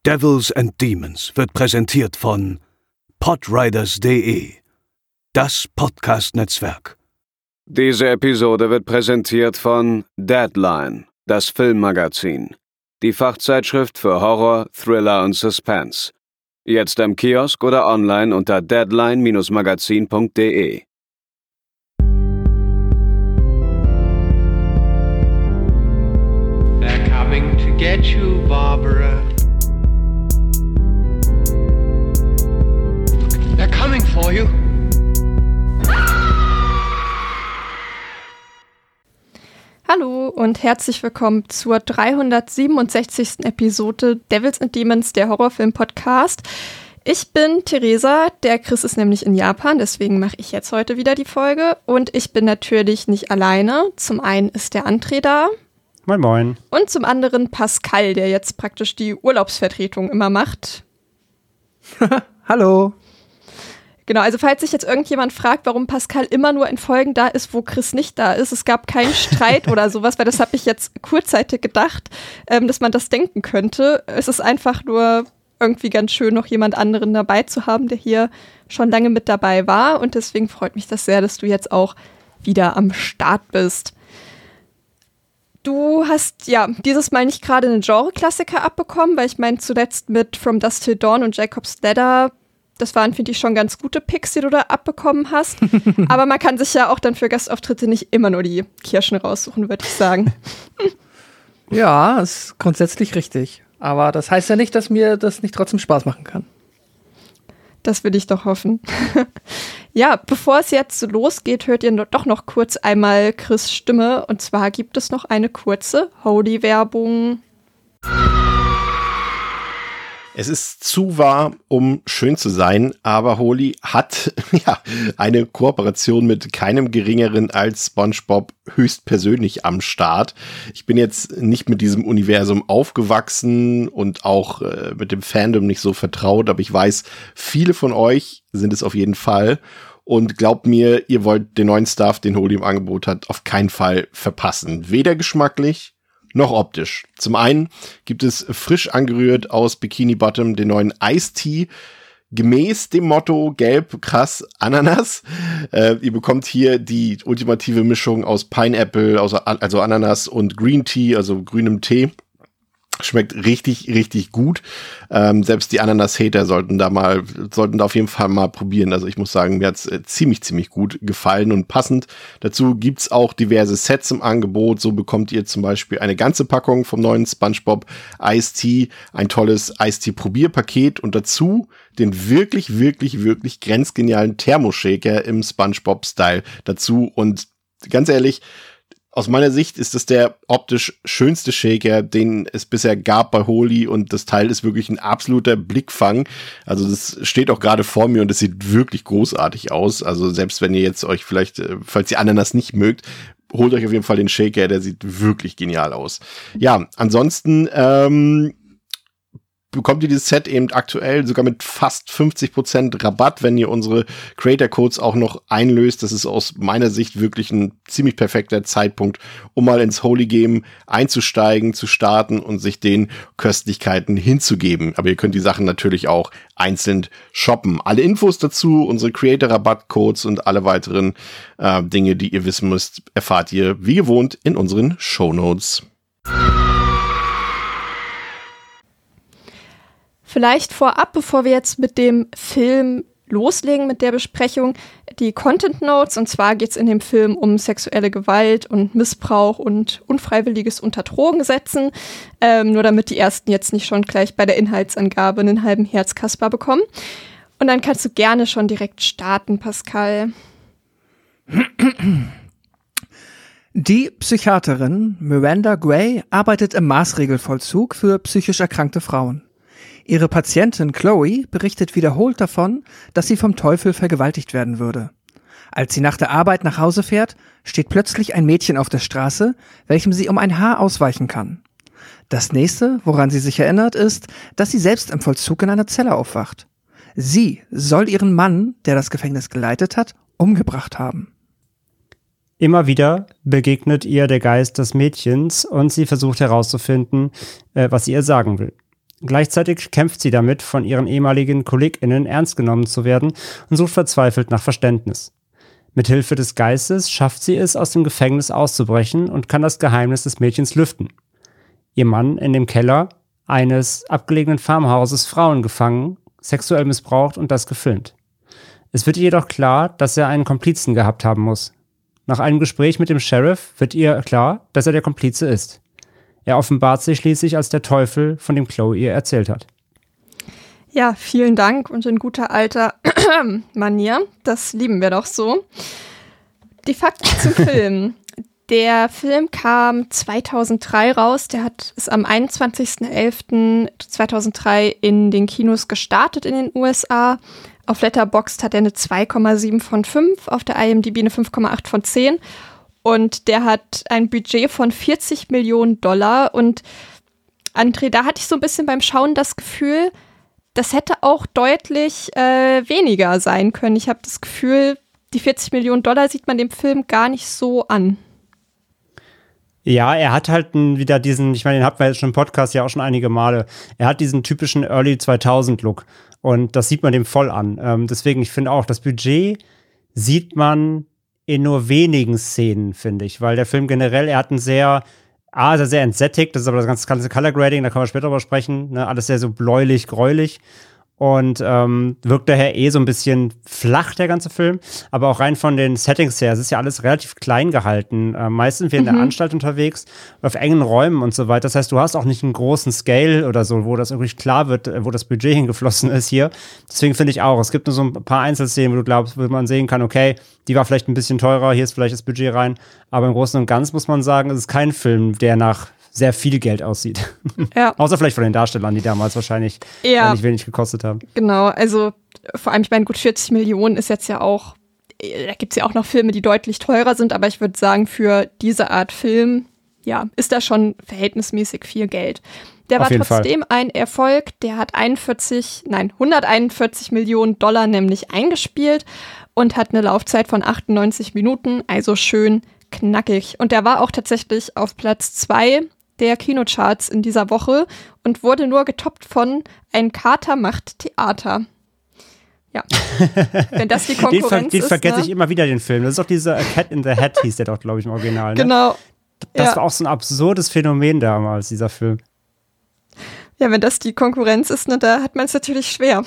Devils and Demons wird präsentiert von podriders.de, das Podcast-Netzwerk. Diese Episode wird präsentiert von Deadline, das Filmmagazin, die Fachzeitschrift für Horror, Thriller und Suspense. Jetzt im Kiosk oder online unter deadline-magazin.de. They're coming to get you, Barbara. They're coming for you. Hallo und herzlich willkommen zur 367. Episode Devils and Demons, der Horrorfilm-Podcast. Ich bin Theresa, der Chris ist nämlich in Japan, deswegen mache ich jetzt heute wieder die Folge. Und ich bin natürlich nicht alleine. Zum einen ist der André da. Moin moin. Und zum anderen Pascal, der jetzt praktisch die Urlaubsvertretung immer macht. Hallo. Genau, also falls sich jetzt irgendjemand fragt, warum Pascal immer nur in Folgen da ist, wo Chris nicht da ist, es gab keinen Streit oder sowas, weil das habe ich jetzt kurzzeitig gedacht, dass man das denken könnte. Es ist einfach nur irgendwie ganz schön, noch jemand anderen dabei zu haben, der hier schon lange mit dabei war, und deswegen freut mich das sehr, dass du jetzt auch wieder am Start bist. Du hast ja dieses Mal nicht gerade einen Genre-Klassiker abbekommen, weil ich meine, zuletzt mit From Dusk Till Dawn und Jacob's Ladder, das waren, finde ich, schon ganz gute Picks, die du da abbekommen hast. Aber man kann sich ja auch dann für Gastauftritte nicht immer nur die Kirschen raussuchen, würde ich sagen. Ja, ist grundsätzlich richtig. Aber das heißt ja nicht, dass mir das nicht trotzdem Spaß machen kann. Das will ich doch hoffen. Ja, bevor es jetzt losgeht, hört ihr doch noch kurz einmal Chris' Stimme. Und zwar gibt es noch eine kurze Holy-Werbung. Es ist zu wahr, um schön zu sein, aber Holy hat ja eine Kooperation mit keinem Geringeren als SpongeBob höchstpersönlich am Start. Ich bin jetzt nicht mit diesem Universum aufgewachsen und auch mit dem Fandom nicht so vertraut, aber ich weiß, viele von euch sind es auf jeden Fall. Und glaubt mir, ihr wollt den neuen Stuff, den Holy im Angebot hat, auf keinen Fall verpassen. Weder geschmacklich noch optisch. Zum einen gibt es frisch angerührt aus Bikini Bottom den neuen Iced Tea, gemäß dem Motto Gelb, krass, Ananas. Ihr bekommt hier die ultimative Mischung aus Pineapple, also Ananas, und Green Tea, also grünem Tee. Schmeckt richtig, richtig gut. Selbst die Ananas-Hater sollten da auf jeden Fall mal probieren. Also ich muss sagen, mir hat's ziemlich, ziemlich gut gefallen, und passend dazu gibt's auch diverse Sets im Angebot. So bekommt ihr zum Beispiel eine ganze Packung vom neuen SpongeBob Iced Tea, ein tolles Iced Tea Probierpaket und dazu den wirklich, wirklich, wirklich grenzgenialen Thermoshaker im SpongeBob-Style dazu. Und ganz ehrlich, aus meiner Sicht ist das der optisch schönste Shaker, den es bisher gab bei Holy, und das Teil ist wirklich ein absoluter Blickfang. Also das steht auch gerade vor mir und es sieht wirklich großartig aus. Also selbst wenn ihr jetzt euch vielleicht, falls ihr Ananas nicht mögt, holt euch auf jeden Fall den Shaker, der sieht wirklich genial aus. Ja, ansonsten bekommt ihr dieses Set eben aktuell sogar mit fast 50% Rabatt, wenn ihr unsere Creator-Codes auch noch einlöst. Das ist aus meiner Sicht wirklich ein ziemlich perfekter Zeitpunkt, um mal ins Holy Game einzusteigen, zu starten und sich den Köstlichkeiten hinzugeben. Aber ihr könnt die Sachen natürlich auch einzeln shoppen. Alle Infos dazu, unsere Creator-Rabatt-Codes und alle weiteren Dinge, die ihr wissen müsst, erfahrt ihr wie gewohnt in unseren Shownotes. Vielleicht vorab, bevor wir jetzt mit dem Film loslegen, mit der Besprechung, die Content Notes. Und zwar geht es in dem Film um sexuelle Gewalt und Missbrauch und unfreiwilliges Unterdrogensetzen. Nur damit die Ersten jetzt nicht schon gleich bei der Inhaltsangabe einen halben Herzkasper bekommen. Und dann kannst du gerne schon direkt starten, Pascal. Die Psychiaterin Miranda Gray arbeitet im Maßregelvollzug für psychisch erkrankte Frauen. Ihre Patientin Chloe berichtet wiederholt davon, dass sie vom Teufel vergewaltigt werden würde. Als sie nach der Arbeit nach Hause fährt, steht plötzlich ein Mädchen auf der Straße, welchem sie um ein Haar ausweichen kann. Das nächste, woran sie sich erinnert, ist, dass sie selbst im Vollzug in einer Zelle aufwacht. Sie soll ihren Mann, der das Gefängnis geleitet hat, umgebracht haben. Immer wieder begegnet ihr der Geist des Mädchens und sie versucht herauszufinden, was sie ihr sagen will. Gleichzeitig kämpft sie damit, von ihren ehemaligen KollegInnen ernst genommen zu werden und sucht verzweifelt nach Verständnis. Mithilfe des Geistes schafft sie es, aus dem Gefängnis auszubrechen und kann das Geheimnis des Mädchens lüften. Ihr Mann in dem Keller eines abgelegenen Farmhauses Frauen gefangen, sexuell missbraucht und das gefilmt. Es wird ihr jedoch klar, dass er einen Komplizen gehabt haben muss. Nach einem Gespräch mit dem Sheriff wird ihr klar, dass er der Komplize ist. Er offenbart sich schließlich als der Teufel, von dem Chloe ihr erzählt hat. Ja, vielen Dank und in guter alter Manier. Das lieben wir doch so. Die Fakten zum Film. Der Film kam 2003 raus. Der ist am 21.11.2003 in den Kinos gestartet in den USA. Auf Letterboxd hat er eine 2,7 von 5, auf der IMDb eine 5,8 von 10. Und der hat ein Budget von $40 Millionen. Und André, da hatte ich so ein bisschen beim Schauen das Gefühl, das hätte auch deutlich weniger sein können. Ich habe das Gefühl, die $40 Millionen sieht man dem Film gar nicht so an. Ja, er hat halt wieder diesen, ich meine, den hatten wir jetzt schon im Podcast ja auch schon einige Male, er hat diesen typischen Early 2000-Look und das sieht man dem voll an. Deswegen, ich finde auch, das Budget sieht man in nur wenigen Szenen, finde ich, weil der Film generell, er hat einen sehr entsättigt, das ist aber das ganze Color Grading, da können wir später drüber sprechen, ne? Alles sehr so bläulich, gräulich und wirkt daher so ein bisschen flach, der ganze Film, aber auch rein von den Settings her, es ist ja alles relativ klein gehalten, meistens sind wir in der Anstalt unterwegs, auf engen Räumen und so weiter, das heißt, du hast auch nicht einen großen Scale oder so, wo das wirklich klar wird, wo das Budget hingeflossen ist hier, deswegen finde ich auch, es gibt nur so ein paar Einzelszenen, wo du glaubst, wo man sehen kann, okay, die war vielleicht ein bisschen teurer, hier ist vielleicht das Budget rein, aber im Großen und Ganzen muss man sagen, es ist kein Film, der nach sehr viel Geld aussieht. Ja. Außer vielleicht von den Darstellern, die damals wahrscheinlich nicht wenig gekostet haben. Genau, also vor allem, ich meine, gut, 40 Millionen ist jetzt ja auch, da gibt es ja auch noch Filme, die deutlich teurer sind, aber ich würde sagen, für diese Art Film, ja, ist da schon verhältnismäßig viel Geld. Der war trotzdem ein Erfolg, der hat 141 Millionen Dollar nämlich eingespielt und hat eine Laufzeit von 98 Minuten, also schön knackig. Und der war auch tatsächlich auf Platz 2 der Kinocharts in dieser Woche und wurde nur getoppt von Ein Kater macht Theater. Ja, wenn das die Konkurrenz ist. Den vergesse ich immer wieder, den Film. Das ist doch dieser A Cat in the Hat, hieß der doch, glaube ich, im Original. Ne? Genau. Das war auch so ein absurdes Phänomen damals, dieser Film. Ja, wenn das die Konkurrenz ist, ne, da hat man es natürlich schwer.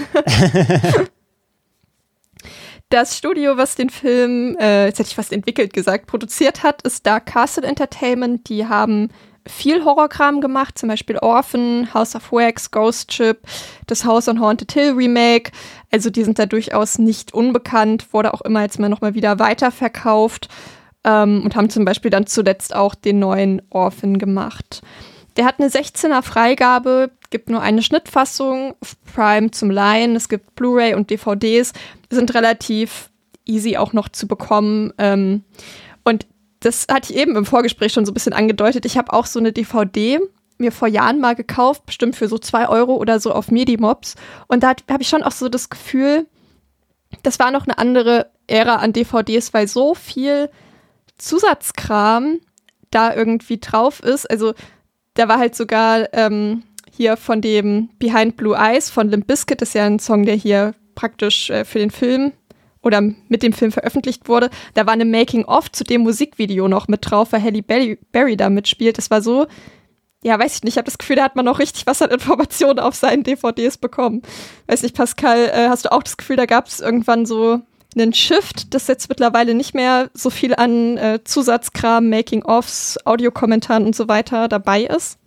Das Studio, was den Film, jetzt hätte ich fast entwickelt gesagt, produziert hat, ist Dark Castle Entertainment. Die haben viel Horrorkram gemacht, zum Beispiel Orphan, House of Wax, Ghost Ship, das House on Haunted Hill Remake. Also die sind da durchaus nicht unbekannt, wurde auch immer jetzt mal nochmal wieder weiterverkauft und haben zum Beispiel dann zuletzt auch den neuen Orphan gemacht. Der hat eine 16er Freigabe, gibt nur eine Schnittfassung auf Prime zum Leihen. Es gibt Blu-ray und DVDs, sind relativ easy auch noch zu bekommen. Und das hatte ich eben im Vorgespräch schon so ein bisschen angedeutet. Ich habe auch so eine DVD mir vor Jahren mal gekauft, bestimmt für so 2 Euro oder so auf Medimobs. Und da habe ich schon auch so das Gefühl, das war noch eine andere Ära an DVDs, weil so viel Zusatzkram da irgendwie drauf ist. Also da war halt sogar hier von dem Behind Blue Eyes von Limp Bizkit, das ist ja ein Song, der hier praktisch für den Film oder mit dem Film veröffentlicht wurde. Da war eine Making-of zu dem Musikvideo noch mit drauf, weil Halle Berry da mitspielt. Das war so, ja, weiß ich nicht, ich habe das Gefühl, da hat man noch richtig was an Informationen auf seinen DVDs bekommen. Weiß nicht, Pascal, hast du auch das Gefühl, da gab es irgendwann so einen Shift, dass jetzt mittlerweile nicht mehr so viel an Zusatzkram, Making-ofs, Audiokommentaren und so weiter dabei ist?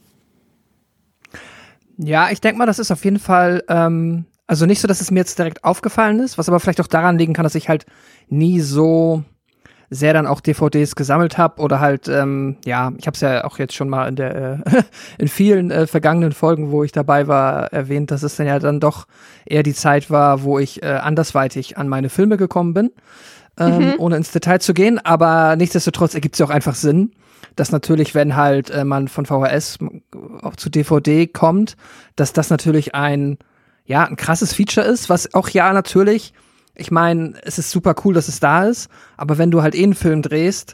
Ja, ich denke mal, das ist auf jeden Fall, also nicht so, dass es mir jetzt direkt aufgefallen ist, was aber vielleicht auch daran liegen kann, dass ich halt nie so sehr dann auch DVDs gesammelt habe oder halt, ja, ich habe es ja auch jetzt schon mal in vielen vergangenen Folgen, wo ich dabei war, erwähnt, dass es dann ja dann doch eher die Zeit war, wo ich andersweitig an meine Filme gekommen bin, ohne ins Detail zu gehen, aber nichtsdestotrotz ergibt es ja auch einfach Sinn, dass natürlich, wenn halt man von VHS auch zu DVD kommt, dass das natürlich ein krasses Feature ist, was auch natürlich, ich meine, es ist super cool, dass es da ist, aber wenn du halt einen Film drehst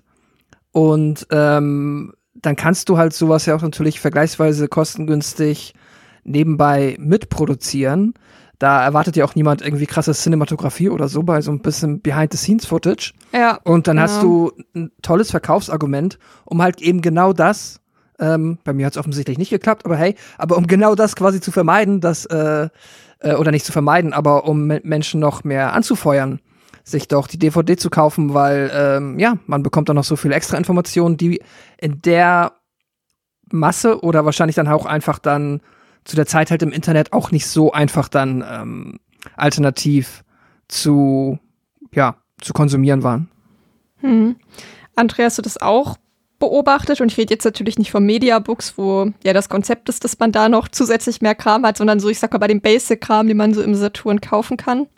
und dann kannst du halt sowas ja auch natürlich vergleichsweise kostengünstig nebenbei mitproduzieren. Da erwartet ja auch niemand irgendwie krasse Cinematografie oder so, bei so ein bisschen Behind-the-Scenes-Footage. Ja. Und dann hast du ein tolles Verkaufsargument, um halt eben genau das, bei mir hat es offensichtlich nicht geklappt, aber um genau das quasi zu vermeiden, oder nicht zu vermeiden, aber um Menschen noch mehr anzufeuern, sich doch die DVD zu kaufen, weil, man bekommt dann noch so viele extra Informationen, die in der Masse oder wahrscheinlich dann auch einfach dann zu der Zeit halt im Internet auch nicht so einfach dann alternativ zu konsumieren waren. Andrea, hast du das auch beobachtet? Und ich rede jetzt natürlich nicht von Mediabooks, wo ja das Konzept ist, dass man da noch zusätzlich mehr Kram hat, sondern so, ich sag mal, bei dem Basic-Kram, den man so im Saturn kaufen kann.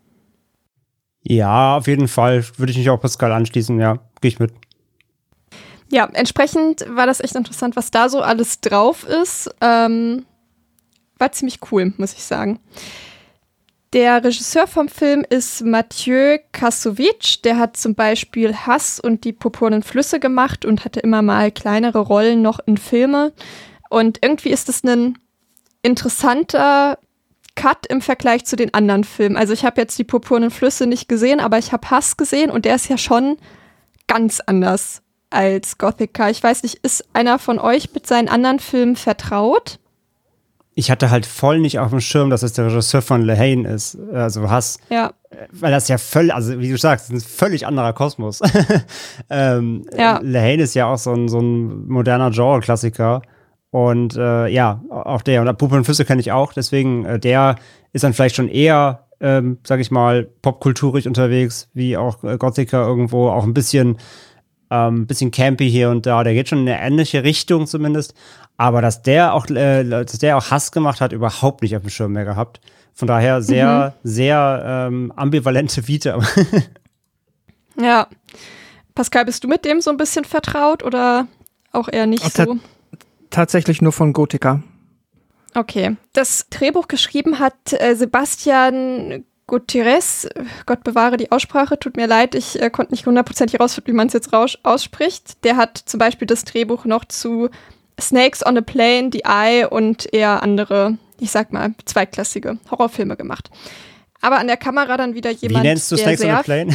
Ja, auf jeden Fall würde ich mich auch Pascal anschließen, ja, gehe ich mit. Ja, entsprechend war das echt interessant, was da so alles drauf ist. War ziemlich cool, muss ich sagen. Der Regisseur vom Film ist Mathieu Kassovitz. Der hat zum Beispiel Hass und die purpurnen Flüsse gemacht und hatte immer mal kleinere Rollen noch in Filme. Und irgendwie ist es ein interessanter Cut im Vergleich zu den anderen Filmen. Also ich habe jetzt die purpurnen Flüsse nicht gesehen, aber ich habe Hass gesehen und der ist ja schon ganz anders als Gothika. Ich weiß nicht, ist einer von euch mit seinen anderen Filmen vertraut? Ich hatte halt voll nicht auf dem Schirm, dass es der Regisseur von Lehane ist, also Hass. Ja. Weil das ja völlig, also wie du sagst, ein völlig anderer Kosmos. Lehane ist ja auch so ein moderner Genre-Klassiker. Und auch der. Und Puppe und Füße kenne ich auch, deswegen der ist dann vielleicht schon eher, sag ich mal, popkulturig unterwegs, wie auch Gothika irgendwo, auch ein bisschen campy hier und da. Der geht schon in eine ähnliche Richtung zumindest. Aber dass der auch Hass gemacht hat, überhaupt nicht auf dem Schirm mehr gehabt. Von daher sehr ambivalente Vita. Ja. Pascal, bist du mit dem so ein bisschen vertraut oder auch eher nicht so? Tatsächlich nur von Gothika. Okay. Das Drehbuch geschrieben hat Sebastian Gutierrez. Gott bewahre die Aussprache, tut mir leid, ich konnte nicht 100% herausfinden, wie man es jetzt ausspricht. Der hat zum Beispiel das Drehbuch noch zu Snakes on a Plane, The Eye und eher andere, ich sag mal, zweitklassige Horrorfilme gemacht. Aber an der Kamera dann wieder jemand, wie nennst du Snakes on a Plane?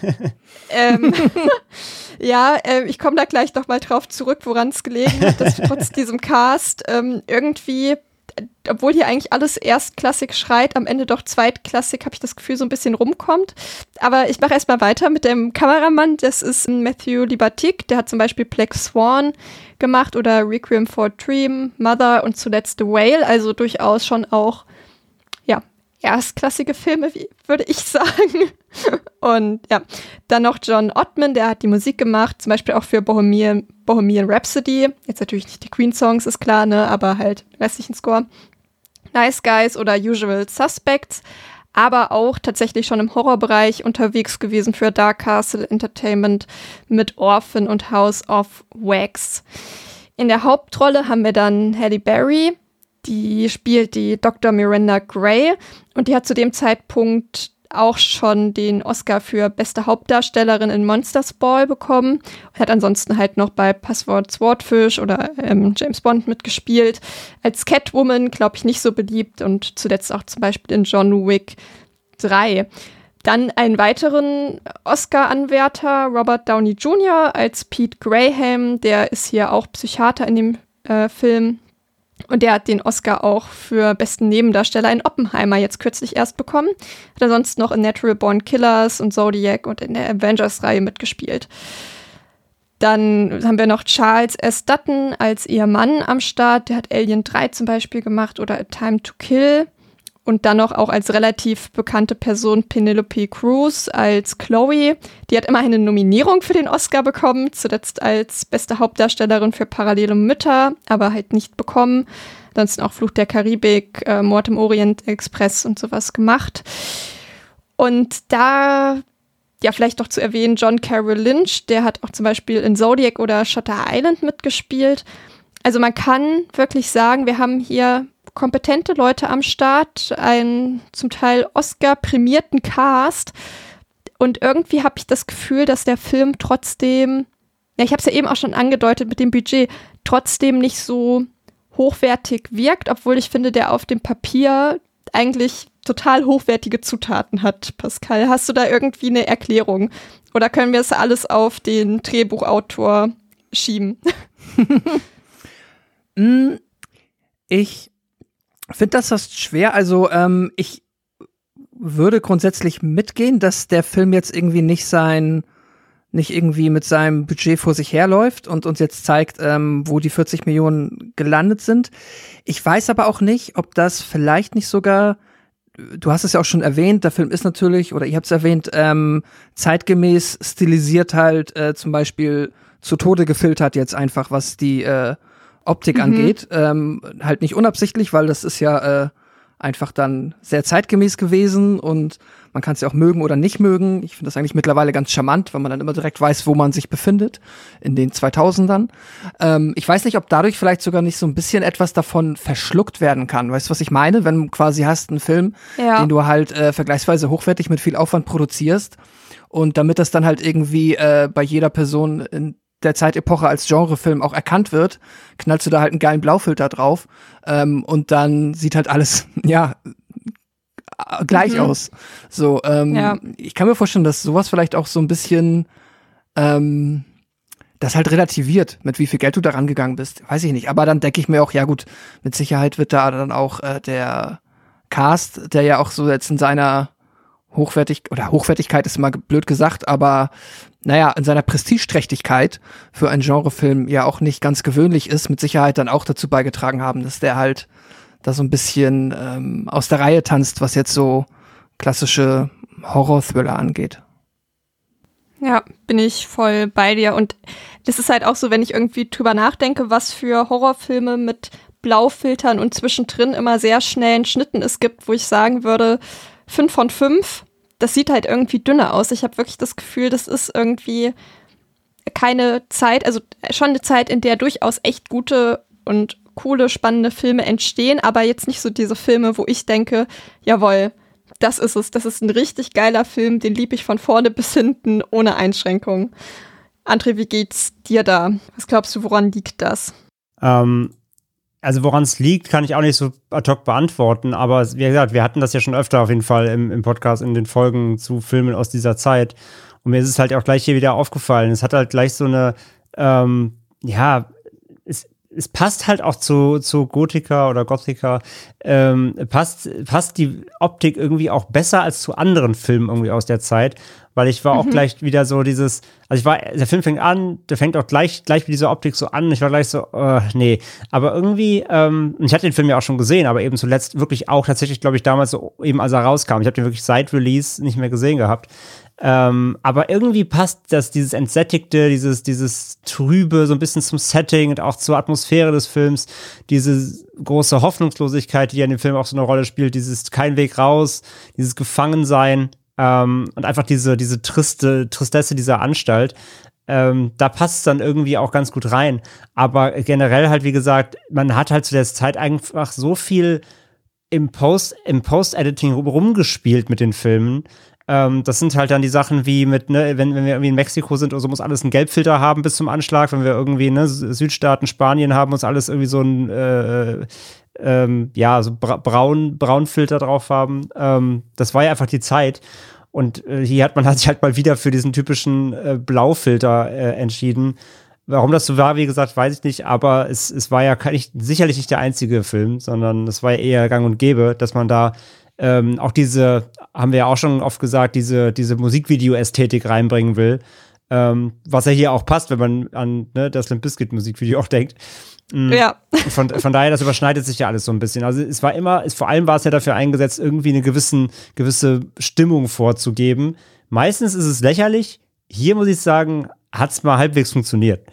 Ich komme da gleich noch mal drauf zurück, woran es gelegen hat, dass trotz diesem Cast irgendwie, obwohl hier eigentlich alles erstklassig schreit, am Ende doch zweitklassig, habe ich das Gefühl, so ein bisschen rumkommt. Aber ich mache erstmal weiter mit dem Kameramann. Das ist Matthew Libatique. Der hat zum Beispiel Black Swan gemacht oder Requiem for a Dream, Mother und zuletzt The Whale. Also durchaus schon auch, erstklassige Filme, würde ich sagen. Und dann noch John Ottman, der hat die Musik gemacht, zum Beispiel auch für Bohemian Rhapsody. Jetzt natürlich nicht die Queen-Songs, ist klar, ne, aber halt restlichen Score. Nice Guys oder Usual Suspects, aber auch tatsächlich schon im Horrorbereich unterwegs gewesen für Dark Castle Entertainment mit Orphan und House of Wax. In der Hauptrolle haben wir dann Halle Berry, die spielt die Dr. Miranda Gray und die hat zu dem Zeitpunkt auch schon den Oscar für beste Hauptdarstellerin in Monsters Ball bekommen und hat ansonsten halt noch bei Passwort Swordfish oder James Bond mitgespielt. Als Catwoman, glaube ich, nicht so beliebt und zuletzt auch zum Beispiel in John Wick 3. Dann einen weiteren Oscar-Anwärter, Robert Downey Jr. als Pete Graham, der ist hier auch Psychiater in dem Film. Und der hat den Oscar auch für besten Nebendarsteller in Oppenheimer jetzt kürzlich erst bekommen. Hat er sonst noch in Natural Born Killers und Zodiac und in der Avengers-Reihe mitgespielt. Dann haben wir noch Charles S. Dutton als ihr Mann am Start. Der hat Alien 3 zum Beispiel gemacht oder A Time to Kill. Und dann noch auch als relativ bekannte Person Penelope Cruz als Chloe. Die hat immerhin eine Nominierung für den Oscar bekommen, zuletzt als beste Hauptdarstellerin für Parallele Mütter, aber halt nicht bekommen. Ansonsten auch Fluch der Karibik, Mord im Orient Express und sowas gemacht. Und da, vielleicht noch zu erwähnen, John Carroll Lynch, der hat auch zum Beispiel in Zodiac oder Shutter Island mitgespielt. Also man kann wirklich sagen, wir haben hier kompetente Leute am Start, einen zum Teil Oscar-prämierten Cast und irgendwie habe ich das Gefühl, dass der Film trotzdem, ich habe es ja eben auch schon angedeutet mit dem Budget, trotzdem nicht so hochwertig wirkt, obwohl ich finde, der auf dem Papier eigentlich total hochwertige Zutaten hat. Pascal, hast du da irgendwie eine Erklärung? Oder können wir es alles auf den Drehbuchautor schieben? Ich finde das fast schwer. Also ich würde grundsätzlich mitgehen, dass der Film jetzt irgendwie nicht irgendwie mit seinem Budget vor sich herläuft und uns jetzt zeigt, wo die 40 Millionen gelandet sind. Ich weiß aber auch nicht, ob das vielleicht nicht sogar, du hast es ja auch schon erwähnt, der Film ist natürlich, oder ihr habt es erwähnt, zeitgemäß stilisiert halt zum Beispiel zu Tode gefiltert jetzt einfach, was die Optik angeht. Halt nicht unabsichtlich, weil das ist ja einfach dann sehr zeitgemäß gewesen und man kann es ja auch mögen oder nicht mögen. Ich finde das eigentlich mittlerweile ganz charmant, weil man dann immer direkt weiß, wo man sich befindet in den 2000ern. Ich weiß nicht, ob dadurch vielleicht sogar nicht so ein bisschen etwas davon verschluckt werden kann. Weißt du, was ich meine? Wenn du quasi hast einen Film, den du halt vergleichsweise hochwertig mit viel Aufwand produzierst und damit das dann halt irgendwie bei jeder Person in der Zeitepoche als Genrefilm auch erkannt wird, knallst du da halt einen geilen Blaufilter drauf und dann sieht halt alles, gleich aus. So, ich kann mir vorstellen, dass sowas vielleicht auch so ein bisschen das halt relativiert, mit wie viel Geld du da rangegangen bist. Weiß ich nicht. Aber dann denke ich mir auch, ja gut, mit Sicherheit wird da dann auch der Cast, der ja auch so jetzt in seiner Hochwertigkeit ist immer blöd gesagt, aber naja, in seiner Prestigeträchtigkeit für einen Genrefilm ja auch nicht ganz gewöhnlich ist, mit Sicherheit dann auch dazu beigetragen haben, dass der halt da so ein bisschen aus der Reihe tanzt, was jetzt so klassische Horror-Thriller angeht. Ja, bin ich voll bei dir. Und das ist halt auch so, wenn ich irgendwie drüber nachdenke, was für Horrorfilme mit Blaufiltern und zwischendrin immer sehr schnellen Schnitten es gibt, wo ich sagen würde, 5 von 5, das sieht halt irgendwie dünner aus. Ich habe wirklich das Gefühl, das ist irgendwie keine Zeit, also schon eine Zeit, in der durchaus echt gute und coole, spannende Filme entstehen, aber jetzt nicht so diese Filme, wo ich denke, jawohl, das ist es, das ist ein richtig geiler Film, den liebe ich von vorne bis hinten, ohne Einschränkung. André, wie geht's dir da? Was glaubst du, woran liegt das? Also woran es liegt, kann ich auch nicht so ad hoc beantworten, aber wie gesagt, wir hatten das ja schon öfter auf jeden Fall im Podcast, in den Folgen zu Filmen aus dieser Zeit. Und mir ist es halt auch gleich hier wieder aufgefallen. Es hat halt gleich so eine, es passt halt auch zu Gotika oder Gothica, passt die Optik irgendwie auch besser als zu anderen Filmen irgendwie aus der Zeit, weil ich war auch gleich wieder so dieses, also der Film fängt an, der fängt auch gleich mit dieser Optik so an, ich war gleich so, nee, aber irgendwie, ich hatte den Film ja auch schon gesehen, aber eben zuletzt wirklich auch tatsächlich, glaube ich, damals so eben als er rauskam, ich habe den wirklich seit Release nicht mehr gesehen gehabt, aber irgendwie passt dieses Entsättigte, dieses Trübe so ein bisschen zum Setting und auch zur Atmosphäre des Films, diese große Hoffnungslosigkeit, die in dem Film auch so eine Rolle spielt, dieses kein Weg raus, dieses Gefangensein, und einfach diese Tristesse dieser Anstalt, da passt es dann irgendwie auch ganz gut rein. Aber generell halt, wie gesagt, man hat halt zu der Zeit einfach so viel im Post-Editing rumgespielt mit den Filmen. Das sind halt dann die Sachen wie mit, ne, wenn wir irgendwie in Mexiko sind oder so, muss alles einen Gelbfilter haben bis zum Anschlag. Wenn wir irgendwie, ne, Südstaaten, Spanien haben, muss alles irgendwie so ein so Braunfilter drauf haben. Das war ja einfach die Zeit. Und hier hat sich halt mal wieder für diesen typischen Blaufilter entschieden. Warum das so war, wie gesagt, weiß ich nicht, aber es war ja sicherlich nicht der einzige Film, sondern es war ja eher gang und gäbe, dass man da auch diese, haben wir ja auch schon oft gesagt, diese Musikvideo-Ästhetik reinbringen will. Was ja hier auch passt, wenn man an das Limp Bizkit Musikvideo auch denkt. Ja. Von daher, das überschneidet sich ja alles so ein bisschen. Also vor allem war es ja dafür eingesetzt, irgendwie eine gewisse Stimmung vorzugeben. Meistens ist es lächerlich. Hier muss ich sagen, hat es mal halbwegs funktioniert.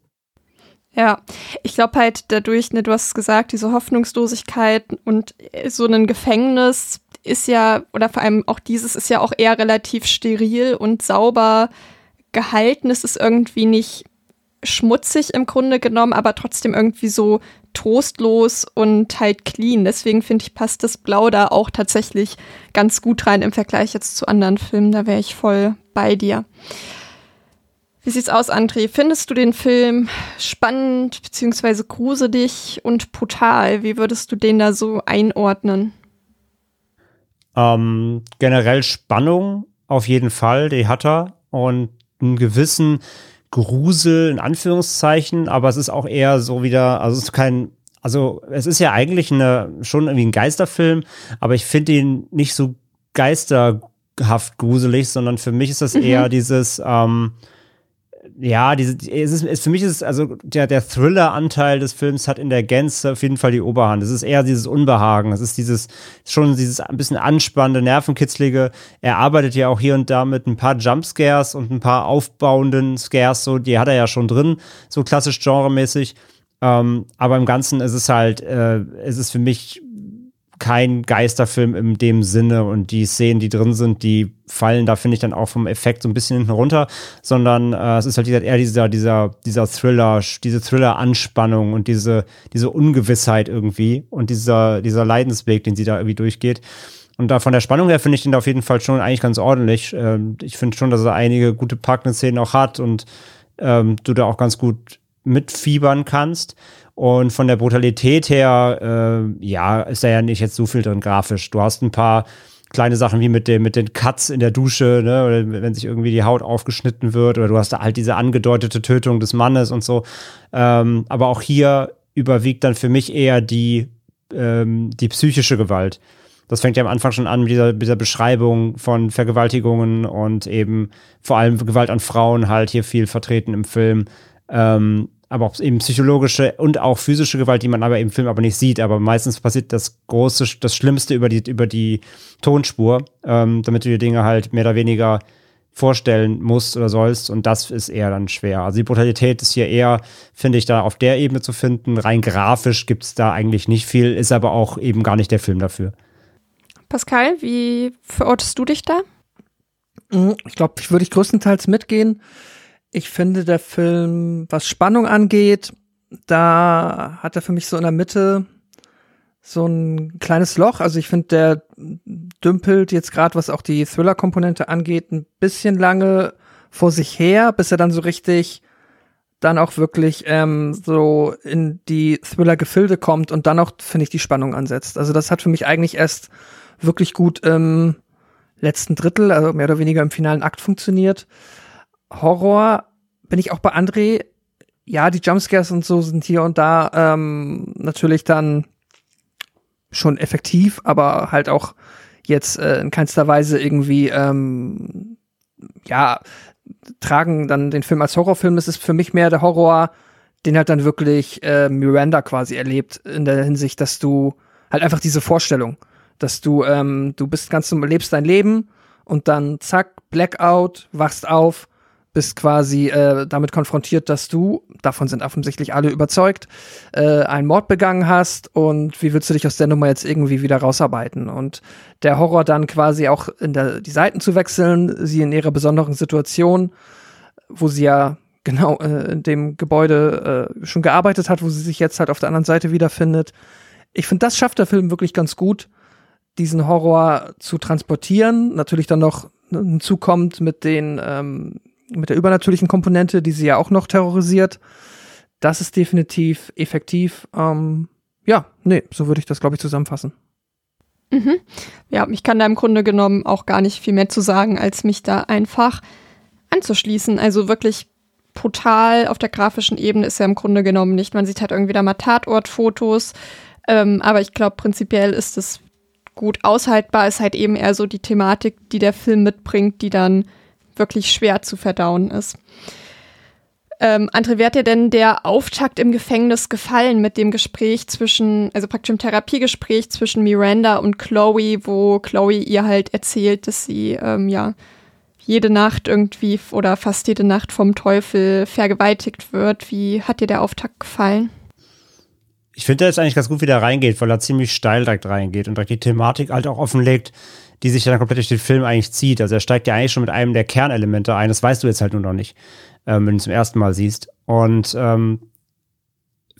Ja, ich glaube halt dadurch, du hast es gesagt, diese Hoffnungslosigkeit und so ein Gefängnis ist ja, oder vor allem auch dieses ist ja auch eher relativ steril und sauber gehalten. Es ist irgendwie nicht schmutzig im Grunde genommen, aber trotzdem irgendwie so trostlos und halt clean. Deswegen finde ich, passt das Blau da auch tatsächlich ganz gut rein im Vergleich jetzt zu anderen Filmen. Da wäre ich voll bei dir. Wie sieht's aus, André? Findest du den Film spannend bzw. gruselig und brutal? Wie würdest du den da so einordnen? Generell Spannung auf jeden Fall, die hat er. Und einen gewissen Grusel in Anführungszeichen, aber es ist auch eher so wieder, es ist ja eigentlich schon irgendwie ein Geisterfilm, aber ich finde ihn nicht so geisterhaft gruselig, sondern für mich ist das eher dieses, für mich ist es, also der Thriller-Anteil des Films hat in der Gänze auf jeden Fall die Oberhand. Es ist eher dieses Unbehagen, es ist dieses ein bisschen anspannende, nervenkitzlige. Er arbeitet ja auch hier und da mit ein paar Jumpscares und ein paar aufbauenden Scares, so, die hat er ja schon drin, so klassisch genremäßig. Aber im Ganzen ist es halt, es ist für mich kein Geisterfilm in dem Sinne, und die Szenen, die drin sind, die fallen da, finde ich, dann auch vom Effekt so ein bisschen hinten runter, sondern es ist halt eher dieser Thriller, diese Thriller-Anspannung und diese Ungewissheit irgendwie und dieser Leidensweg, den sie da irgendwie durchgeht. Und da von der Spannung her finde ich den da auf jeden Fall schon eigentlich ganz ordentlich. Ich finde schon, dass er einige gute packende Szenen auch hat und du da auch ganz gut mitfiebern kannst. Und von der Brutalität her, ist da ja nicht jetzt so viel drin grafisch. Du hast ein paar kleine Sachen wie mit den Cuts in der Dusche, ne, oder wenn sich irgendwie die Haut aufgeschnitten wird, oder du hast da halt diese angedeutete Tötung des Mannes und so. Aber auch hier überwiegt dann für mich eher die psychische Gewalt. Das fängt ja am Anfang schon an mit dieser Beschreibung von Vergewaltigungen und eben vor allem Gewalt an Frauen halt hier viel vertreten im Film. Aber auch eben psychologische und auch physische Gewalt, die man aber im Film aber nicht sieht. Aber meistens passiert das Schlimmste über die Tonspur, damit du dir Dinge halt mehr oder weniger vorstellen musst oder sollst. Und das ist eher dann schwer. Also die Brutalität ist hier eher, finde ich, da auf der Ebene zu finden. Rein grafisch gibt es da eigentlich nicht viel, ist aber auch eben gar nicht der Film dafür. Pascal, wie verortest du dich da? Ich glaube, ich würde größtenteils mitgehen. Ich finde, der Film, was Spannung angeht, da hat er für mich so in der Mitte so ein kleines Loch. Also ich finde, der dümpelt jetzt gerade, was auch die Thriller-Komponente angeht, ein bisschen lange vor sich her, bis er dann so richtig dann auch wirklich so in die Thriller-Gefilde kommt und dann auch, finde ich, die Spannung ansetzt. Also das hat für mich eigentlich erst wirklich gut im letzten Drittel, also mehr oder weniger im finalen Akt funktioniert. Horror bin ich auch bei André. Ja, die Jumpscares und so sind hier und da natürlich dann schon effektiv, aber halt auch jetzt in keinster Weise irgendwie tragen dann den Film als Horrorfilm. Es ist für mich mehr der Horror, den halt dann wirklich Miranda quasi erlebt, in der Hinsicht, dass du halt einfach diese Vorstellung, dass du lebst dein Leben und dann zack, Blackout, wachst auf, bist quasi damit konfrontiert, dass du, davon sind offensichtlich alle überzeugt, einen Mord begangen hast, und wie willst du dich aus der Nummer jetzt irgendwie wieder rausarbeiten? Und der Horror dann quasi auch die Seiten zu wechseln, sie in ihrer besonderen Situation, wo sie ja genau in dem Gebäude schon gearbeitet hat, wo sie sich jetzt halt auf der anderen Seite wiederfindet. Ich finde, das schafft der Film wirklich ganz gut, diesen Horror zu transportieren. Natürlich dann noch hinzukommt mit der übernatürlichen Komponente, die sie ja auch noch terrorisiert. Das ist definitiv effektiv. So würde ich das, glaube ich, zusammenfassen. Mhm. Ja, ich kann da im Grunde genommen auch gar nicht viel mehr zu sagen, als mich da einfach anzuschließen. Also wirklich brutal auf der grafischen Ebene ist ja im Grunde genommen nicht. Man sieht halt irgendwie da mal Tatortfotos, aber ich glaube, prinzipiell ist es gut aushaltbar. Ist halt eben eher so die Thematik, die der Film mitbringt, die dann wirklich schwer zu verdauen ist. André, wie hat dir denn der Auftakt im Gefängnis gefallen mit dem Gespräch praktisch im Therapiegespräch zwischen Miranda und Chloe, wo Chloe ihr halt erzählt, dass sie jede Nacht irgendwie oder fast jede Nacht vom Teufel vergewaltigt wird. Wie hat dir der Auftakt gefallen? Ich finde, der jetzt eigentlich ganz gut wieder reingeht, weil er ziemlich steil direkt reingeht und direkt die Thematik halt auch offenlegt, die sich dann komplett durch den Film eigentlich zieht. Also er steigt ja eigentlich schon mit einem der Kernelemente ein. Das weißt du jetzt halt nur noch nicht, wenn du ihn zum ersten Mal siehst. Und finde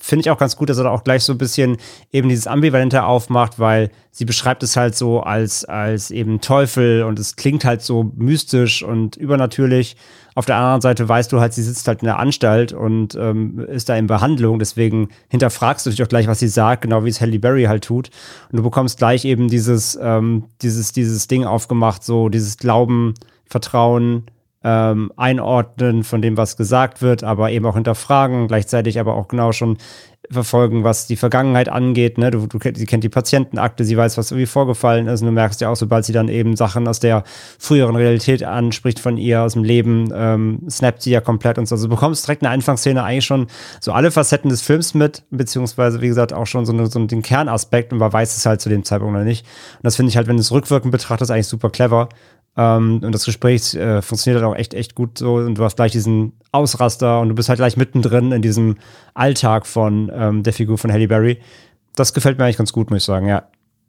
finde ich auch ganz gut, dass er da auch gleich so ein bisschen eben dieses Ambivalente aufmacht, weil sie beschreibt es halt so als eben Teufel und es klingt halt so mystisch und übernatürlich. Auf der anderen Seite weißt du halt, sie sitzt halt in der Anstalt und ist da in Behandlung, deswegen hinterfragst du dich auch gleich, was sie sagt, genau wie es Halle Berry halt tut. Und du bekommst gleich eben dieses Ding aufgemacht, so dieses Glauben, Vertrauen, Einordnen von dem, was gesagt wird, aber eben auch hinterfragen, gleichzeitig aber auch genau schon verfolgen, was die Vergangenheit angeht. Ne? Sie kennt die Patientenakte, sie weiß, was irgendwie vorgefallen ist und du merkst ja auch, sobald sie dann eben Sachen aus der früheren Realität anspricht von ihr, aus dem Leben, snappt sie ja komplett und so. Also du bekommst direkt in der Anfangsszene eigentlich schon so alle Facetten des Films mit, beziehungsweise, wie gesagt, auch schon so den Kernaspekt und man weiß es halt zu dem Zeitpunkt noch nicht. Und das finde ich halt, wenn du es rückwirkend betrachtest, eigentlich super clever. Und das Gespräch funktioniert halt auch echt gut so und du hast gleich diesen Ausraster und du bist halt gleich mittendrin in diesem Alltag von der Figur von Halle Berry. Das gefällt mir eigentlich ganz gut, muss ich sagen, ja.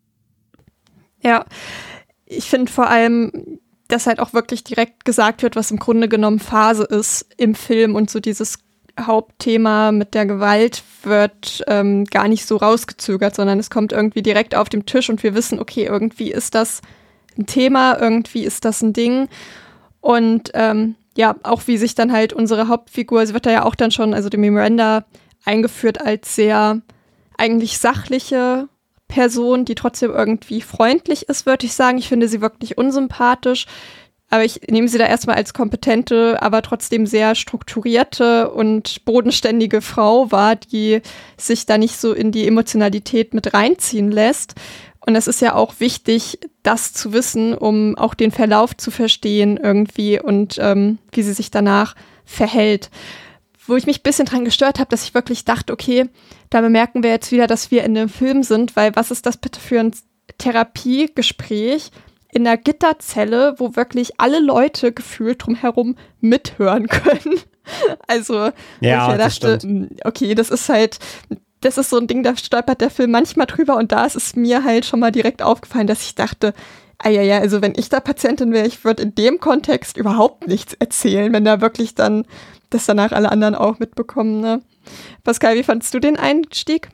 Ja, ich finde vor allem, dass halt auch wirklich direkt gesagt wird, was im Grunde genommen Phase ist im Film und so dieses Hauptthema mit der Gewalt wird gar nicht so rausgezögert, sondern es kommt irgendwie direkt auf den Tisch und wir wissen, okay, irgendwie ist das ein Thema, irgendwie ist das ein Ding und ja, auch wie sich dann halt unsere Hauptfigur, sie wird da ja auch dann schon, also die Miranda, eingeführt als sehr eigentlich sachliche Person, die trotzdem irgendwie freundlich ist, würde ich sagen. Ich finde sie wirklich unsympathisch, aber ich nehme sie da erstmal als kompetente, aber trotzdem sehr strukturierte und bodenständige Frau wahr, die sich da nicht so in die Emotionalität mit reinziehen lässt. Und es ist ja auch wichtig, das zu wissen, um auch den Verlauf zu verstehen irgendwie und wie sie sich danach verhält. Wo ich mich ein bisschen dran gestört habe, dass ich wirklich dachte, okay, da bemerken wir jetzt wieder, dass wir in einem Film sind, weil was ist das bitte für ein Therapiegespräch in einer Gitterzelle, wo wirklich alle Leute gefühlt drumherum mithören können. Also, ja, ich mir dachte, okay, das ist so ein Ding, da stolpert der Film manchmal drüber und da ist es mir halt schon mal direkt aufgefallen, dass ich dachte, ja, also wenn ich da Patientin wäre, ich würde in dem Kontext überhaupt nichts erzählen, wenn da wirklich dann das danach alle anderen auch mitbekommen, ne? Pascal, wie fandst du den Einstieg?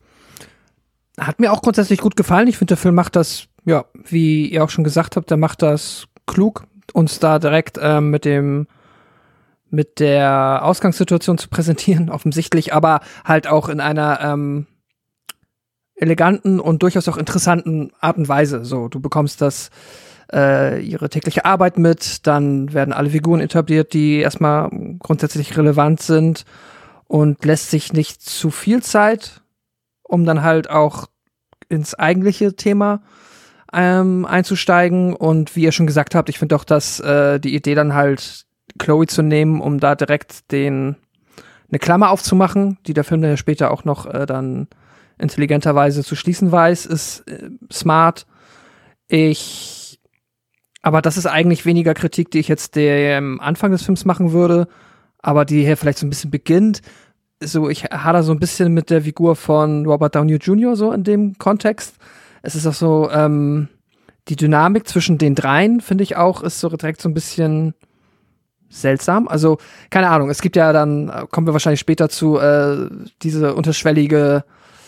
Hat mir auch grundsätzlich gut gefallen. Ich finde, der Film macht das, ja, wie ihr auch schon gesagt habt, der macht das klug, uns da direkt mit der Ausgangssituation zu präsentieren, offensichtlich, aber halt auch in einer eleganten und durchaus auch interessanten Art und Weise. So, du bekommst ihre tägliche Arbeit mit, dann werden alle Figuren etabliert, die erstmal grundsätzlich relevant sind und lässt sich nicht zu viel Zeit, um dann halt auch ins eigentliche Thema einzusteigen. Und wie ihr schon gesagt habt, ich finde auch, dass die Idee dann halt Chloe zu nehmen, um da direkt eine Klammer aufzumachen, die der Film dann ja später auch noch dann intelligenterweise zu schließen weiß, ist smart. Aber das ist eigentlich weniger Kritik, die ich jetzt dem Anfang des Films machen würde, aber die hier vielleicht so ein bisschen beginnt. So, ich hader so ein bisschen mit der Figur von Robert Downey Jr. so in dem Kontext. Es ist auch so, die Dynamik zwischen den dreien, finde ich auch, ist so direkt so ein bisschen seltsam. Also, keine Ahnung, es gibt ja dann, kommen wir wahrscheinlich später zu, diese unterschwellige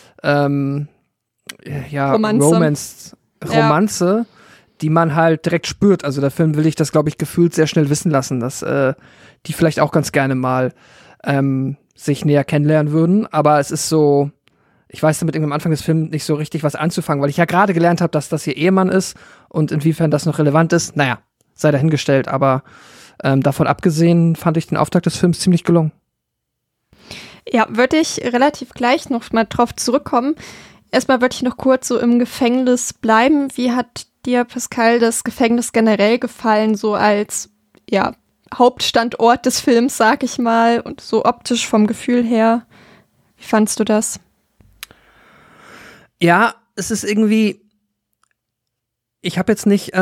Romanze, die man halt direkt spürt. Also der Film will ich das, glaube ich, gefühlt sehr schnell wissen lassen, dass die vielleicht auch ganz gerne mal sich näher kennenlernen würden. Aber es ist so, ich weiß damit am Anfang des Films nicht so richtig was anzufangen, weil ich ja gerade gelernt habe, dass das ihr Ehemann ist und inwiefern das noch relevant ist, naja, sei dahingestellt. Aber davon abgesehen fand ich den Auftakt des Films ziemlich gelungen. Ja, würde ich relativ gleich noch mal drauf zurückkommen. Erstmal würde ich noch kurz so im Gefängnis bleiben. Wie hat dir, Pascal, das Gefängnis generell gefallen, so als Hauptstandort des Films, sag ich mal, und so optisch vom Gefühl her? Wie fandst du das? Ja, es ist irgendwie, ich habe jetzt nicht,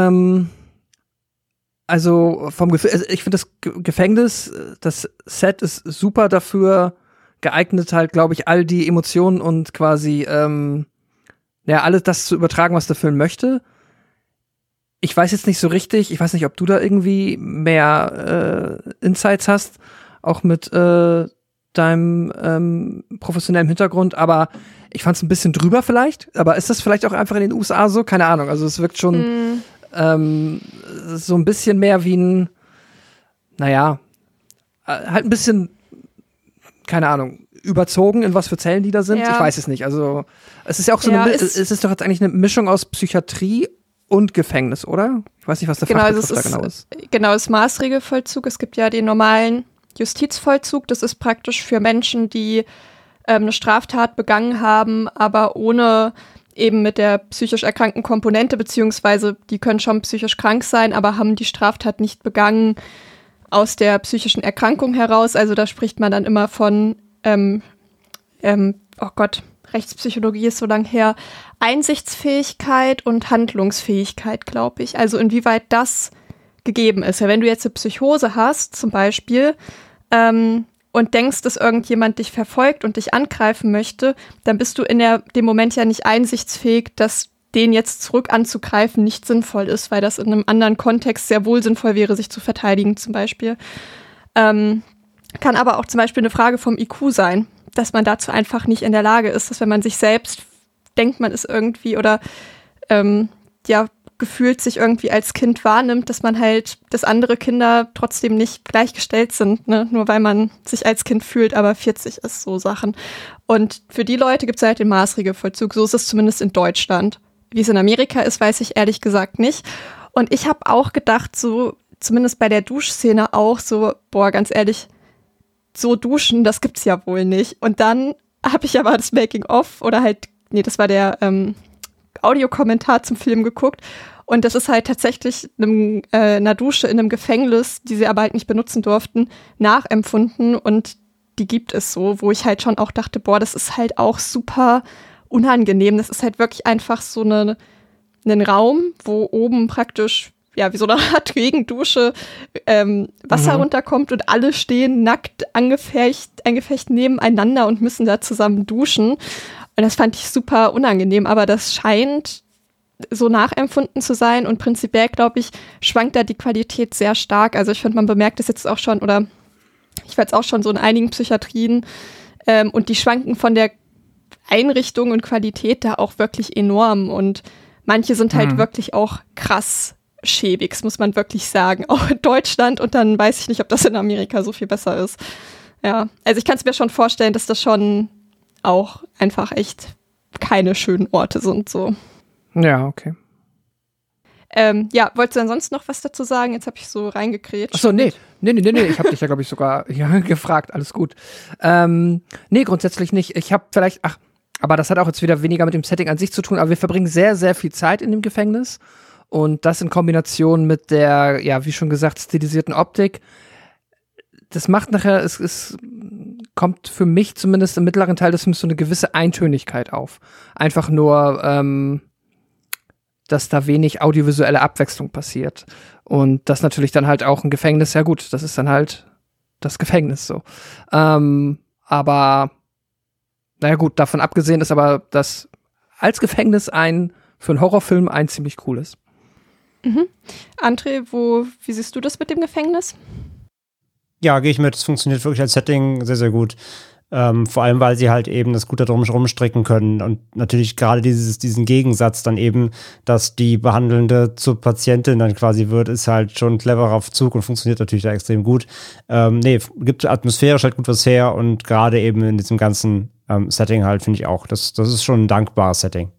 also vom Gefühl, also ich finde das Gefängnis, das Set ist super dafür geeignet, halt, glaube ich, all die Emotionen und quasi, alles das zu übertragen, was der Film möchte. Ich weiß jetzt nicht so richtig, ich weiß nicht, ob du da irgendwie mehr Insights hast, auch mit deinem professionellen Hintergrund, aber ich fand es ein bisschen drüber vielleicht. Aber ist das vielleicht auch einfach in den USA so? Keine Ahnung. Also es wirkt schon so ein bisschen mehr wie ein, naja, halt ein bisschen, keine Ahnung, überzogen, in was für Zellen die da sind. Ja. Ich weiß es nicht. Also es ist ja auch so es ist doch jetzt eigentlich eine Mischung aus Psychiatrie und Gefängnis, oder? Ich weiß nicht, was der Fachbegriff da genau ist. Genau, es ist Maßregelvollzug. Es gibt ja den normalen Justizvollzug. Das ist praktisch für Menschen, die eine Straftat begangen haben, aber ohne eben mit der psychisch erkrankten Komponente, beziehungsweise die können schon psychisch krank sein, aber haben die Straftat nicht begangen aus der psychischen Erkrankung heraus. Also da spricht man dann immer von, Rechtspsychologie ist so lang her, Einsichtsfähigkeit und Handlungsfähigkeit, glaube ich. Also inwieweit das gegeben ist. Ja, wenn du jetzt eine Psychose hast, zum Beispiel, und denkst, dass irgendjemand dich verfolgt und dich angreifen möchte, dann bist du in dem Moment ja nicht einsichtsfähig, dass den jetzt zurück anzugreifen nicht sinnvoll ist, weil das in einem anderen Kontext sehr wohl sinnvoll wäre, sich zu verteidigen zum Beispiel. Kann aber auch zum Beispiel eine Frage vom IQ sein, dass man dazu einfach nicht in der Lage ist, dass wenn man sich selbst denkt, man ist irgendwie oder gefühlt sich irgendwie als Kind wahrnimmt, dass man halt, dass andere Kinder trotzdem nicht gleichgestellt sind, ne? Nur weil man sich als Kind fühlt, aber 40 ist, so Sachen. Und für die Leute gibt es halt den Maßregelvollzug. So ist es zumindest in Deutschland. Wie es in Amerika ist, weiß ich ehrlich gesagt nicht. Und ich habe auch gedacht, so zumindest bei der Duschszene auch so, boah, ganz ehrlich, so duschen, das gibt's ja wohl nicht. Und dann habe ich aber das Making-of oder halt, das war der Audiokommentar zum Film geguckt. Und das ist halt tatsächlich einer Dusche in einem Gefängnis, die sie aber halt nicht benutzen durften, nachempfunden. Und die gibt es so, wo ich halt schon auch dachte, boah, das ist halt auch super unangenehm. Das ist halt wirklich einfach so einen Raum, wo oben praktisch, ja, wie so eine Art Regendusche Wasser runterkommt und alle stehen nackt eingefecht nebeneinander und müssen da zusammen duschen. Und das fand ich super unangenehm, aber das scheint so nachempfunden zu sein und prinzipiell, glaube ich, schwankt da die Qualität sehr stark. Also ich finde, man bemerkt das jetzt auch schon, oder ich war jetzt auch schon so in einigen Psychiatrien und die schwanken von der Einrichtung und Qualität da auch wirklich enorm und manche sind halt wirklich auch krass schäbig, das muss man wirklich sagen, auch in Deutschland und dann weiß ich nicht, ob das in Amerika so viel besser ist. Ja, also ich kann es mir schon vorstellen, dass das schon auch einfach echt keine schönen Orte sind, so. Ja, okay. Wolltest du ansonsten noch was dazu sagen? Jetzt habe ich so reingekrätscht. Achso, nee. Ich habe dich ja, glaube ich, sogar gefragt. Alles gut. Nee, grundsätzlich nicht. Ich habe vielleicht, aber das hat auch jetzt wieder weniger mit dem Setting an sich zu tun, aber wir verbringen sehr, sehr viel Zeit in dem Gefängnis und das in Kombination mit der, ja, wie schon gesagt, stilisierten Optik. Das macht nachher, es kommt für mich zumindest im mittleren Teil des Films so eine gewisse Eintönigkeit auf. Einfach nur, dass da wenig audiovisuelle Abwechslung passiert. Und das natürlich dann halt auch ein Gefängnis, ja gut, das ist dann halt das Gefängnis so. Aber, naja gut, davon abgesehen ist aber das als Gefängnis für einen Horrorfilm ein ziemlich cooles. André, wie siehst du das mit dem Gefängnis? Ja, gehe ich mit, es funktioniert wirklich als Setting sehr, sehr gut. Vor allem, weil sie halt eben das gut da drum rumstricken können und natürlich gerade diesen Gegensatz dann eben, dass die Behandelnde zur Patientin dann quasi wird, ist halt schon ein cleverer Zug und funktioniert natürlich da extrem gut. Gibt atmosphärisch halt gut was her und gerade eben in diesem ganzen Setting halt finde ich auch, das ist schon ein dankbares Setting.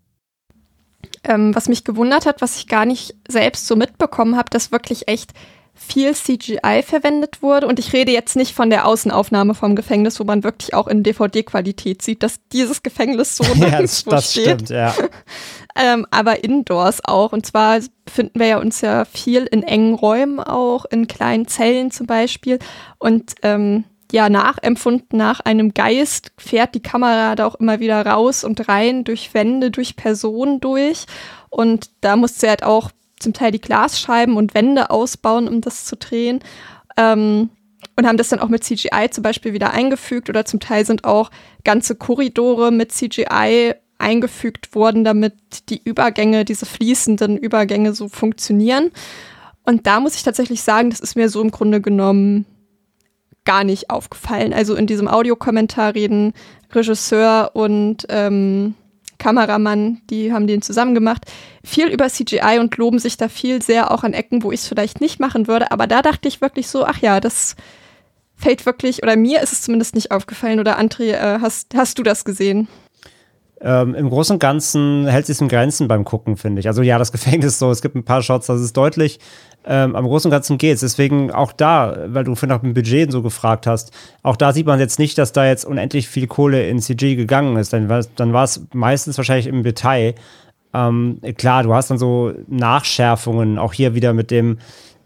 Was mich gewundert hat, was ich gar nicht selbst so mitbekommen habe, dass wirklich echt viel CGI verwendet wurde. Und ich rede jetzt nicht von der Außenaufnahme vom Gefängnis, wo man wirklich auch in DVD-Qualität sieht, dass dieses Gefängnis so nirgendwo das steht. Stimmt, ja. Aber indoors auch. Und zwar befinden wir uns ja viel in engen Räumen auch, in kleinen Zellen zum Beispiel. Und nachempfunden nach einem Geist fährt die Kamera da auch immer wieder raus und rein, durch Wände, durch Personen durch. Und da musste sie halt auch zum Teil die Glasscheiben und Wände ausbauen, um das zu drehen. Und haben das dann auch mit CGI zum Beispiel wieder eingefügt. Oder zum Teil sind auch ganze Korridore mit CGI eingefügt worden, damit die Übergänge, diese fließenden Übergänge so funktionieren. Und da muss ich tatsächlich sagen, das ist mir so im Grunde genommen gar nicht aufgefallen. Also in diesem Audiokommentar reden Regisseur und Kameramann, die haben den zusammen gemacht, viel über CGI und loben sich da viel sehr auch an Ecken, wo ich es vielleicht nicht machen würde. Aber da dachte ich wirklich so, ach ja, das fällt wirklich, oder mir ist es zumindest nicht aufgefallen. Oder André, hast du das gesehen? Im Großen und Ganzen hält sich in Grenzen beim Gucken, finde ich. Also ja, das Gefängnis so, es gibt ein paar Shots, das ist deutlich. Am Großen und Ganzen geht's. Deswegen auch da, weil du vorhin nach dem Budget so gefragt hast, auch da sieht man jetzt nicht, dass da jetzt unendlich viel Kohle in CG gegangen ist. Dann war es meistens wahrscheinlich im Detail. Klar, du hast dann so Nachschärfungen, auch hier wieder mit dem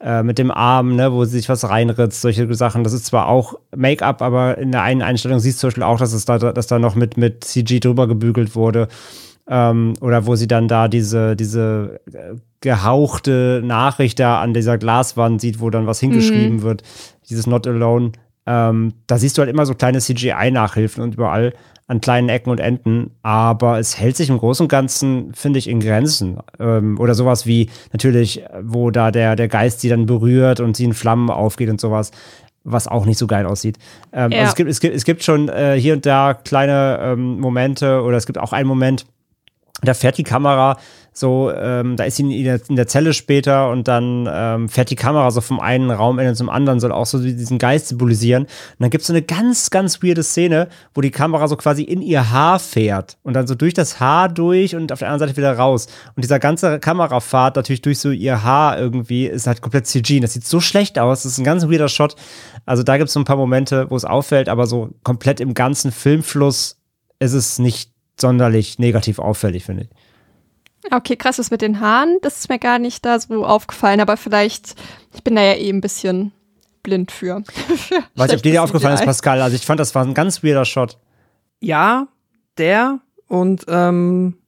Arm, ne, wo sie sich was reinritzt, solche Sachen. Das ist zwar auch Make-up, aber in der einen Einstellung siehst du zum Beispiel auch, dass da noch mit CG drüber gebügelt wurde. Oder wo sie dann da diese gehauchte Nachricht da an dieser Glaswand sieht, wo dann was hingeschrieben wird, dieses Not Alone. Da siehst du halt immer so kleine CGI-Nachhilfen und überall an kleinen Ecken und Enden, aber es hält sich im Großen und Ganzen, finde ich, in Grenzen. Oder sowas wie natürlich, wo da der Geist sie dann berührt und sie in Flammen aufgeht und sowas, was auch nicht so geil aussieht. Ja. Also es gibt schon hier und da kleine Momente, oder es gibt auch einen Moment, da fährt die Kamera so, da ist sie in der Zelle später und dann fährt die Kamera so vom einen Raumende zum anderen, soll auch so diesen Geist symbolisieren. Und dann gibt es so eine ganz, ganz weirde Szene, wo die Kamera so quasi in ihr Haar fährt und dann so durch das Haar durch und auf der anderen Seite wieder raus. Und dieser ganze Kamerafahrt natürlich durch so ihr Haar irgendwie ist halt komplett CG. Das sieht so schlecht aus, das ist ein ganz weirder Shot. Also da gibt es so ein paar Momente, wo es auffällt, aber so komplett im ganzen Filmfluss ist es nicht sonderlich negativ auffällig, finde ich. Okay, krass, das mit den Haaren, das ist mir gar nicht da so aufgefallen, aber vielleicht, ich bin da ja eh ein bisschen blind für. Weiß nicht, ob dir aufgefallen ist, Pascal, also ich fand, das war ein ganz weirder Shot. Ja, der und irgendwas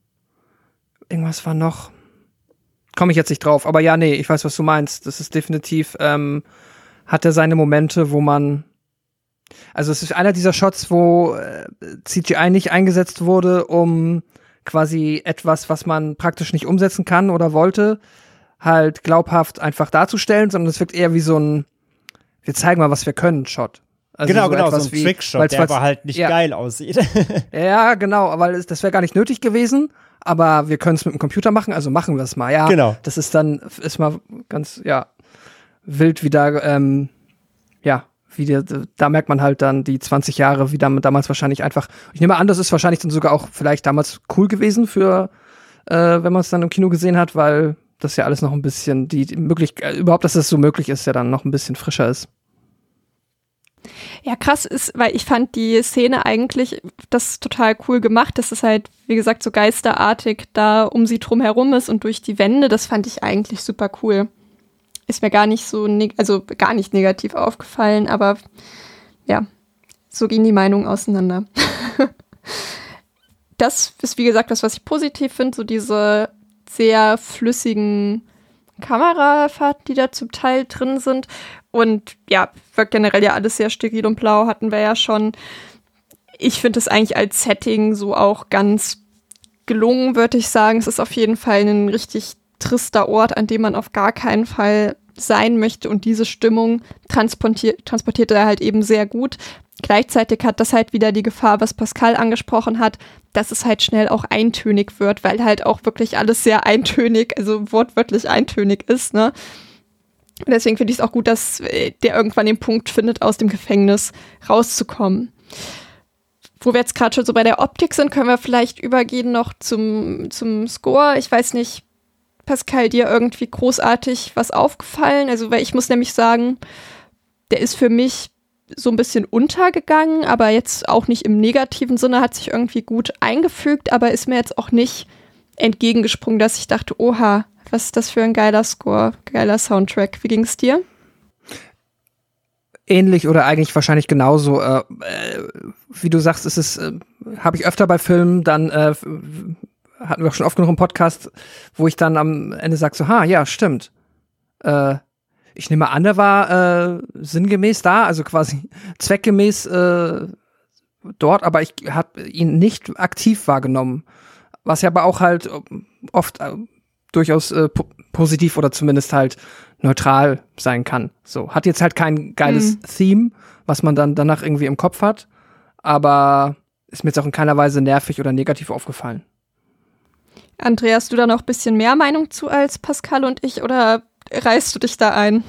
war noch, komme ich jetzt nicht drauf, aber ja, nee, ich weiß, was du meinst, das ist definitiv, hat er seine Momente, wo man, also es ist einer dieser Shots, wo CGI nicht eingesetzt wurde, um quasi etwas, was man praktisch nicht umsetzen kann oder wollte, halt glaubhaft einfach darzustellen, sondern es wirkt eher wie so ein wir zeigen mal, was wir können, Shot. Also genau, so ein Trickshot, der aber halt nicht geil aussieht. Ja, genau, weil das wäre gar nicht nötig gewesen, aber wir können es mit dem Computer machen, also machen wir es mal. Ja, genau. Das ist mal ganz, wild wieder, da merkt man halt dann die 20 Jahre, wie damals wahrscheinlich einfach, ich nehme an, das ist wahrscheinlich dann sogar auch vielleicht damals cool gewesen für, wenn man es dann im Kino gesehen hat, weil das ja alles noch ein bisschen, überhaupt, dass das so möglich ist, ja dann noch ein bisschen frischer ist. Ja, krass ist, weil ich fand die Szene eigentlich das total cool gemacht, dass es halt, wie gesagt, so geisterartig da um sie drum herum ist und durch die Wände, das fand ich eigentlich super cool. Ist mir gar nicht so, gar nicht negativ aufgefallen, aber ja, so ging die Meinung auseinander. Das ist, wie gesagt, das, was ich positiv finde, so diese sehr flüssigen Kamerafahrten, die da zum Teil drin sind. Und ja, wirkt generell ja alles sehr steril und blau, hatten wir ja schon. Ich finde es eigentlich als Setting so auch ganz gelungen, würde ich sagen. Es ist auf jeden Fall ein richtig trister Ort, an dem man auf gar keinen Fall sein möchte, und diese Stimmung transportiert er halt eben sehr gut. Gleichzeitig hat das halt wieder die Gefahr, was Pascal angesprochen hat, dass es halt schnell auch eintönig wird, weil halt auch wirklich alles sehr eintönig, also wortwörtlich eintönig ist, ne? Und deswegen finde ich es auch gut, dass der irgendwann den Punkt findet, aus dem Gefängnis rauszukommen. Wo wir jetzt gerade schon so bei der Optik sind, können wir vielleicht übergehen noch zum Score. Ich weiß nicht, Pascal, dir irgendwie großartig was aufgefallen? Also, weil ich muss nämlich sagen, der ist für mich so ein bisschen untergegangen, aber jetzt auch nicht im negativen Sinne, hat sich irgendwie gut eingefügt, aber ist mir jetzt auch nicht entgegengesprungen, dass ich dachte, oha, was ist das für ein geiler Score, geiler Soundtrack. Wie ging es dir? Ähnlich oder eigentlich wahrscheinlich genauso. Wie du sagst, ist es, habe ich öfter bei Filmen, dann hatten wir auch schon oft genug im Podcast, wo ich dann am Ende sage so, ja, stimmt. Ich nehme an, der war sinngemäß da, also quasi zweckgemäß dort, aber ich habe ihn nicht aktiv wahrgenommen. Was ja aber auch halt oft durchaus positiv oder zumindest halt neutral sein kann. So, hat jetzt halt kein geiles Theme, was man dann danach irgendwie im Kopf hat, aber ist mir jetzt auch in keiner Weise nervig oder negativ aufgefallen. Andreas, hast du da noch ein bisschen mehr Meinung zu als Pascal und ich oder reißt du dich da ein?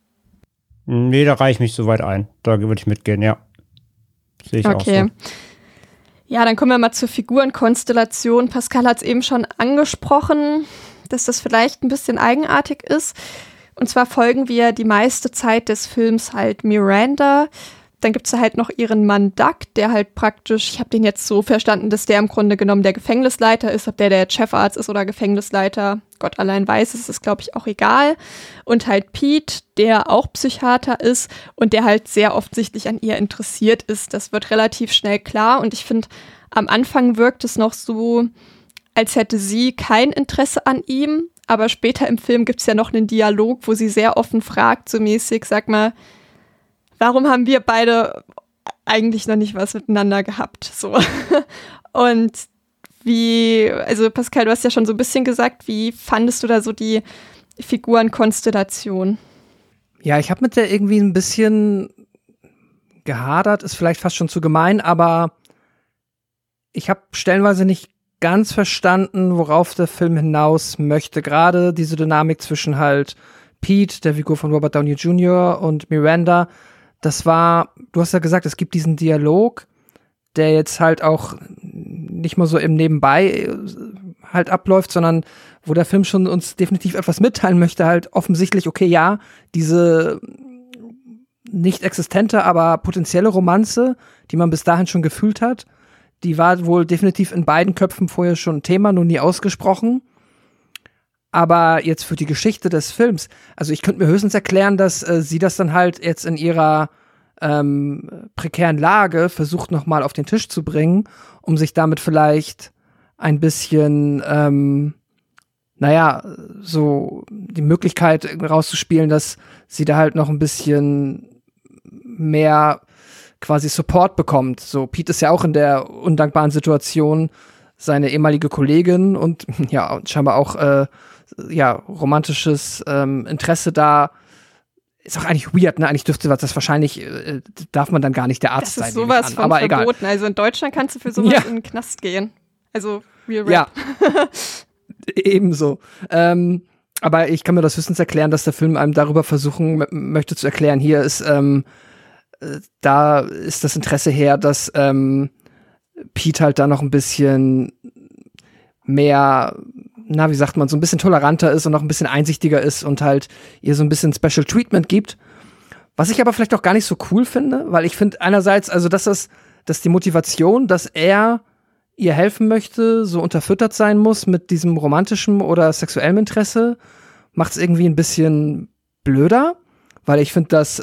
Nee, da reiche ich mich soweit ein. Da würde ich mitgehen, ja. Sehe ich auch so. Ja, dann kommen wir mal zur Figurenkonstellation. Pascal hat es eben schon angesprochen, dass das vielleicht ein bisschen eigenartig ist. Und zwar folgen wir die meiste Zeit des Films halt Miranda. Dann gibt es halt noch ihren Mann Doug, der halt praktisch, ich habe den jetzt so verstanden, dass der im Grunde genommen der Gefängnisleiter ist. Ob der Chefarzt ist oder Gefängnisleiter, Gott allein weiß, es ist, glaube ich, auch egal. Und halt Pete, der auch Psychiater ist und der halt sehr offensichtlich an ihr interessiert ist. Das wird relativ schnell klar. Und ich finde, am Anfang wirkt es noch so, als hätte sie kein Interesse an ihm. Aber später im Film gibt es ja noch einen Dialog, wo sie sehr offen fragt, so mäßig, sag mal, warum haben wir beide eigentlich noch nicht was miteinander gehabt? So. Und also Pascal, du hast ja schon so ein bisschen gesagt, wie fandest du da so die Figurenkonstellation? Ja, ich habe mit der irgendwie ein bisschen gehadert, ist vielleicht fast schon zu gemein, aber ich habe stellenweise nicht ganz verstanden, worauf der Film hinaus möchte. Gerade diese Dynamik zwischen halt Pete, der Figur von Robert Downey Jr. und Miranda, das war, du hast ja gesagt, es gibt diesen Dialog, der jetzt halt auch nicht mal so im Nebenbei halt abläuft, sondern wo der Film schon uns definitiv etwas mitteilen möchte, halt offensichtlich, okay, ja, diese nicht existente, aber potenzielle Romanze, die man bis dahin schon gefühlt hat, die war wohl definitiv in beiden Köpfen vorher schon ein Thema, nur nie ausgesprochen. Aber jetzt für die Geschichte des Films, also ich könnte mir höchstens erklären, dass sie das dann halt jetzt in ihrer prekären Lage versucht nochmal auf den Tisch zu bringen, um sich damit vielleicht ein bisschen, so die Möglichkeit rauszuspielen, dass sie da halt noch ein bisschen mehr quasi Support bekommt. So, Pete ist ja auch in der undankbaren Situation, seine ehemalige Kollegin und ja, scheinbar auch romantisches Interesse da. Ist auch eigentlich weird, ne? Eigentlich dürfte das wahrscheinlich, darf man dann gar nicht der Arzt sein. Das ist sowas von aber verboten. Egal. Also in Deutschland kannst du für sowas in den Knast gehen. Also Real Rap. Ja, ebenso. Aber ich kann mir das höchstens erklären, dass der Film einem darüber versuchen möchte zu erklären, hier ist, da ist das Interesse her, dass Pete halt da noch ein bisschen mehr, wie sagt man, so ein bisschen toleranter ist und noch ein bisschen einsichtiger ist und halt ihr so ein bisschen Special Treatment gibt. Was ich aber vielleicht auch gar nicht so cool finde, weil ich finde einerseits, also dass die Motivation, dass er ihr helfen möchte, so unterfüttert sein muss mit diesem romantischen oder sexuellem Interesse, macht es irgendwie ein bisschen blöder, weil ich finde, das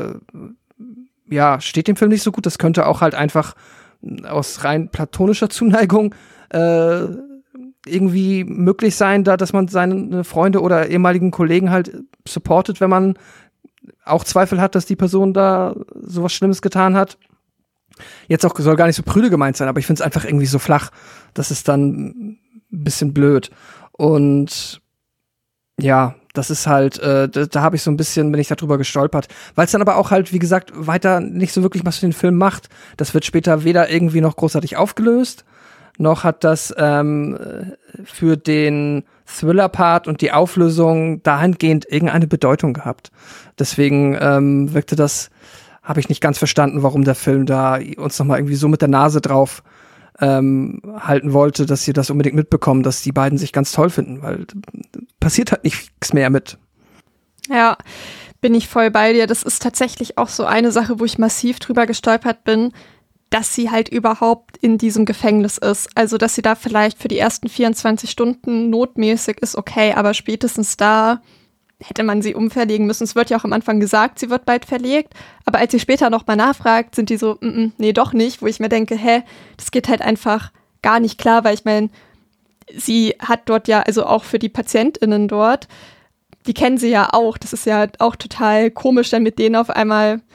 steht dem Film nicht so gut. Das könnte auch halt einfach aus rein platonischer Zuneigung irgendwie möglich sein, dass man seine Freunde oder ehemaligen Kollegen halt supportet, wenn man auch Zweifel hat, dass die Person da sowas Schlimmes getan hat. Jetzt auch soll gar nicht so prüde gemeint sein, aber ich finde es einfach irgendwie so flach, das ist dann ein bisschen blöd. Und ja, das ist halt, da habe ich so ein bisschen, bin ich da drüber gestolpert. Weil es dann aber auch halt, wie gesagt, weiter nicht so wirklich was für den Film macht. Das wird später weder irgendwie noch großartig aufgelöst, noch hat das für den Thriller-Part und die Auflösung dahingehend irgendeine Bedeutung gehabt. Deswegen wirkte das, habe ich nicht ganz verstanden, warum der Film da uns nochmal irgendwie so mit der Nase drauf halten wollte, dass sie das unbedingt mitbekommen, dass die beiden sich ganz toll finden, weil passiert halt nichts mehr mit. Ja, bin ich voll bei dir. Das ist tatsächlich auch so eine Sache, wo ich massiv drüber gestolpert bin, dass sie halt überhaupt in diesem Gefängnis ist. Also, dass sie da vielleicht für die ersten 24 Stunden notmäßig ist, okay, aber spätestens da hätte man sie umverlegen müssen. Es wird ja auch am Anfang gesagt, sie wird bald verlegt, aber als sie später nochmal nachfragt, sind die so, nee, doch nicht, wo ich mir denke, das geht halt einfach gar nicht klar, weil ich meine, sie hat dort ja, also auch für die PatientInnen dort, die kennen sie ja auch, das ist ja auch total komisch, dann mit denen auf einmal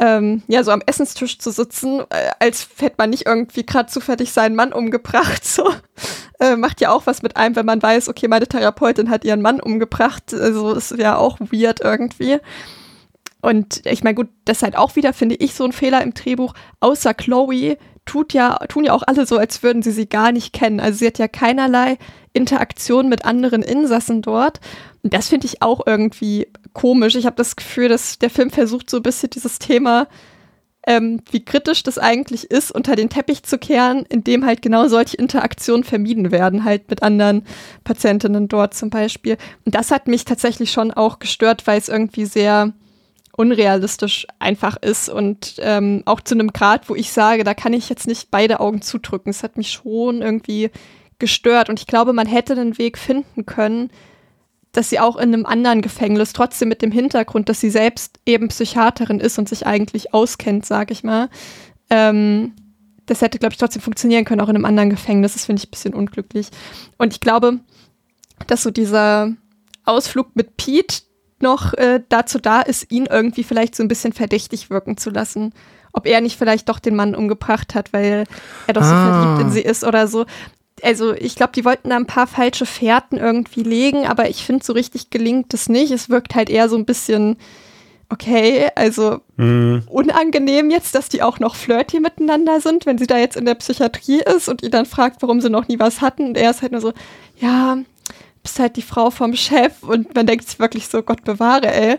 so am Essenstisch zu sitzen, als hätte man nicht irgendwie gerade zufällig seinen Mann umgebracht. So. Macht ja auch was mit einem, wenn man weiß, okay, meine Therapeutin hat ihren Mann umgebracht. Also ist ja auch weird irgendwie. Und ich meine, gut, das ist halt auch wieder, finde ich, so ein Fehler im Drehbuch. Außer Chloe tun ja auch alle so, als würden sie gar nicht kennen. Also sie hat ja keinerlei Interaktion mit anderen Insassen dort. Und das finde ich auch irgendwie komisch. Ich habe das Gefühl, dass der Film versucht, so ein bisschen dieses Thema, wie kritisch das eigentlich ist, unter den Teppich zu kehren, indem halt genau solche Interaktionen vermieden werden, halt mit anderen Patientinnen dort zum Beispiel. Und das hat mich tatsächlich schon auch gestört, weil es irgendwie sehr unrealistisch einfach ist und auch zu einem Grad, wo ich sage, da kann ich jetzt nicht beide Augen zudrücken. Es hat mich schon irgendwie gestört und ich glaube, man hätte einen Weg finden können, dass sie auch in einem anderen Gefängnis, trotzdem mit dem Hintergrund, dass sie selbst eben Psychiaterin ist und sich eigentlich auskennt, sage ich mal. Das hätte, glaube ich, trotzdem funktionieren können, auch in einem anderen Gefängnis. Das finde ich ein bisschen unglücklich. Und ich glaube, dass so dieser Ausflug mit Pete noch dazu da ist, ihn irgendwie vielleicht so ein bisschen verdächtig wirken zu lassen. Ob er nicht vielleicht doch den Mann umgebracht hat, weil er doch so verliebt in sie ist oder so. Also ich glaube, die wollten da ein paar falsche Fährten irgendwie legen, aber ich finde, so richtig gelingt das nicht. Es wirkt halt eher so ein bisschen, okay, also unangenehm jetzt, dass die auch noch flirty miteinander sind, wenn sie da jetzt in der Psychiatrie ist und ihn dann fragt, warum sie noch nie was hatten. Und er ist halt nur so, ja, bist halt die Frau vom Chef. Und man denkt sich wirklich so, Gott bewahre, ey.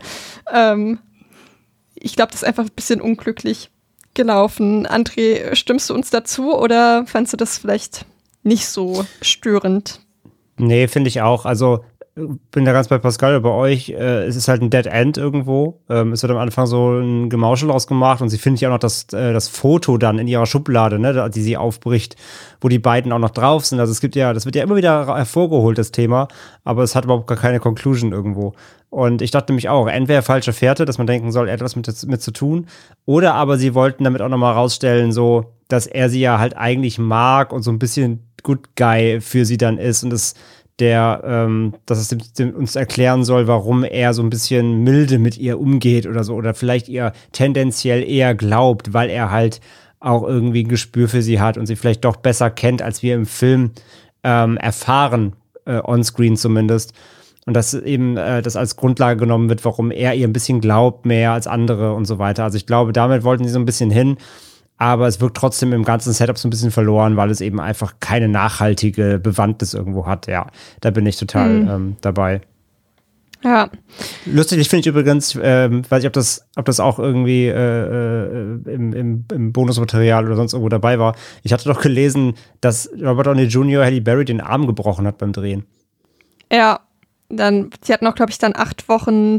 Ich glaube, das ist einfach ein bisschen unglücklich gelaufen. André, stimmst du uns dazu oder fandst du das vielleicht nicht so störend? Nee, finde ich auch. Also bin da ganz bei Pascal, bei euch. Es ist halt ein Dead End irgendwo. Es wird am Anfang so ein Gemauschel ausgemacht und sie findet ja auch noch das Foto dann in ihrer Schublade, ne, die sie aufbricht, wo die beiden auch noch drauf sind. Also das wird ja immer wieder hervorgeholt, das Thema, aber es hat überhaupt gar keine Conclusion irgendwo. Und ich dachte nämlich auch, entweder falsche Fährte, dass man denken soll, er hat was mit zu tun, oder aber sie wollten damit auch nochmal rausstellen, so, dass er sie ja halt eigentlich mag und so ein bisschen Good Guy für sie dann ist und dass es uns erklären soll, warum er so ein bisschen milde mit ihr umgeht oder so, oder vielleicht ihr tendenziell eher glaubt, weil er halt auch irgendwie ein Gespür für sie hat und sie vielleicht doch besser kennt, als wir im Film erfahren, onscreen zumindest. Und dass eben das als Grundlage genommen wird, warum er ihr ein bisschen glaubt, mehr als andere und so weiter. Also ich glaube, damit wollten sie so ein bisschen hin. Aber es wirkt trotzdem im ganzen Setup so ein bisschen verloren, weil es eben einfach keine nachhaltige Bewandtnis irgendwo hat. Ja, da bin ich total dabei. Ja. Lustig finde ich übrigens, weiß ich, ob das auch irgendwie im Bonusmaterial oder sonst irgendwo dabei war. Ich hatte doch gelesen, dass Robert Downey Jr. Halle Berry den Arm gebrochen hat beim Drehen. Ja, sie hatten auch, glaube ich, dann 8 Wochen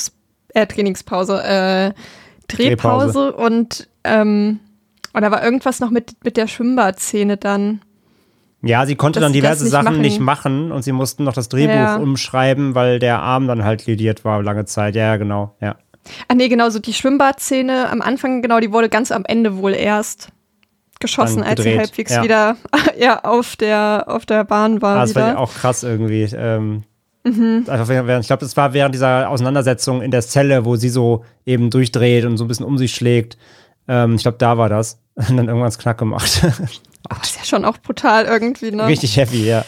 Drehpause und oder war irgendwas noch mit der Schwimmbadszene dann? Ja, sie konnte dann diverse Sachen nicht machen und sie mussten noch das Drehbuch umschreiben, weil der Arm dann halt lediert war lange Zeit. Ja, genau, ja. Ach nee, genau, so die Schwimmbadszene am Anfang, genau, die wurde ganz am Ende wohl erst geschossen, als sie halbwegs wieder auf der Bahn war. Das war ja auch krass irgendwie. Einfach ich glaube, das war während dieser Auseinandersetzung in der Zelle, wo sie so eben durchdreht und so ein bisschen um sich schlägt. Ich glaube, da war das. Und dann irgendwann Knack gemacht. Ist ja schon auch brutal irgendwie, ne? Richtig heavy, ja.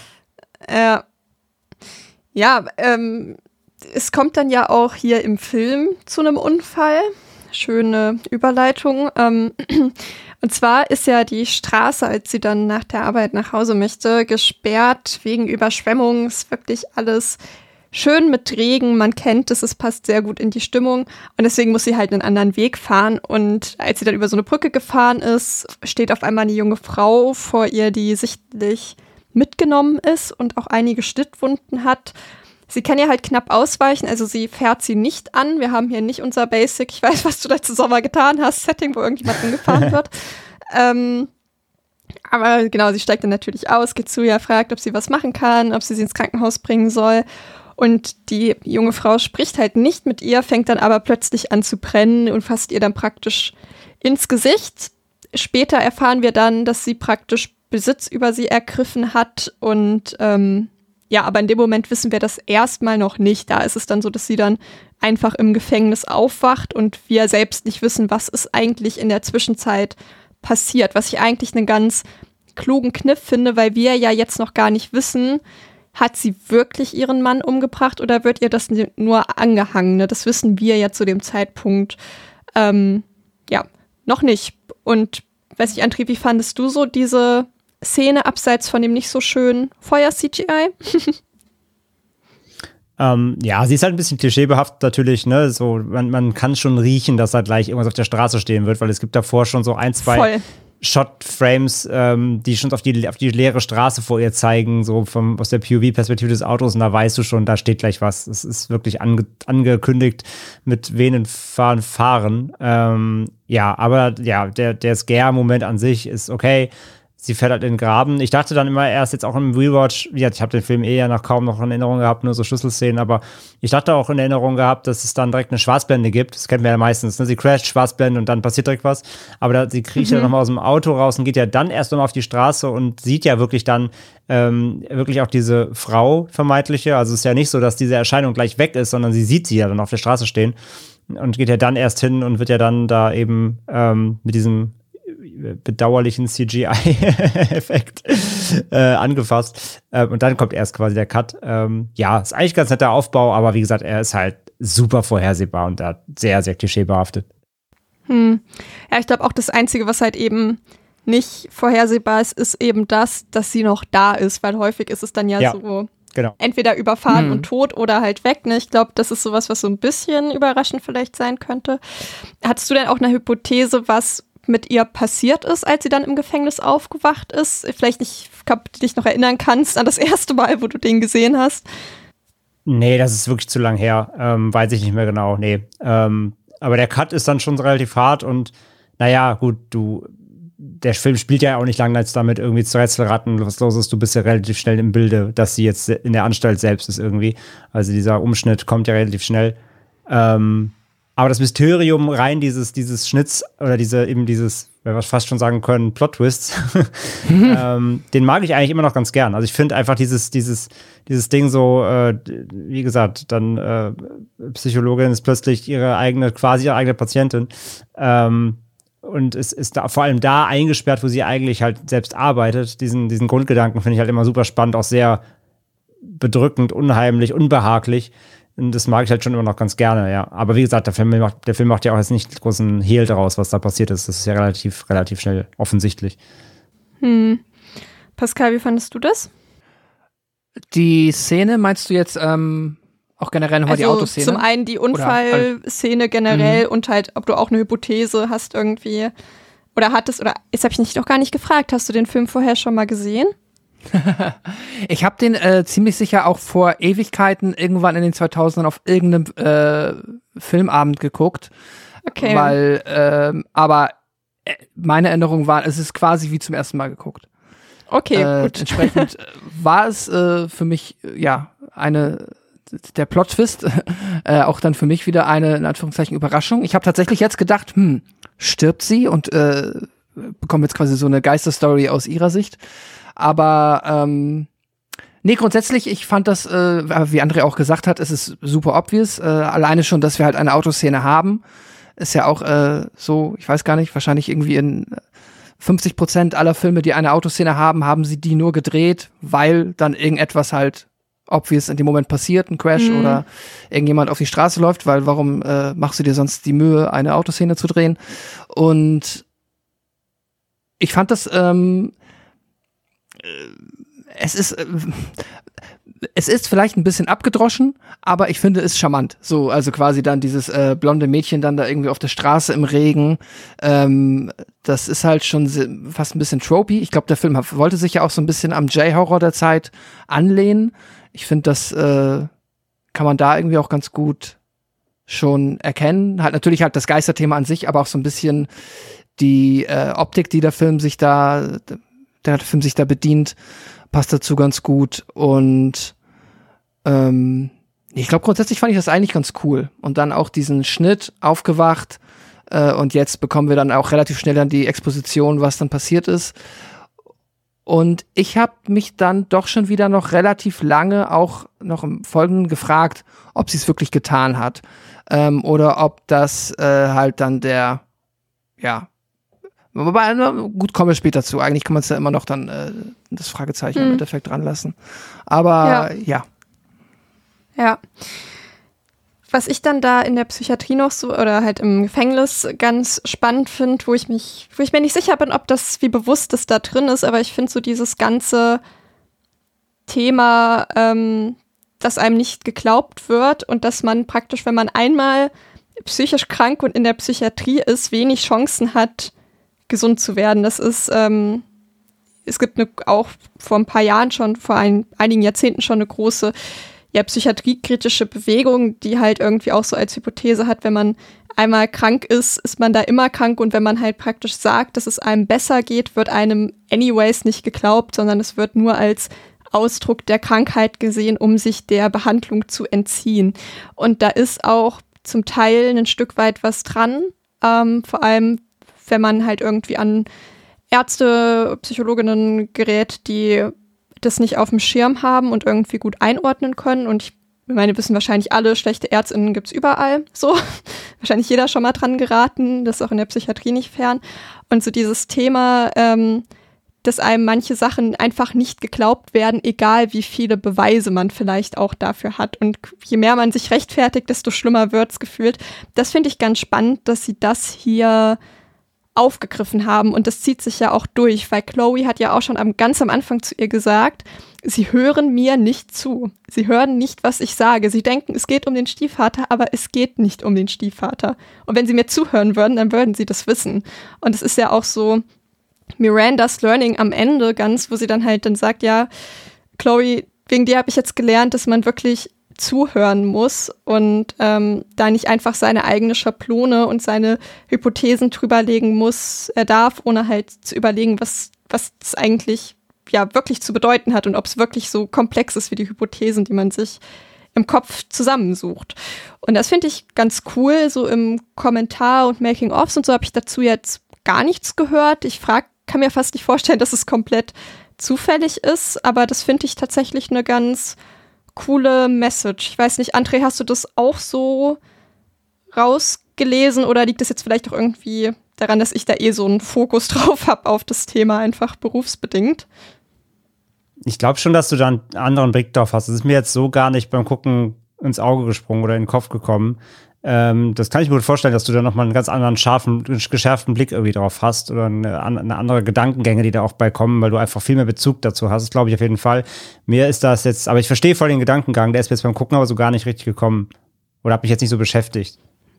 Ja, es kommt dann ja auch hier im Film zu einem Unfall. Schöne Überleitung. Und zwar ist ja die Straße, als sie dann nach der Arbeit nach Hause möchte, gesperrt wegen Überschwemmung. Ist wirklich alles schön mit Regen, man kennt es passt sehr gut in die Stimmung und deswegen muss sie halt einen anderen Weg fahren und als sie dann über so eine Brücke gefahren ist, steht auf einmal eine junge Frau vor ihr, die sichtlich mitgenommen ist und auch einige Schnittwunden hat. Sie kann ja halt knapp ausweichen, also sie fährt sie nicht an. Wir haben hier nicht unser Basic, ich weiß, was du letzten Sommer getan hast, Setting, wo irgendjemand angefahren wird. Aber genau, sie steigt dann natürlich aus, geht zu ihr, fragt, ob sie was machen kann, ob sie ins Krankenhaus bringen soll. Und die junge Frau spricht halt nicht mit ihr, fängt dann aber plötzlich an zu brennen und fasst ihr dann praktisch ins Gesicht. Später erfahren wir dann, dass sie praktisch Besitz über sie ergriffen hat und Ja, aber in dem Moment wissen wir das erstmal noch nicht. Da ist es dann so, dass sie dann einfach im Gefängnis aufwacht und wir selbst nicht wissen, was ist eigentlich in der Zwischenzeit passiert. Was ich eigentlich einen ganz klugen Kniff finde, weil wir ja jetzt noch gar nicht wissen, hat sie wirklich ihren Mann umgebracht oder wird ihr das nur angehangen? Ne? Das wissen wir ja zu dem Zeitpunkt noch nicht. Und weiß ich, André, wie fandest du so diese Szene abseits von dem nicht so schönen Feuer-CGI? Ja, sie ist halt ein bisschen klischeebehaftet natürlich, ne? So, man kann schon riechen, dass da gleich irgendwas auf der Straße stehen wird, weil es gibt davor schon so ein, zwei Shot-Frames, die schon auf die leere Straße vor ihr zeigen, so aus der POV-Perspektive des Autos, und da weißt du schon, da steht gleich was. Es ist wirklich angekündigt mit Venen fahren. Ja, aber ja, der Scare-Moment an sich ist okay. Sie fällt halt in den Graben. Ich dachte dann immer erst jetzt auch im Rewatch, ich habe den Film ja noch kaum noch in Erinnerung gehabt, nur so Schlüsselszenen, aber ich dachte auch in Erinnerung gehabt, dass es dann direkt eine Schwarzblende gibt. Das kennt man ja meistens, ne? Sie crasht, Schwarzblende und dann passiert direkt was. Aber sie kriecht ja nochmal aus dem Auto raus und geht ja dann erst nochmal auf die Straße und sieht ja wirklich dann wirklich auch diese Frau vermeintliche. Also es ist ja nicht so, dass diese Erscheinung gleich weg ist, sondern sie sieht sie ja dann auf der Straße stehen und geht ja dann erst hin und wird ja dann da eben mit diesem bedauerlichen CGI-Effekt angefasst. Und dann kommt erst quasi der Cut. Ja, ist eigentlich ganz netter Aufbau, aber wie gesagt, er ist halt super vorhersehbar und da sehr, sehr klischeebehaftet. Ja, ich glaube auch das Einzige, was halt eben nicht vorhersehbar ist, ist eben das, dass sie noch da ist, weil häufig ist es dann ja so genau. Entweder überfahren und tot oder halt weg. Ne? Ich glaube, das ist sowas, was so ein bisschen überraschend vielleicht sein könnte. Hattest du denn auch eine Hypothese, was mit ihr passiert ist, als sie dann im Gefängnis aufgewacht ist? Vielleicht nicht, ob du dich noch erinnern kannst an das erste Mal, wo du den gesehen hast. Nee, das ist wirklich zu lang her. Weiß ich nicht mehr genau. Nee. Aber der Cut ist dann schon relativ hart und naja, gut, der Film spielt ja auch nicht lange als damit irgendwie zu Rätselraten, was los ist. Du bist ja relativ schnell im Bilde, dass sie jetzt in der Anstalt selbst ist irgendwie. Also dieser Umschnitt kommt ja relativ schnell. Aber das Mysterium rein dieses Schnitts oder dieses, wenn wir fast schon sagen können, Plot-Twists, den mag ich eigentlich immer noch ganz gern. Also ich finde einfach dieses Ding so, wie gesagt, dann Psychologin ist plötzlich quasi ihre eigene Patientin. Und es ist da, vor allem da eingesperrt, wo sie eigentlich halt selbst arbeitet. Diesen Grundgedanken finde ich halt immer super spannend, auch sehr bedrückend, unheimlich, unbehaglich. Und das mag ich halt schon immer noch ganz gerne, ja. Aber wie gesagt, der Film macht ja auch jetzt nicht großen Hehl daraus, was da passiert ist. Das ist ja relativ schnell offensichtlich. Pascal, wie fandest du das? Die Szene, meinst du jetzt auch generell nochmal die Autoszene? Zum einen die Unfallszene generell und halt, ob du auch eine Hypothese hast irgendwie oder hattest, oder jetzt habe ich dich doch gar nicht gefragt, hast du den Film vorher schon mal gesehen? Ich habe den ziemlich sicher auch vor Ewigkeiten irgendwann in den 2000ern auf irgendeinem Filmabend geguckt. Okay. Weil, aber meine Erinnerung war, es ist quasi wie zum ersten Mal geguckt. Okay, gut. Entsprechend war es für mich, der Plot-Twist, auch dann für mich wieder eine, in Anführungszeichen, Überraschung. Ich habe tatsächlich jetzt gedacht, stirbt sie und bekomme jetzt quasi so eine Geisterstory aus ihrer Sicht. Aber nee, grundsätzlich, ich fand das, wie André auch gesagt hat, es ist super obvious. Alleine schon, dass wir halt eine Autoszene haben, ist ja auch so, ich weiß gar nicht, wahrscheinlich irgendwie in 50% aller Filme, die eine Autoszene haben, haben sie die nur gedreht, weil dann irgendetwas halt obvious in dem Moment passiert, ein Crash oder irgendjemand auf die Straße läuft, weil warum machst du dir sonst die Mühe, eine Autoszene zu drehen? Und ich fand das es ist vielleicht ein bisschen abgedroschen, aber ich finde es charmant. So, also quasi dann dieses blonde Mädchen dann da irgendwie auf der Straße im Regen. Das ist halt schon fast ein bisschen tropey. Ich glaube, der Film wollte sich ja auch so ein bisschen am J-Horror der Zeit anlehnen. Ich finde, das kann man da irgendwie auch ganz gut schon erkennen. Halt natürlich halt das Geisterthema an sich, aber auch so ein bisschen die Optik, die der Film sich da bedient, passt dazu ganz gut. Und ich glaube, grundsätzlich fand ich das eigentlich ganz cool. Und dann auch diesen Schnitt, aufgewacht, und jetzt bekommen wir dann auch relativ schnell dann die Exposition, was dann passiert ist. Und ich habe mich dann doch schon wieder noch relativ lange auch noch im Folgenden gefragt, ob sie es wirklich getan hat. Oder ob das halt dann wobei, gut, kommen wir später zu. Eigentlich kann man es ja immer noch dann das Fragezeichen im Endeffekt dran lassen. Aber ja. Ja. Was ich dann da in der Psychiatrie noch so oder halt im Gefängnis ganz spannend finde, wo ich mir nicht sicher bin, ob das, wie bewusst das da drin ist, aber ich finde so dieses ganze Thema, dass einem nicht geglaubt wird und dass man praktisch, wenn man einmal psychisch krank und in der Psychiatrie ist, wenig Chancen hat, gesund zu werden. Das ist, es gibt auch vor ein paar Jahren schon, vor einigen Jahrzehnten schon eine große psychiatriekritische Bewegung, die halt irgendwie auch so als Hypothese hat, wenn man einmal krank ist, ist man da immer krank und wenn man halt praktisch sagt, dass es einem besser geht, wird einem anyways nicht geglaubt, sondern es wird nur als Ausdruck der Krankheit gesehen, um sich der Behandlung zu entziehen. Und da ist auch zum Teil ein Stück weit was dran, vor allem wenn man halt irgendwie an Ärzte, Psychologinnen gerät, die das nicht auf dem Schirm haben und irgendwie gut einordnen können. Und ich meine, wissen wahrscheinlich alle, schlechte ÄrztInnen gibt's überall. So, wahrscheinlich jeder schon mal dran geraten. Das ist auch in der Psychiatrie nicht fern. Und so dieses Thema, dass einem manche Sachen einfach nicht geglaubt werden, egal wie viele Beweise man vielleicht auch dafür hat. Und je mehr man sich rechtfertigt, desto schlimmer wird's gefühlt. Das finde ich ganz spannend, dass sie das hier aufgegriffen haben und das zieht sich ja auch durch, weil Chloe hat ja auch schon ganz am Anfang zu ihr gesagt, sie hören mir nicht zu. Sie hören nicht, was ich sage. Sie denken, es geht um den Stiefvater, aber es geht nicht um den Stiefvater. Und wenn sie mir zuhören würden, dann würden sie das wissen. Und es ist ja auch so Mirandas Learning am Ende ganz, wo sie dann halt dann sagt, ja, Chloe, wegen dir habe ich jetzt gelernt, dass man wirklich zuhören muss und da nicht einfach seine eigene Schablone und seine Hypothesen drüberlegen muss, er darf, ohne halt zu überlegen, was das eigentlich wirklich zu bedeuten hat und ob es wirklich so komplex ist wie die Hypothesen, die man sich im Kopf zusammensucht. Und das finde ich ganz cool, so im Kommentar und Making-ofs und so habe ich dazu jetzt gar nichts gehört. Kann mir fast nicht vorstellen, dass es komplett zufällig ist, aber das finde ich tatsächlich eine ganz coole Message. Ich weiß nicht, André, hast du das auch so rausgelesen oder liegt das jetzt vielleicht auch irgendwie daran, dass ich da so einen Fokus drauf habe auf das Thema, einfach berufsbedingt? Ich glaube schon, dass du da einen anderen Blick drauf hast. Das ist mir jetzt so gar nicht beim Gucken ins Auge gesprungen oder in den Kopf gekommen. Das kann ich mir gut vorstellen, dass du da nochmal einen ganz anderen geschärften Blick irgendwie drauf hast oder eine andere Gedankengänge, die da auch bei kommen, weil du einfach viel mehr Bezug dazu hast. Das glaube ich auf jeden Fall. Mir ist das jetzt, aber ich verstehe voll den Gedankengang, der ist mir jetzt beim Gucken aber so gar nicht richtig gekommen. Oder hat mich jetzt nicht so beschäftigt.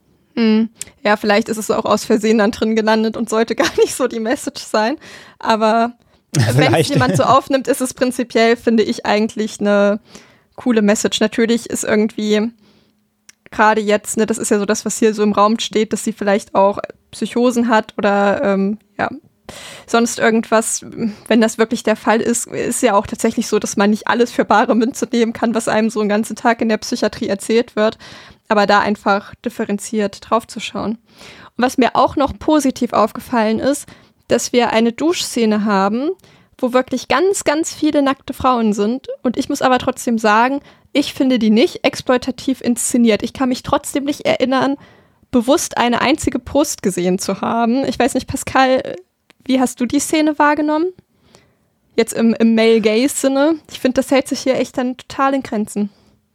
Ja, vielleicht ist es auch aus Versehen dann drin gelandet und sollte gar nicht so die Message sein. Aber wenn es jemand so aufnimmt, ist es prinzipiell, finde ich, eigentlich eine coole Message. Natürlich ist irgendwie gerade jetzt, das ist ja so das, was hier so im Raum steht, dass sie vielleicht auch Psychosen hat oder sonst irgendwas. Wenn das wirklich der Fall ist, ist ja auch tatsächlich so, dass man nicht alles für bare Münze nehmen kann, was einem so einen ganzen Tag in der Psychiatrie erzählt wird, aber da einfach differenziert drauf zu schauen. Und was mir auch noch positiv aufgefallen ist, dass wir eine Duschszene haben, wo wirklich ganz, ganz viele nackte Frauen sind und ich muss aber trotzdem sagen, ich finde die nicht exploitativ inszeniert. Ich kann mich trotzdem nicht erinnern, bewusst eine einzige Brust gesehen zu haben. Ich weiß nicht, Pascal, wie hast du die Szene wahrgenommen? Jetzt im Male-Gaze-Sinne. Ich finde, das hält sich hier echt dann total in Grenzen.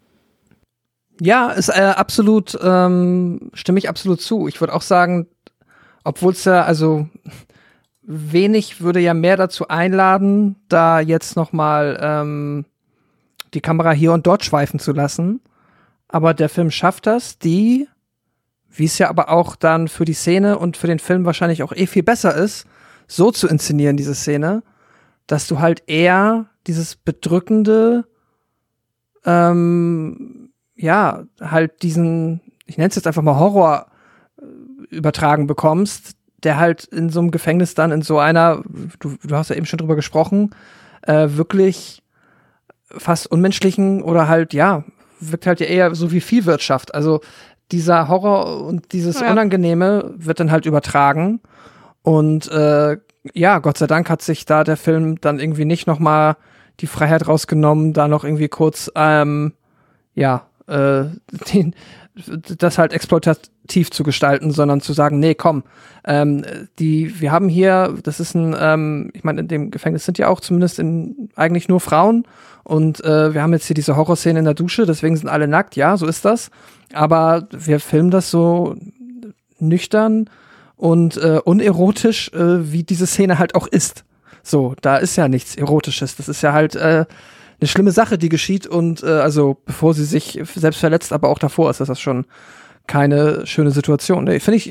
Ja, ist absolut, stimme ich absolut zu. Ich würde auch sagen, obwohl es ja, also wenig würde ja mehr dazu einladen, da jetzt nochmal die Kamera hier und dort schweifen zu lassen. Aber der Film schafft das, wie es ja aber auch dann für die Szene und für den Film wahrscheinlich auch viel besser ist, so zu inszenieren, diese Szene, dass du halt eher dieses bedrückende, halt diesen, ich nenne es jetzt einfach mal Horror übertragen bekommst, der halt in so einem Gefängnis dann in so einer, du hast ja eben schon drüber gesprochen, wirklich fast unmenschlichen oder halt, wirkt halt ja eher so wie Viehwirtschaft. Also dieser Horror und dieses Unangenehme wird dann halt übertragen und ja, Gott sei Dank hat sich da der Film dann irgendwie nicht nochmal die Freiheit rausgenommen, da noch irgendwie kurz, das halt exploitativ zu gestalten, sondern zu sagen, nee, komm, wir haben hier, das ist ich meine, in dem Gefängnis sind ja auch zumindest eigentlich nur Frauen und wir haben jetzt hier diese Horrorszene in der Dusche, deswegen sind alle nackt, ja, so ist das, aber wir filmen das so nüchtern und unerotisch, wie diese Szene halt auch ist. So, da ist ja nichts Erotisches, das ist ja halt eine schlimme Sache, die geschieht und also bevor sie sich selbst verletzt, aber auch davor ist das schon keine schöne Situation. Finde ich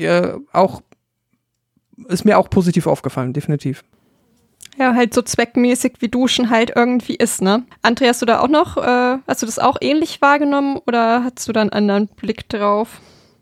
ist mir auch positiv aufgefallen, definitiv. Ja, halt so zweckmäßig wie Duschen halt irgendwie ist, ne? André, hast du da auch noch, hast du das auch ähnlich wahrgenommen oder hast du da einen anderen Blick drauf?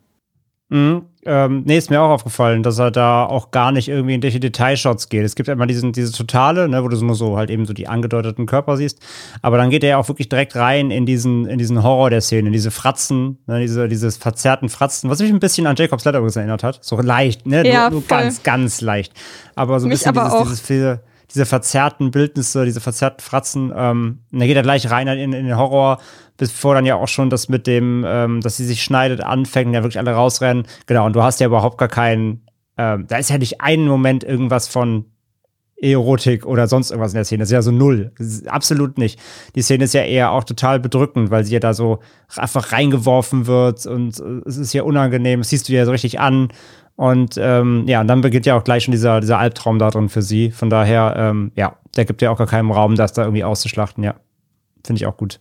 Nee, ist mir auch aufgefallen, dass er da auch gar nicht irgendwie in die Detailshots geht. Es gibt ja immer diese totale, ne, wo du nur so halt eben so die angedeuteten Körper siehst, aber dann geht er ja auch wirklich direkt rein in diesen Horror der Szene, in diese Fratzen, ne, diese verzerrten Fratzen, was mich ein bisschen an Jacob's Ladder erinnert hat. So leicht, ne, ja, nur ganz, ganz leicht. Aber so ein bisschen diese verzerrten Bildnisse, diese verzerrten Fratzen, da geht er gleich rein in den Horror, bevor dann ja auch schon das mit dem, dass sie sich schneidet, anfängt und ja wirklich alle rausrennen. Genau, und du hast ja überhaupt gar keinen, da ist ja nicht einen Moment irgendwas von Erotik oder sonst irgendwas in der Szene. Das ist ja so null. Absolut nicht. Die Szene ist ja eher auch total bedrückend, weil sie ja da so einfach reingeworfen wird und es ist ja unangenehm, das siehst du ja so richtig an. Und und dann beginnt ja auch gleich schon dieser Albtraum da drin für sie. Von daher, der gibt ja auch gar keinen Raum, das da irgendwie auszuschlachten. Ja, finde ich auch gut.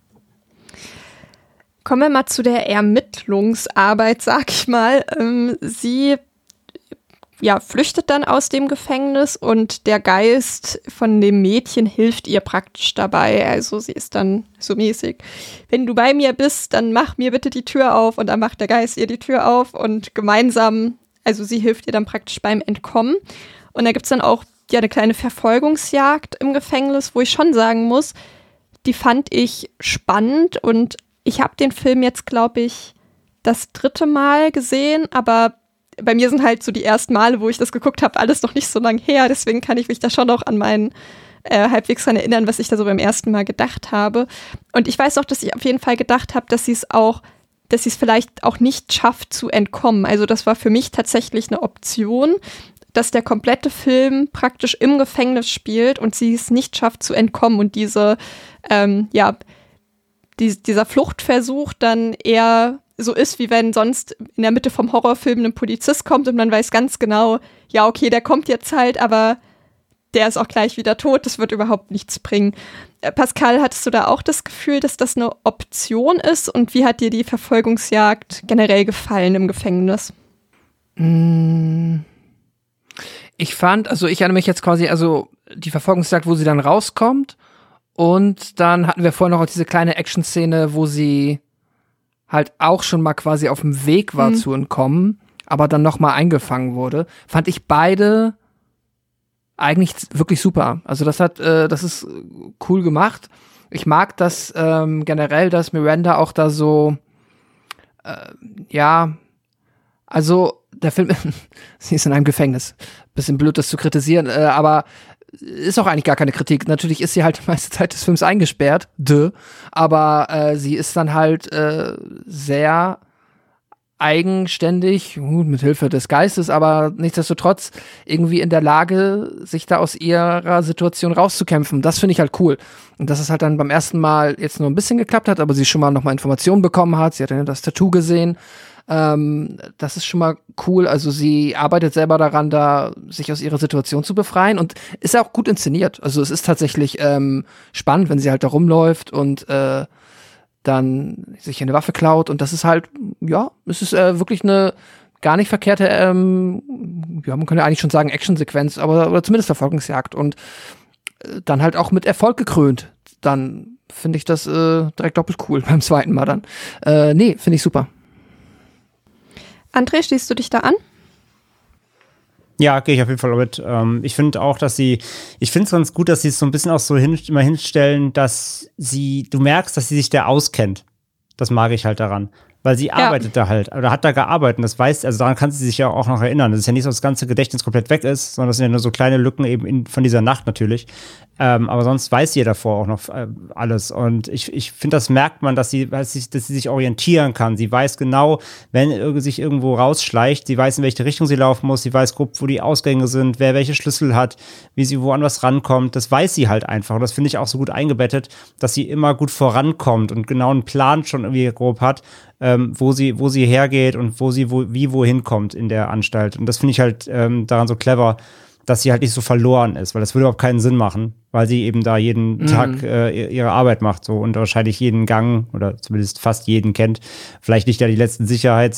Kommen wir mal zu der Ermittlungsarbeit, sag ich mal. Sie flüchtet dann aus dem Gefängnis und der Geist von dem Mädchen hilft ihr praktisch dabei. Also sie ist dann so mäßig, wenn du bei mir bist, dann mach mir bitte die Tür auf, und dann macht der Geist ihr die Tür auf und gemeinsam, also sie hilft ihr dann praktisch beim Entkommen. Und da gibt's dann auch eine kleine Verfolgungsjagd im Gefängnis, wo ich schon sagen muss, die fand ich spannend, und ich habe den Film jetzt, glaube ich, das 3. Mal gesehen, aber bei mir sind halt so die ersten Male, wo ich das geguckt habe, alles noch nicht so lang her. Deswegen kann ich mich da schon noch an meinen halbwegs dran erinnern, was ich da so beim ersten Mal gedacht habe. Und ich weiß auch, dass ich auf jeden Fall gedacht habe, dass sie es vielleicht auch nicht schafft zu entkommen. Also das war für mich tatsächlich eine Option, dass der komplette Film praktisch im Gefängnis spielt und sie es nicht schafft zu entkommen und dieser Fluchtversuch dann eher so ist, wie wenn sonst in der Mitte vom Horrorfilm ein Polizist kommt und man weiß ganz genau, ja, okay, der kommt jetzt halt, aber der ist auch gleich wieder tot, das wird überhaupt nichts bringen. Pascal, hattest du da auch das Gefühl, dass das eine Option ist, und wie hat dir die Verfolgungsjagd generell gefallen im Gefängnis? Ich erinnere mich jetzt quasi, also die Verfolgungsjagd, wo sie dann rauskommt, und dann hatten wir vorher noch diese kleine Action-Szene, wo sie halt auch schon mal quasi auf dem Weg war zu entkommen, aber dann noch mal eingefangen wurde. Fand ich beide eigentlich wirklich super. Also das ist cool gemacht. Ich mag das generell, dass Miranda auch da so also der Film, sie ist in einem Gefängnis. Bisschen blöd, das zu kritisieren, aber ist auch eigentlich gar keine Kritik. Natürlich ist sie halt die meiste Zeit des Films eingesperrt, aber sie ist dann halt sehr eigenständig, mit Hilfe des Geistes, aber nichtsdestotrotz irgendwie in der Lage, sich da aus ihrer Situation rauszukämpfen. Das finde ich halt cool. Und dass es halt dann beim ersten Mal jetzt nur ein bisschen geklappt hat, aber sie schon mal nochmal Informationen bekommen hat. Sie hat ja das Tattoo gesehen. Das ist schon mal cool. Also sie arbeitet selber daran, da sich aus ihrer Situation zu befreien, und ist ja auch gut inszeniert. Also es ist tatsächlich spannend, wenn sie halt da rumläuft und dann sich eine Waffe klaut, und das ist halt, es ist wirklich eine gar nicht verkehrte, man könnte eigentlich schon sagen Actionsequenz, aber zumindest Verfolgungsjagd, und dann halt auch mit Erfolg gekrönt. Dann finde ich das direkt doppelt cool beim zweiten Mal dann. Finde ich super. André, schließt du dich da an? Ja, gehe ich auf jeden Fall mit. Ich finde auch, ich finde es ganz gut, dass sie es so ein bisschen auch so immer hinstellen, dass du merkst, dass sie sich da auskennt. Das mag ich halt daran. weil sie arbeitet da halt oder hat da gearbeitet und das weiß, also daran kann sie sich ja auch noch erinnern. Das ist ja nicht so, dass das ganze Gedächtnis komplett weg ist, sondern das sind ja nur so kleine Lücken eben von dieser Nacht natürlich. Aber sonst weiß sie ja davor auch noch alles. Und ich finde, das merkt man, dass sie sich orientieren kann. Sie weiß genau, wenn sich irgendwo rausschleicht, sie weiß, in welche Richtung sie laufen muss, sie weiß grob, wo die Ausgänge sind, wer welche Schlüssel hat, wie sie woanders rankommt. Das weiß sie halt einfach. Und das finde ich auch so gut eingebettet, dass sie immer gut vorankommt und genau einen Plan schon irgendwie grob hat, wo sie hergeht und wohin kommt in der Anstalt. Und das finde ich halt daran so clever, dass sie halt nicht so verloren ist, weil das würde überhaupt keinen Sinn machen, weil sie eben da jeden Tag ihre Arbeit macht so und wahrscheinlich jeden Gang oder zumindest fast jeden kennt. Vielleicht nicht ja die letzten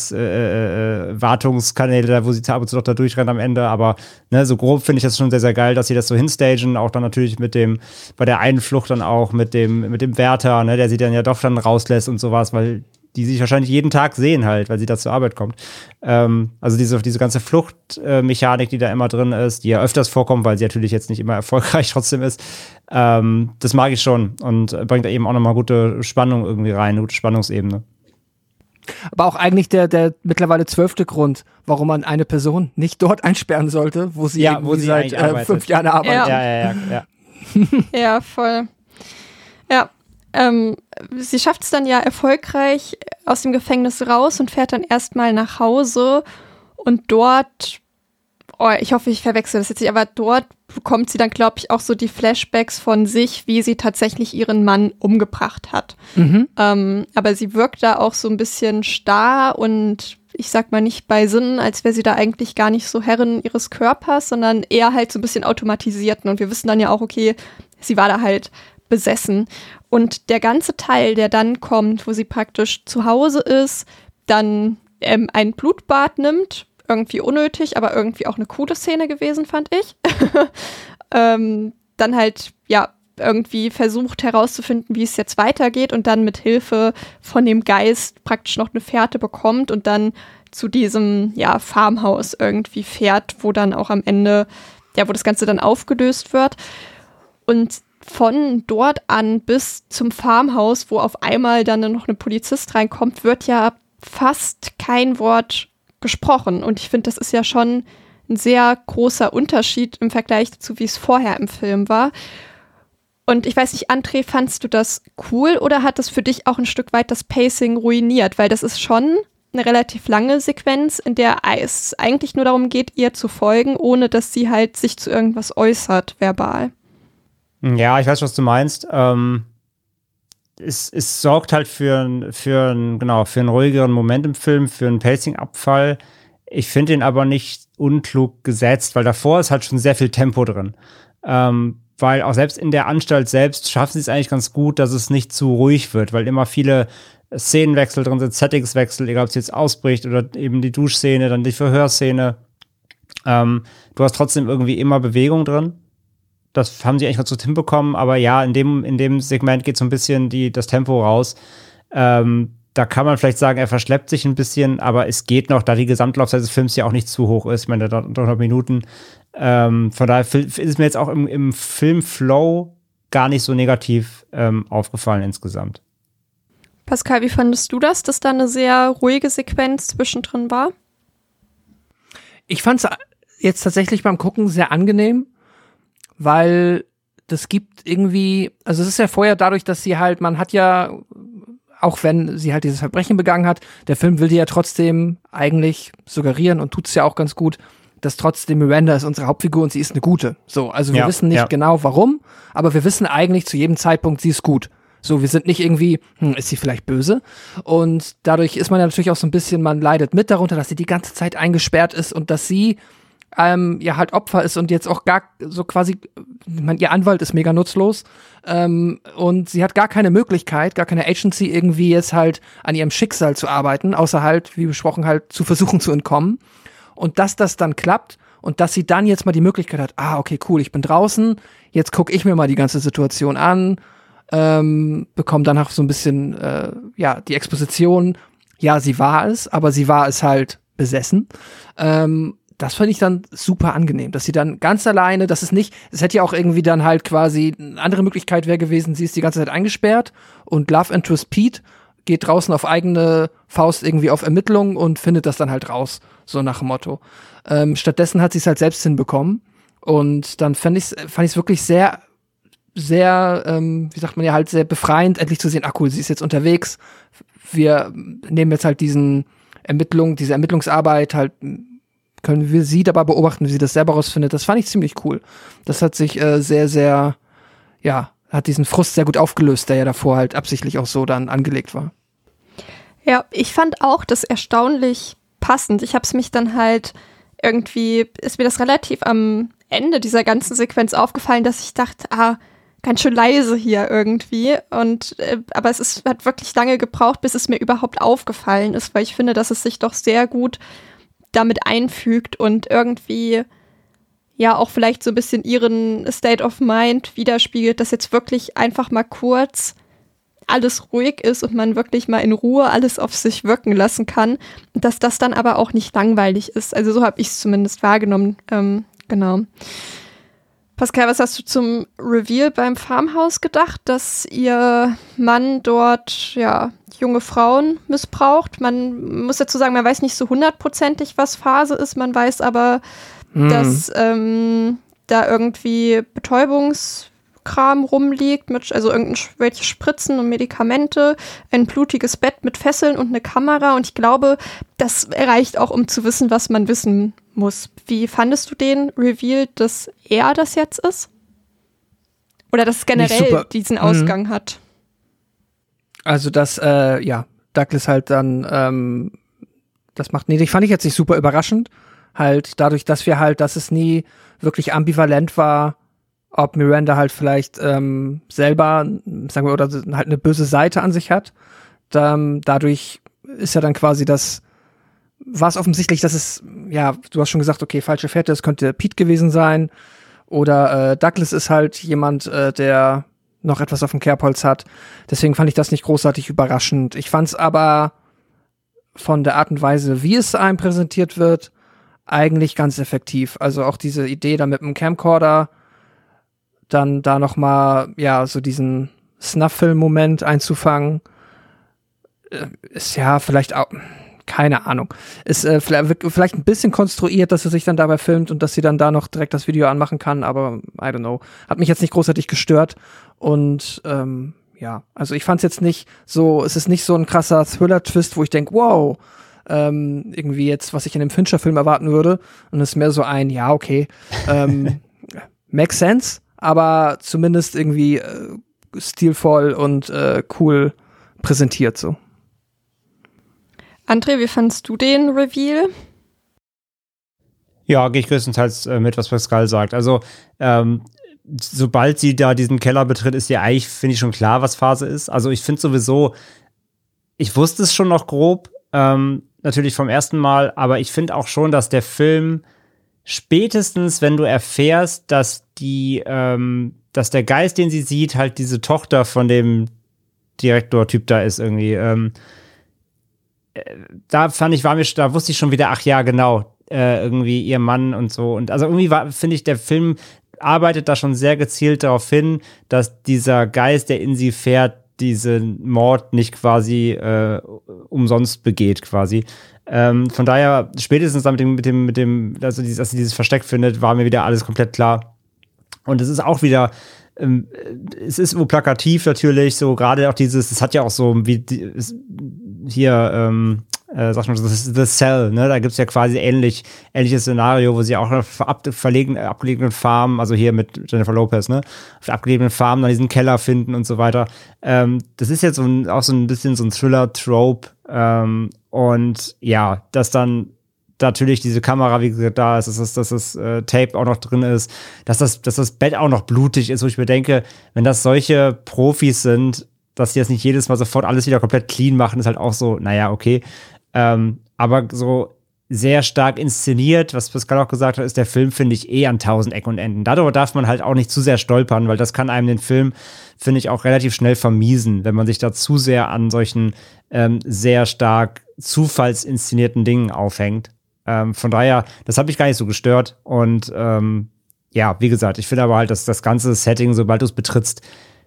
Sicherheitswartungskanäle, da wo sie ab und zu noch da durchrennt am Ende, aber ne, so grob finde ich das schon sehr, sehr geil, dass sie das so hinstagen, auch dann natürlich bei der einen Flucht dann auch mit dem Wärter, ne, der sie dann ja doch dann rauslässt und sowas, weil die sich wahrscheinlich jeden Tag sehen halt, weil sie da zur Arbeit kommt. Also diese ganze Fluchtmechanik, die da immer drin ist, die ja öfters vorkommt, weil sie natürlich jetzt nicht immer erfolgreich trotzdem ist, das mag ich schon und bringt da eben auch nochmal gute Spannung irgendwie rein, eine gute Spannungsebene. Aber auch eigentlich der mittlerweile 12. Grund, warum man eine Person nicht dort einsperren sollte, wo sie seit 5 Jahren arbeitet. Ja. Ja, voll. Ja. Sie schafft es dann ja erfolgreich aus dem Gefängnis raus und fährt dann erstmal nach Hause und dort, ich hoffe, ich verwechsel das jetzt nicht, aber dort bekommt sie dann, glaube ich, auch so die Flashbacks von sich, wie sie tatsächlich ihren Mann umgebracht hat. Aber sie wirkt da auch so ein bisschen starr und ich sag mal nicht bei Sinnen, als wäre sie da eigentlich gar nicht so Herrin ihres Körpers, sondern eher halt so ein bisschen automatisiert. Und wir wissen dann ja auch, okay, sie war da halt besessen. Und der ganze Teil, der dann kommt, wo sie praktisch zu Hause ist, dann ein Blutbad nimmt, irgendwie unnötig, aber irgendwie auch eine coole Szene gewesen, fand ich. Dann halt, ja, irgendwie versucht herauszufinden, wie es jetzt weitergeht und dann mit Hilfe von dem Geist praktisch noch eine Fährte bekommt und dann zu diesem, ja, Farmhaus irgendwie fährt, wo dann auch am Ende, ja, wo das Ganze dann aufgelöst wird. Und von dort an bis zum Farmhaus, wo auf einmal dann noch eine Polizist reinkommt, wird ja fast kein Wort gesprochen. Und ich finde, das ist ja schon ein sehr großer Unterschied im Vergleich dazu, wie es vorher im Film war. Und ich weiß nicht, André, fandst du das cool oder hat das für dich auch ein Stück weit das Pacing ruiniert? Weil das ist schon eine relativ lange Sequenz, in der es eigentlich nur darum geht, ihr zu folgen, ohne dass sie halt sich zu irgendwas äußert, verbal. Ja, ich weiß, was du meinst. Es sorgt halt für einen ruhigeren Moment im Film, für einen Pacing-Abfall. Ich finde ihn aber nicht unklug gesetzt, weil davor ist halt schon sehr viel Tempo drin. Weil auch selbst in der Anstalt selbst schaffen sie es eigentlich ganz gut, dass es nicht zu ruhig wird, weil immer viele Szenenwechsel drin sind, Settingswechsel, egal ob es jetzt ausbricht oder eben die Duschszene, dann die Verhörszene. Du hast trotzdem irgendwie immer Bewegung drin. Das haben sie eigentlich ganz gut hinbekommen, aber ja, in dem Segment geht so ein bisschen das Tempo raus. Da kann man vielleicht sagen, er verschleppt sich ein bisschen, aber es geht noch, da die Gesamtlaufzeit des Films ja auch nicht zu hoch ist. Ich meine, da dauert noch Minuten. Von daher ist es mir jetzt auch im Filmflow gar nicht so negativ aufgefallen insgesamt. Pascal, wie fandest du das, dass da eine sehr ruhige Sequenz zwischendrin war? Ich fand es jetzt tatsächlich beim Gucken sehr angenehm, weil das gibt irgendwie, also es ist ja vorher dadurch, dass sie halt, man hat ja, auch wenn sie halt dieses Verbrechen begangen hat, der Film will dir ja trotzdem eigentlich suggerieren und tut's ja auch ganz gut, dass trotzdem Miranda ist unsere Hauptfigur und sie ist eine gute. So, also wir wissen nicht genau warum, aber wir wissen eigentlich zu jedem Zeitpunkt, sie ist gut. So, wir sind nicht irgendwie, ist sie vielleicht böse? Und dadurch ist man ja natürlich auch so ein bisschen, man leidet mit darunter, dass sie die ganze Zeit eingesperrt ist und dass sie ja halt Opfer ist und jetzt auch gar so quasi, ich meine, ihr Anwalt ist mega nutzlos und sie hat gar keine Möglichkeit, gar keine Agency irgendwie jetzt halt an ihrem Schicksal zu arbeiten, außer halt, wie besprochen, halt zu versuchen zu entkommen. Und dass das dann klappt und dass sie dann jetzt mal die Möglichkeit hat, okay, cool, ich bin draußen, jetzt gucke ich mir mal die ganze Situation an, bekomme danach so ein bisschen, die Exposition, ja, sie war es, aber sie war es halt besessen. Das fand ich dann super angenehm, dass sie dann ganz alleine, das ist nicht, es hätte ja auch irgendwie dann halt quasi, eine andere Möglichkeit wäre gewesen, sie ist die ganze Zeit eingesperrt und Love Interest Pete geht draußen auf eigene Faust irgendwie auf Ermittlungen und findet das dann halt raus, so nach dem Motto. Stattdessen hat sie es halt selbst hinbekommen und dann fand ich es wirklich sehr, sehr, wie sagt man ja, halt sehr befreiend, endlich zu sehen, cool, sie ist jetzt unterwegs, wir nehmen jetzt halt diese Ermittlungsarbeit halt, können wir sie dabei beobachten, wie sie das selber rausfindet. Das fand ich ziemlich cool. Das hat sich sehr, sehr, ja, hat diesen Frust sehr gut aufgelöst, der ja davor halt absichtlich auch so dann angelegt war. Ja, ich fand auch das erstaunlich passend. Ich habe es mich dann halt irgendwie, ist mir das relativ am Ende dieser ganzen Sequenz aufgefallen, dass ich dachte, ganz schön leise hier irgendwie. Und aber hat wirklich lange gebraucht, bis es mir überhaupt aufgefallen ist, weil ich finde, dass es sich doch sehr gut damit einfügt und irgendwie ja auch vielleicht so ein bisschen ihren State of Mind widerspiegelt, dass jetzt wirklich einfach mal kurz alles ruhig ist und man wirklich mal in Ruhe alles auf sich wirken lassen kann. Und dass das dann aber auch nicht langweilig ist. Also so habe ich es zumindest wahrgenommen. Genau. Pascal, was hast du zum Reveal beim Farmhaus gedacht, dass ihr Mann dort ja junge Frauen missbraucht? Man muss dazu sagen, man weiß nicht so 100%, was Phase ist. Man weiß aber, dass da irgendwie Betäubungskram rumliegt, also irgendwelche Spritzen und Medikamente, ein blutiges Bett mit Fesseln und eine Kamera. Und ich glaube, das reicht auch, um zu wissen, was man wissen muss. Wie fandest du den Reveal, dass er das jetzt ist? Oder dass es generell diesen Ausgang hat? Also, dass, Douglas halt dann das macht. Nee, die fand ich jetzt nicht super überraschend. Halt dadurch, dass es nie wirklich ambivalent war, ob Miranda halt vielleicht selber, sagen wir, oder halt eine böse Seite an sich hat. Dadurch ist ja dann quasi war es offensichtlich, dass es, ja, du hast schon gesagt, okay, falsche Fährte, es könnte Pete gewesen sein. Oder Douglas ist halt jemand, der noch etwas auf dem Kerbholz hat. Deswegen fand ich das nicht großartig überraschend. Ich fand es aber von der Art und Weise, wie es einem präsentiert wird, eigentlich ganz effektiv. Also auch diese Idee da mit dem Camcorder, dann da noch mal, ja, so diesen Snuff-Film-Moment einzufangen, ist ja vielleicht auch, keine Ahnung, ist vielleicht ein bisschen konstruiert, dass sie sich dann dabei filmt und dass sie dann da noch direkt das Video anmachen kann, aber I don't know. Hat mich jetzt nicht großartig gestört und ja, also ich fand's jetzt nicht so, es ist nicht so ein krasser Thriller-Twist, wo ich denke, wow, irgendwie jetzt, was ich in einem Fincher-Film erwarten würde, und es ist mehr so ein, ja, okay, makes sense, aber zumindest irgendwie stilvoll und cool präsentiert so. André, wie fandst du den Reveal? Ja, gehe ich größtenteils mit, was Pascal sagt. Also, sobald sie da diesen Keller betritt, ist ja eigentlich, finde ich, schon klar, was Phase ist. Also, ich finde sowieso, ich wusste es schon noch grob, natürlich vom ersten Mal, aber ich finde auch schon, dass der Film spätestens, wenn du erfährst, dass dass der Geist, den sie sieht, halt diese Tochter von dem Direktor-Typ da ist irgendwie, da wusste ich schon wieder, ach ja, genau, irgendwie ihr Mann und so. Und also irgendwie finde ich, der Film arbeitet da schon sehr gezielt darauf hin, dass dieser Geist, der in sie fährt, diesen Mord nicht quasi umsonst begeht, quasi. Von daher, spätestens dann mit dem, dass sie dieses Versteck findet, war mir wieder alles komplett klar. Und es ist auch wieder, es ist so plakativ natürlich, so gerade auch es hat ja auch so, wie hier, sagt man so, The Cell, ne, da gibt's ja quasi ähnliches Szenario, wo sie auch auf abgelegenen Farmen, also hier mit Jennifer Lopez, ne, auf abgelegenen Farmen dann diesen Keller finden und so weiter. Das ist jetzt auch so ein bisschen so ein Thriller-Trope, und ja, dass dann natürlich diese Kamera, wie gesagt, da ist, dass das Tape auch noch drin ist, dass das Bett auch noch blutig ist, wo ich mir denke, wenn das solche Profis sind, dass die das nicht jedes Mal sofort alles wieder komplett clean machen, ist halt auch so, naja, okay. Aber so sehr stark inszeniert, was Pascal auch gesagt hat, ist der Film, finde ich, an 1000 Ecken und Enden. Darüber darf man halt auch nicht zu sehr stolpern, weil das kann einem den Film, finde ich, auch relativ schnell vermiesen, wenn man sich da zu sehr an solchen sehr stark zufallsinszenierten Dingen aufhängt. Von daher, das hat mich gar nicht so gestört. Und ja, wie gesagt, ich finde aber halt, dass das ganze Setting, sobald du es betrittst,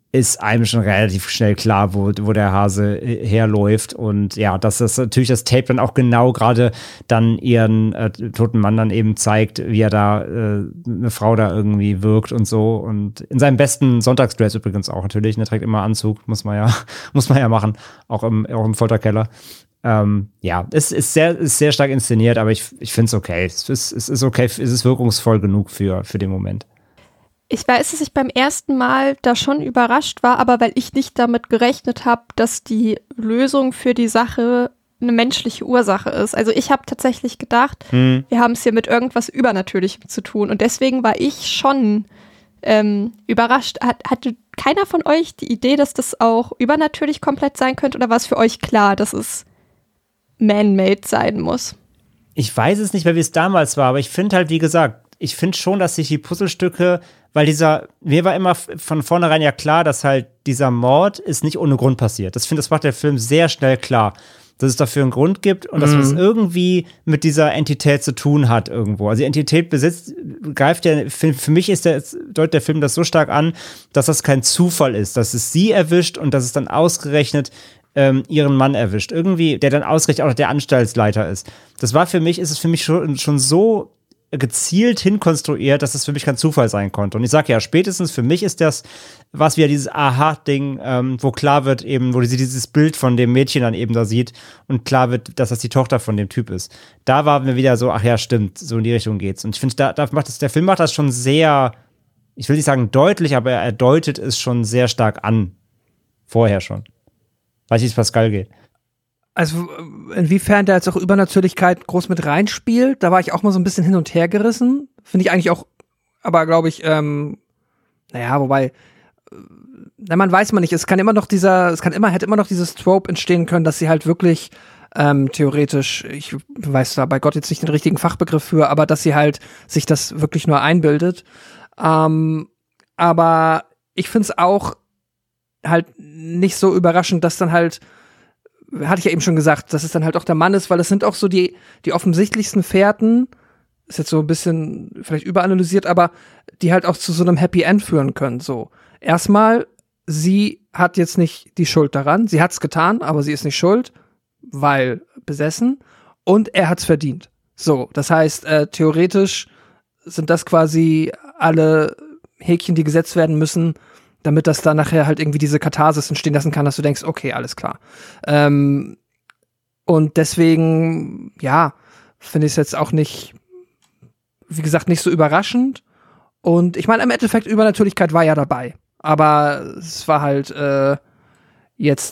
ist einem schon relativ schnell klar, wo der Hase herläuft. Und ja, dass das natürlich das Tape dann auch genau gerade dann ihren toten Mann dann eben zeigt, wie er da eine Frau da irgendwie wirkt und so. Und in seinem besten Sonntagsdress übrigens auch natürlich. Er trägt immer Anzug, muss man ja machen, auch im Folterkeller. Ja, es ist sehr stark inszeniert, aber ich finde es okay. Es ist okay, es ist wirkungsvoll genug für den Moment. Ich weiß, dass ich beim ersten Mal da schon überrascht war, aber weil ich nicht damit gerechnet habe, dass die Lösung für die Sache eine menschliche Ursache ist. Also ich habe tatsächlich gedacht, wir haben es hier mit irgendwas Übernatürlichem zu tun. Und deswegen war ich schon überrascht. Hatte keiner von euch die Idee, dass das auch übernatürlich komplett sein könnte? Oder war es für euch klar, dass es man-made sein muss? Ich weiß es nicht mehr, wie es damals war, aber ich finde halt, wie gesagt, ich finde schon, dass sich die Puzzlestücke, weil mir war immer von vornherein ja klar, dass halt dieser Mord ist nicht ohne Grund passiert. Das macht der Film sehr schnell klar, dass es dafür einen Grund gibt und dass es irgendwie mit dieser Entität zu tun hat irgendwo. Also die Entität greift ja, für mich deutet der Film das so stark an, dass das kein Zufall ist, dass es sie erwischt und dass es dann ausgerechnet ihren Mann erwischt. Irgendwie, der dann ausgerechnet auch der Anstaltsleiter ist. Ist es für mich schon so gezielt hinkonstruiert, dass es für mich kein Zufall sein konnte. Und ich sage ja, spätestens für mich ist das was wieder dieses Aha-Ding, wo klar wird eben, wo sie dieses Bild von dem Mädchen dann eben da sieht und klar wird, dass das die Tochter von dem Typ ist. Da war mir wieder so, ach ja, stimmt, so in die Richtung geht's. Und ich finde, der Film macht das schon sehr, ich will nicht sagen deutlich, aber er deutet es schon sehr stark an. Vorher schon. Weiß ich, wie es Pascal geht. Also inwiefern da jetzt auch Übernatürlichkeit groß mit reinspielt, da war ich auch mal so ein bisschen hin und her gerissen. Finde ich eigentlich auch, aber glaube ich, wobei, man weiß man nicht, hätte immer noch dieses Trope entstehen können, dass sie halt wirklich theoretisch, ich weiß da bei Gott jetzt nicht den richtigen Fachbegriff für, aber dass sie halt sich das wirklich nur einbildet. Aber ich finde es auch halt nicht so überraschend, dass dann halt, hatte ich ja eben schon gesagt, dass es dann halt auch der Mann ist, weil es sind auch so die offensichtlichsten Fährten, ist jetzt so ein bisschen vielleicht überanalysiert, aber die halt auch zu so einem Happy End führen können, so. Erstmal, sie hat jetzt nicht die Schuld daran, sie hat's getan, aber sie ist nicht schuld, weil besessen, und er hat's verdient. So, das heißt, theoretisch sind das quasi alle Häkchen, die gesetzt werden müssen, damit das dann nachher halt irgendwie diese Katharsis entstehen lassen kann, dass du denkst, okay, alles klar. Und deswegen, ja, finde ich es jetzt auch nicht, wie gesagt, nicht so überraschend. Und ich meine, im Endeffekt, Übernatürlichkeit war ja dabei. Aber es war halt es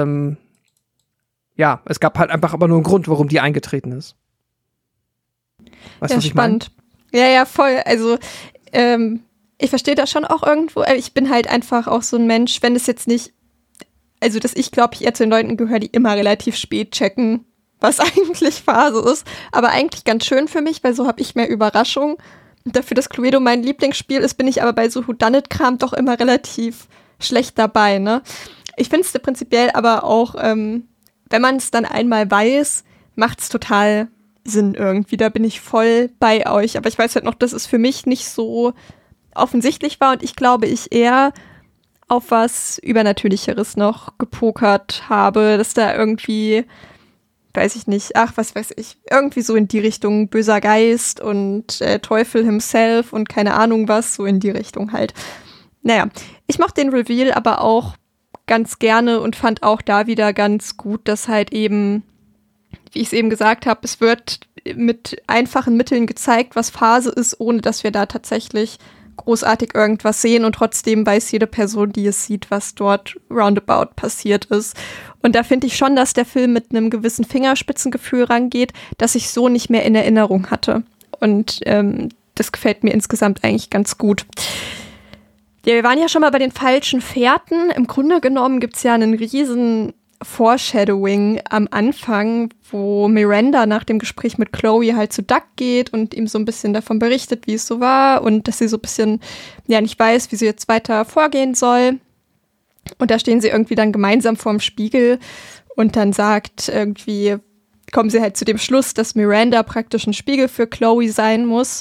gab halt einfach aber nur einen Grund, warum die eingetreten ist. Weißt du, was ich meine? Spannend. Ja, voll. Also, ich verstehe das schon auch irgendwo. Ich bin halt einfach auch so ein Mensch, wenn es jetzt nicht, also dass ich glaube, ich eher zu den Leuten gehöre, die immer relativ spät checken, was eigentlich Phase ist. Aber eigentlich ganz schön für mich, weil so habe ich mehr Überraschung. Und dafür, dass Cluedo mein Lieblingsspiel ist, bin ich aber bei so Whodunit-Kram doch immer relativ schlecht dabei, ne? Ich finde es prinzipiell aber auch, wenn man es dann einmal weiß, macht es total Sinn irgendwie. Da bin ich voll bei euch. Aber ich weiß halt noch, dass es für mich nicht so offensichtlich war und ich glaube, ich eher auf was Übernatürlicheres noch gepokert habe, dass da irgendwie, weiß ich nicht, irgendwie so in die Richtung böser Geist und Teufel himself und keine Ahnung was, so in die Richtung halt. Naja, ich mochte den Reveal aber auch ganz gerne und fand auch da wieder ganz gut, dass halt eben, wie ich es eben gesagt habe, es wird mit einfachen Mitteln gezeigt, was Phase ist, ohne dass wir da tatsächlich großartig irgendwas sehen und trotzdem weiß jede Person, die es sieht, was dort roundabout passiert ist. Und da finde ich schon, dass der Film mit einem gewissen Fingerspitzengefühl rangeht, das ich so nicht mehr in Erinnerung hatte. Und das gefällt mir insgesamt eigentlich ganz gut. Ja, wir waren ja schon mal bei den falschen Fährten. Im Grunde genommen gibt es ja einen riesen Foreshadowing am Anfang, wo Miranda nach dem Gespräch mit Chloe halt zu Doug geht und ihm so ein bisschen davon berichtet, wie es so war und dass sie so ein bisschen, ja, nicht weiß, wie sie jetzt weiter vorgehen soll. Und da stehen sie irgendwie dann gemeinsam vorm Spiegel und dann kommen sie halt zu dem Schluss, dass Miranda praktisch ein Spiegel für Chloe sein muss.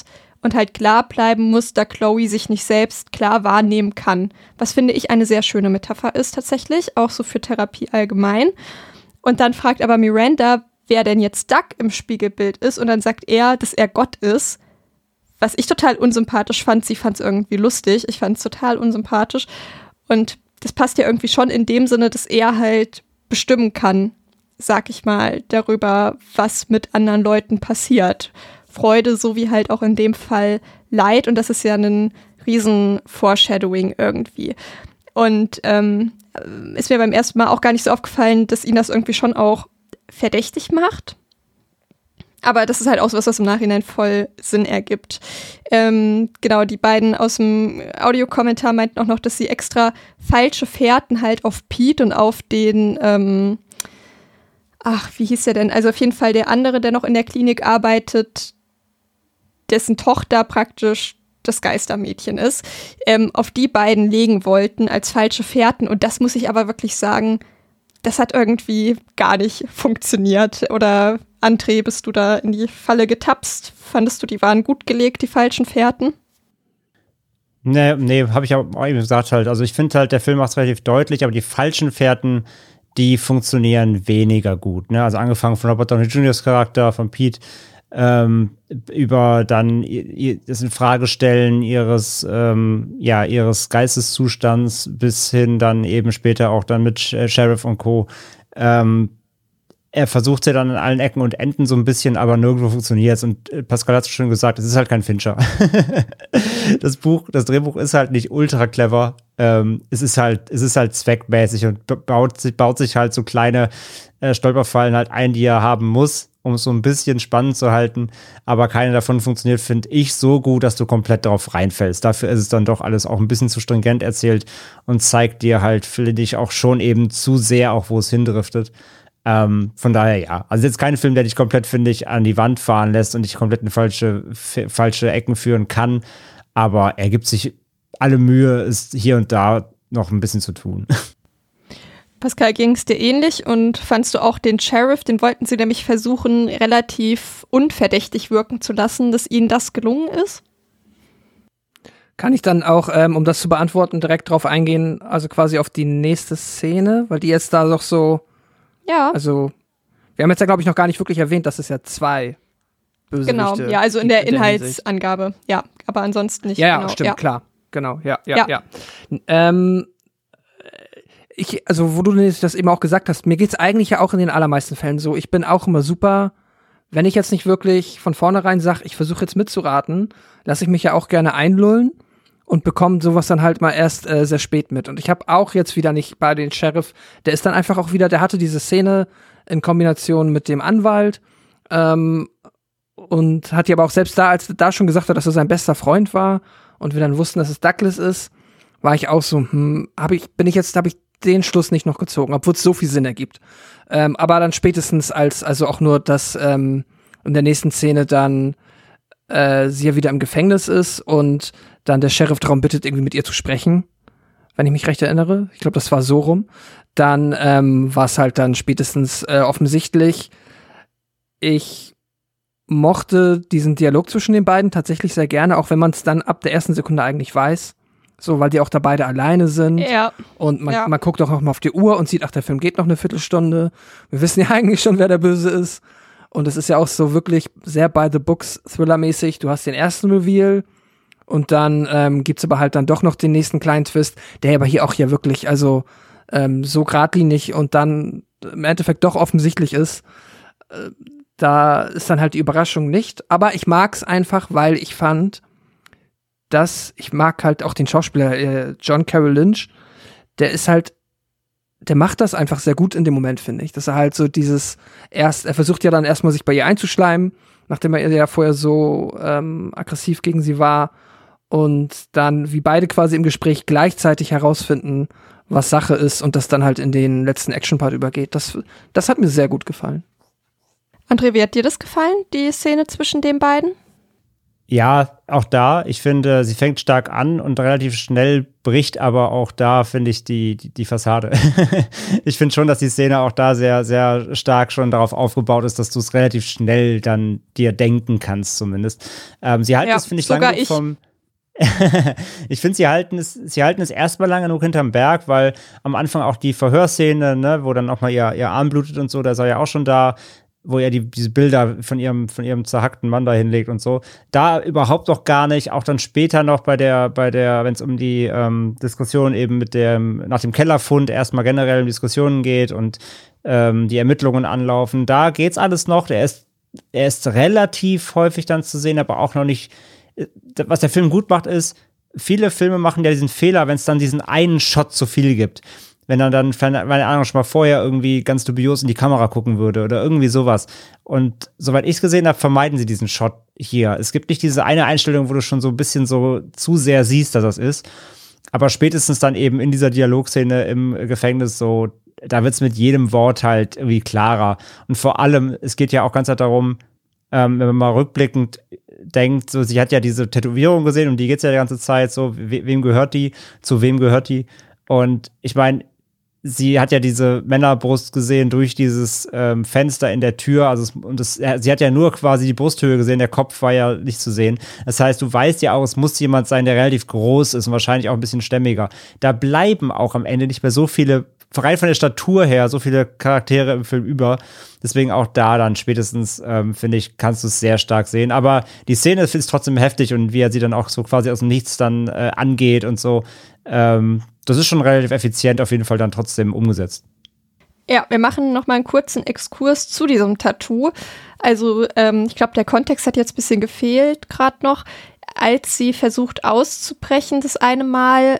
und halt klar bleiben muss, da Chloe sich nicht selbst klar wahrnehmen kann. Was, finde ich, eine sehr schöne Metapher ist tatsächlich, auch so für Therapie allgemein. Und dann fragt aber Miranda, wer denn jetzt Doug im Spiegelbild ist, und dann sagt er, dass er Gott ist, was ich total unsympathisch fand. Sie fand es irgendwie lustig, ich fand es total unsympathisch. Und das passt ja irgendwie schon in dem Sinne, dass er halt bestimmen kann, sag ich mal, darüber, was mit anderen Leuten passiert. Freude sowie halt auch in dem Fall Leid, und das ist ja ein riesen Foreshadowing irgendwie. Und ist mir beim ersten Mal auch gar nicht so aufgefallen, dass ihn das irgendwie schon auch verdächtig macht. Aber das ist halt auch so was im Nachhinein voll Sinn ergibt. Genau, die beiden aus dem Audiokommentar meinten auch noch, dass sie extra falsche Fährten halt auf Pete und auf den wie hieß der denn? Also auf jeden Fall der andere, der noch in der Klinik arbeitet, dessen Tochter praktisch das Geistermädchen ist, auf die beiden legen wollten als falsche Fährten. Und das muss ich aber wirklich sagen, das hat irgendwie gar nicht funktioniert. Oder André, bist du da in die Falle getapst? Fandest du, die waren gut gelegt, die falschen Fährten? Nee, habe ich auch eben gesagt halt. Also ich finde halt, der Film macht es relativ deutlich, aber die falschen Fährten, die funktionieren weniger gut. Ne? Also angefangen von Robert Downey Jr.'s Charakter, von Pete, über dann das Infragestellen ihres Geisteszustands bis hin dann eben später auch dann mit Sheriff und Co. Er versucht ja dann an allen Ecken und Enden so ein bisschen, aber nirgendwo funktioniert es. Und Pascal hat es schon gesagt, es ist halt kein Fincher. Das Drehbuch ist halt nicht ultra clever. Es ist halt zweckmäßig und baut sich halt so kleine Stolperfallen halt ein, die er haben muss, um es so ein bisschen spannend zu halten. Aber keine davon funktioniert, finde ich, so gut, dass du komplett darauf reinfällst. Dafür ist es dann doch alles auch ein bisschen zu stringent erzählt und zeigt dir halt, finde ich, auch schon eben zu sehr, auch wo es hindriftet. Von daher ja. Also jetzt kein Film, der dich komplett, finde ich, an die Wand fahren lässt und dich komplett in falsche Ecken führen kann. Aber er gibt sich alle Mühe, ist hier und da noch ein bisschen zu tun. Pascal, ging es dir ähnlich, und fandst du auch den Sheriff, den wollten sie nämlich versuchen, relativ unverdächtig wirken zu lassen, dass ihnen das gelungen ist? Kann ich dann auch, um das zu beantworten, direkt drauf eingehen, also quasi auf die nächste Szene, weil die jetzt da doch so. Ja. Also, wir haben jetzt ja, glaube ich, noch gar nicht wirklich erwähnt, dass es ja 2 Bösewichte. Genau, ja, also in der Inhaltsangabe. Ja, aber ansonsten nicht. Ja, genau. Stimmt, ja. Klar. Genau, ja. Also, wo du das eben auch gesagt hast, mir geht's eigentlich ja auch in den allermeisten Fällen so. Ich bin auch immer super, wenn ich jetzt nicht wirklich von vornherein sage, ich versuche jetzt mitzuraten, lasse ich mich ja auch gerne einlullen und bekommen sowas dann halt mal erst sehr spät mit. Und ich habe auch jetzt wieder nicht bei den Sheriff, der ist dann einfach auch wieder, der hatte diese Szene in Kombination mit dem Anwalt und hat ja aber auch selbst da, als er da schon gesagt hat, dass er sein bester Freund war und wir dann wussten, dass es Douglas ist, war ich auch so, habe ich den Schluss nicht noch gezogen, obwohl es so viel Sinn ergibt. Aber dann spätestens also auch nur, dass in der nächsten Szene dann sie ja wieder im Gefängnis ist und dann der Sheriff darum bittet, irgendwie mit ihr zu sprechen, wenn ich mich recht erinnere. Ich glaube, das war so rum. Dann war es halt dann spätestens offensichtlich. Ich mochte diesen Dialog zwischen den beiden tatsächlich sehr gerne, auch wenn man es dann ab der ersten Sekunde eigentlich weiß. So, weil die auch da beide alleine sind. Ja. Und man guckt auch noch mal auf die Uhr und sieht, ach, der Film geht noch eine Viertelstunde. Wir wissen ja eigentlich schon, wer der Böse ist. Und es ist ja auch so wirklich sehr by the books Thriller-mäßig. Du hast den ersten Reveal und dann gibt's aber halt dann doch noch den nächsten kleinen Twist, der aber hier auch ja wirklich also so geradlinig und dann im Endeffekt doch offensichtlich ist. Da ist dann halt die Überraschung nicht. Aber ich mag's einfach, weil ich fand, ich mag halt auch den Schauspieler John Carroll Lynch, der macht das einfach sehr gut in dem Moment, finde ich. Dass er halt so er versucht ja dann erstmal sich bei ihr einzuschleimen, nachdem er ja vorher so aggressiv gegen sie war und dann wie beide quasi im Gespräch gleichzeitig herausfinden, was Sache ist und das dann halt in den letzten Action-Part übergeht. Das hat mir sehr gut gefallen. André, wie hat dir das gefallen, die Szene zwischen den beiden? Ja, auch da, ich finde, sie fängt stark an und relativ schnell bricht aber auch da, finde ich, die Fassade. Ich finde schon, dass die Szene auch da sehr, sehr stark schon darauf aufgebaut ist, dass du es relativ schnell dann dir denken kannst, zumindest. Sie halten es, finde ich, lange vom. Ich finde, sie halten es erstmal lange genug hinterm Berg, weil am Anfang auch die Verhörszene, ne, wo dann auch mal ihr Arm blutet und so, da ist er ja auch schon da, wo er diese Bilder von ihrem zerhackten Mann da hinlegt und so. Da überhaupt noch gar nicht. Auch dann später noch bei der, wenn es um die Diskussion eben nach dem Kellerfund erstmal generell um Diskussionen geht und die Ermittlungen anlaufen. Da geht's alles noch. Er ist relativ häufig dann zu sehen, aber auch noch nicht. Was der Film gut macht, ist, viele Filme machen ja diesen Fehler, wenn es dann diesen einen Shot zu viel gibt. Wenn er dann, keine Ahnung, schon mal vorher irgendwie ganz dubios in die Kamera gucken würde oder irgendwie sowas. Und soweit ich es gesehen habe, vermeiden sie diesen Shot hier. Es gibt nicht diese eine Einstellung, wo du schon so ein bisschen so zu sehr siehst, dass das ist. Aber spätestens dann eben in dieser Dialogszene im Gefängnis so, da wird es mit jedem Wort halt irgendwie klarer. Und vor allem, es geht ja auch ganz halt darum, wenn man mal rückblickend denkt, so, sie hat ja diese Tätowierung gesehen, um die geht's ja die ganze Zeit, so, wem gehört die, zu wem gehört die? Und ich meine, sie hat ja diese Männerbrust gesehen durch dieses Fenster in der Tür, sie hat ja nur quasi die Brusthöhe gesehen, der Kopf war ja nicht zu sehen. Das heißt, du weißt ja auch, es muss jemand sein, der relativ groß ist und wahrscheinlich auch ein bisschen stämmiger. Da bleiben auch am Ende nicht mehr so viele, rein von der Statur her, so viele Charaktere im Film über. Deswegen auch da dann spätestens, finde ich, kannst du es sehr stark sehen. Aber die Szene ist trotzdem heftig und wie er sie dann auch so quasi aus dem Nichts dann angeht und so. Das ist schon relativ effizient auf jeden Fall dann trotzdem umgesetzt. Ja, wir machen noch mal einen kurzen Exkurs zu diesem Tattoo. Also ich glaube, der Kontext hat jetzt ein bisschen gefehlt gerade noch. Als sie versucht auszubrechen das eine Mal,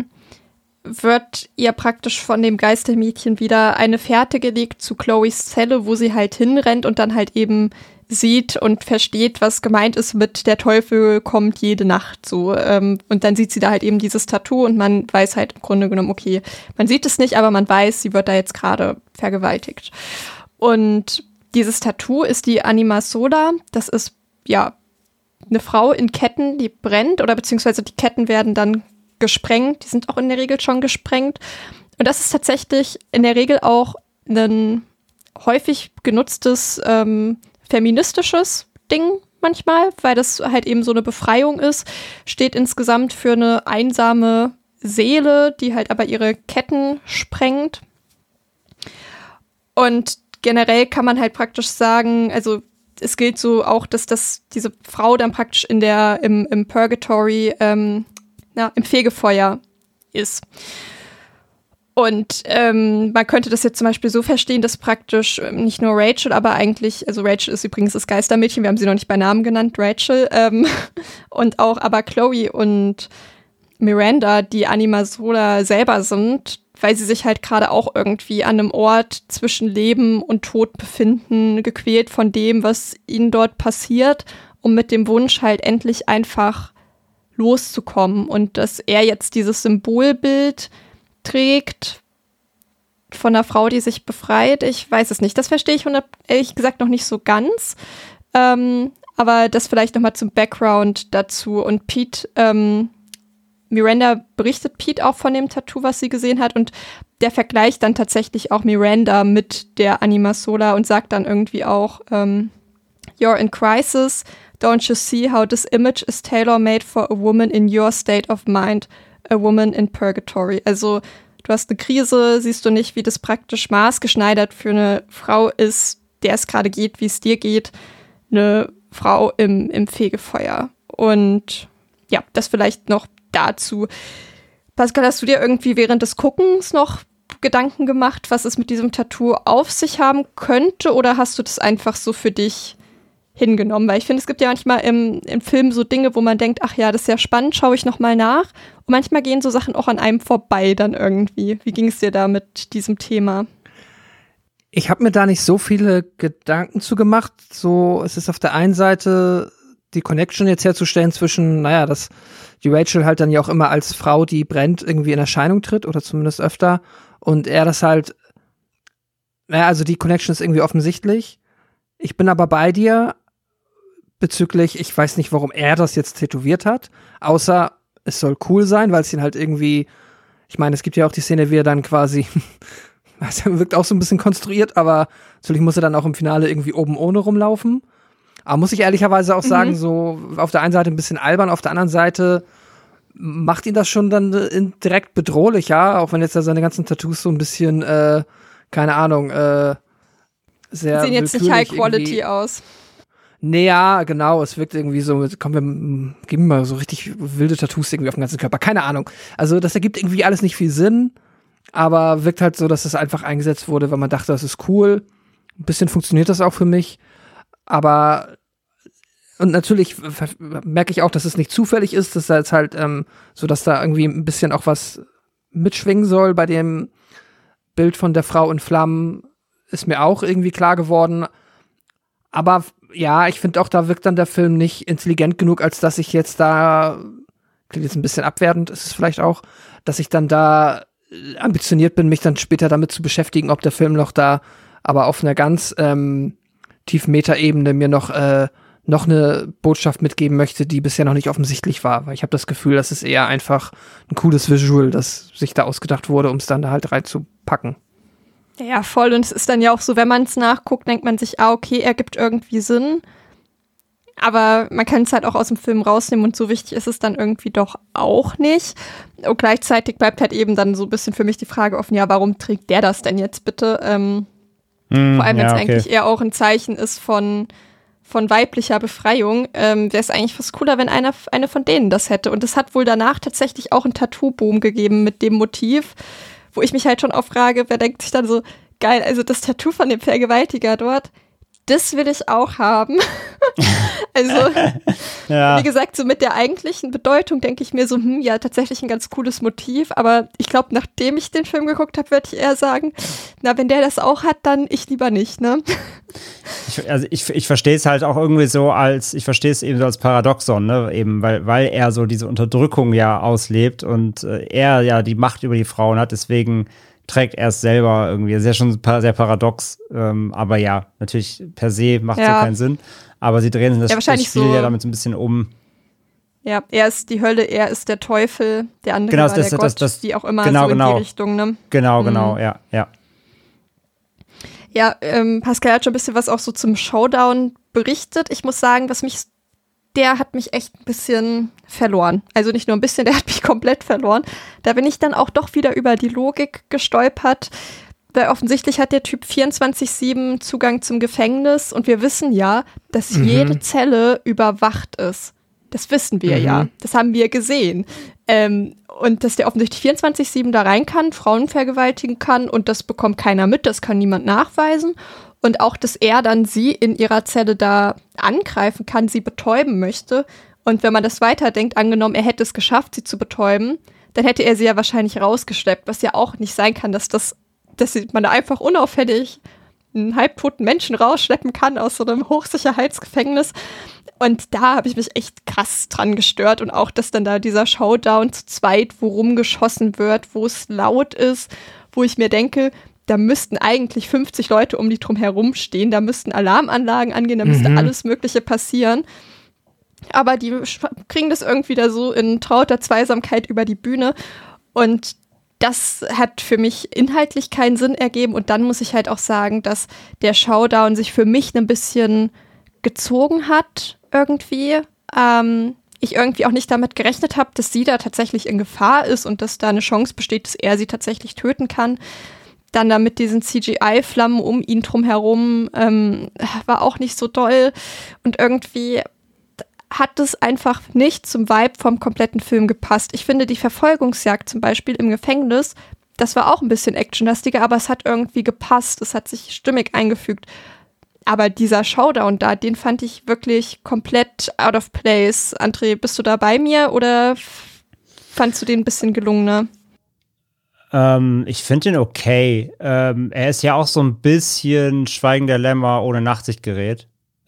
wird ihr praktisch von dem Geistermädchen wieder eine Fährte gelegt zu Chloes Zelle, wo sie halt hinrennt und dann halt eben sieht und versteht, was gemeint ist mit der Teufel kommt jede Nacht so. Und dann sieht sie da halt eben dieses Tattoo und man weiß halt im Grunde genommen, okay, man sieht es nicht, aber man weiß, sie wird da jetzt gerade vergewaltigt. Und dieses Tattoo ist die Anima Sola. Das ist ja eine Frau in Ketten, die brennt oder beziehungsweise die Ketten werden dann gesprengt. Die sind auch in der Regel schon gesprengt. Und das ist tatsächlich in der Regel auch ein häufig genutztes feministisches Ding manchmal, weil das halt eben so eine Befreiung ist, steht insgesamt für eine einsame Seele, die halt aber ihre Ketten sprengt. Und generell kann man halt praktisch sagen, also es gilt so auch, dass diese Frau dann praktisch im Purgatory, im Fegefeuer ist. Und man könnte das jetzt zum Beispiel so verstehen, dass praktisch nicht nur Rachel, aber eigentlich, also Rachel ist übrigens das Geistermädchen, wir haben sie noch nicht bei Namen genannt, Rachel, und auch aber Chloe und Miranda, die Anima Sola selber sind, weil sie sich halt gerade auch irgendwie an einem Ort zwischen Leben und Tod befinden, gequält von dem, was ihnen dort passiert, um mit dem Wunsch halt endlich einfach loszukommen. Und dass er jetzt dieses Symbolbild trägt von einer Frau, die sich befreit. Ich weiß es nicht. Das verstehe ich ehrlich gesagt noch nicht so ganz. Aber das vielleicht noch mal zum Background dazu. Und Pete, Miranda berichtet Pete auch von dem Tattoo, was sie gesehen hat. Und der vergleicht dann tatsächlich auch Miranda mit der Anima Sola und sagt dann irgendwie auch, You're in crisis. Don't you see how this image is tailor-made for a woman in your state of mind? A woman in purgatory. Also du hast eine Krise, siehst du nicht, wie das praktisch maßgeschneidert für eine Frau ist, der es gerade geht, wie es dir geht, eine Frau im Fegefeuer. Und ja, das vielleicht noch dazu. Pascal, hast du dir irgendwie während des Guckens noch Gedanken gemacht, was es mit diesem Tattoo auf sich haben könnte, oder hast du das einfach so für dich hingenommen? Weil ich finde, es gibt ja manchmal im Film so Dinge, wo man denkt, ach ja, das ist ja spannend, schaue ich nochmal nach. Und manchmal gehen so Sachen auch an einem vorbei dann irgendwie. Wie ging es dir da mit diesem Thema? Ich habe mir da nicht so viele Gedanken zu gemacht. So, es ist auf der einen Seite die Connection jetzt herzustellen zwischen, dass die Rachel halt dann ja auch immer als Frau, die brennt, irgendwie in Erscheinung tritt oder zumindest öfter. Und er das halt, also die Connection ist irgendwie offensichtlich. Ich bin aber bei dir. bezüglich, ich weiß nicht, warum er das jetzt tätowiert hat, außer es soll cool sein, weil es ihn halt irgendwie, ich meine, es gibt ja auch die Szene, wie er dann quasi, also wirkt auch so ein bisschen konstruiert, aber natürlich muss er dann auch im Finale irgendwie oben ohne rumlaufen. Aber muss ich ehrlicherweise auch sagen, so auf der einen Seite ein bisschen albern, auf der anderen Seite macht ihn das schon dann direkt bedrohlich, ja, auch wenn jetzt da seine ganzen Tattoos so ein bisschen, keine Ahnung, sehr sehen jetzt nicht High Quality aus. Nee, ja, genau, es wirkt irgendwie so, geben wir mal so richtig wilde Tattoos irgendwie auf dem ganzen Körper, keine Ahnung. Also das ergibt irgendwie alles nicht viel Sinn, aber wirkt halt so, dass es einfach eingesetzt wurde, weil man dachte, das ist cool. Ein bisschen funktioniert das auch für mich, aber und natürlich merke ich auch, dass es nicht zufällig ist, dass da jetzt halt so, dass da irgendwie ein bisschen auch was mitschwingen soll bei dem Bild von der Frau in Flammen, ist mir auch irgendwie klar geworden. Aber ja, ich finde auch, da wirkt dann der Film nicht intelligent genug, als dass ich jetzt da, klingt jetzt ein bisschen abwertend, ist es vielleicht auch, dass ich dann da ambitioniert bin, mich dann später damit zu beschäftigen, ob der Film noch da, aber auf einer ganz tiefen Metaebene mir noch eine Botschaft mitgeben möchte, die bisher noch nicht offensichtlich war. Weil ich habe das Gefühl, das ist eher einfach ein cooles Visual, das sich da ausgedacht wurde, um es dann da halt reinzupacken. Ja, voll. Und es ist dann ja auch so, wenn man es nachguckt, denkt man sich, okay, er gibt irgendwie Sinn. Aber man kann es halt auch aus dem Film rausnehmen und so wichtig ist es dann irgendwie doch auch nicht. Und gleichzeitig bleibt halt eben dann so ein bisschen für mich die Frage offen, ja, warum trägt der das denn jetzt bitte? Vor allem, wenn es eigentlich eher auch ein Zeichen ist von weiblicher Befreiung, wäre es eigentlich fast cooler, wenn eine von denen das hätte. Und es hat wohl danach tatsächlich auch einen Tattoo-Boom gegeben mit dem Motiv, wo ich mich halt schon auch frage, wer denkt sich dann so, geil, also das Tattoo von dem Vergewaltiger dort, das will ich auch haben. Also, wie gesagt, so mit der eigentlichen Bedeutung denke ich mir so, ja, tatsächlich ein ganz cooles Motiv, aber ich glaube, nachdem ich den Film geguckt habe, würde ich eher sagen, na, wenn der das auch hat, dann ich lieber nicht, ne? Ich verstehe es halt auch irgendwie so ich verstehe es eben so als Paradoxon, ne, eben, weil er so diese Unterdrückung ja auslebt und er ja die Macht über die Frauen hat, deswegen trägt er es selber irgendwie. Das ist ja schon sehr paradox, aber ja, natürlich per se macht es ja keinen Sinn. Aber sie drehen das Spiel so, ja damit so ein bisschen um. Ja, er ist die Hölle, er ist der Teufel, der andere war der Gott, wie auch immer, so in die Richtung, ne? Genau, ja. Ja, Pascal hat schon ein bisschen was auch so zum Showdown berichtet. Ich muss sagen, der hat mich echt ein bisschen verloren. Also nicht nur ein bisschen, der hat mich komplett verloren. Da bin ich dann auch doch wieder über die Logik gestolpert. Weil offensichtlich hat der Typ 24/7 Zugang zum Gefängnis und wir wissen ja, dass jede Zelle überwacht ist. Das wissen wir ja. Das haben wir gesehen. Und dass der offensichtlich 24/7 da rein kann, Frauen vergewaltigen kann und das bekommt keiner mit, das kann niemand nachweisen. Und auch, dass er dann sie in ihrer Zelle da angreifen kann, sie betäuben möchte. Und wenn man das weiterdenkt, angenommen, er hätte es geschafft, sie zu betäuben, dann hätte er sie ja wahrscheinlich rausgeschleppt, was ja auch nicht sein kann, dass man da einfach unauffällig einen halbtoten Menschen rausschleppen kann aus so einem Hochsicherheitsgefängnis. Und da habe ich mich echt krass dran gestört. Und auch, dass dann da dieser Showdown zu zweit, wo rumgeschossen wird, wo es laut ist, wo ich mir denke, da müssten eigentlich 50 Leute um die drum herum stehen, da müssten Alarmanlagen angehen, da müsste alles Mögliche passieren. Aber die kriegen das irgendwie da so in trauter Zweisamkeit über die Bühne. Und das hat für mich inhaltlich keinen Sinn ergeben. Und dann muss ich halt auch sagen, dass der Showdown sich für mich ein bisschen gezogen hat irgendwie. Ich irgendwie auch nicht damit gerechnet habe, dass sie da tatsächlich in Gefahr ist und dass da eine Chance besteht, dass er sie tatsächlich töten kann. Dann da mit diesen CGI-Flammen um ihn drumherum war auch nicht so doll. Und irgendwie hat es einfach nicht zum Vibe vom kompletten Film gepasst. Ich finde, die Verfolgungsjagd zum Beispiel im Gefängnis, das war auch ein bisschen actionlastiger, aber es hat irgendwie gepasst. Es hat sich stimmig eingefügt. Aber dieser Showdown da, den fand ich wirklich komplett out of place. André, bist du da bei mir oder fandst du den ein bisschen gelungener? Ich finde ihn okay. Er ist ja auch so ein bisschen Schweigen der Lämmer ohne Nachtsichtgerät.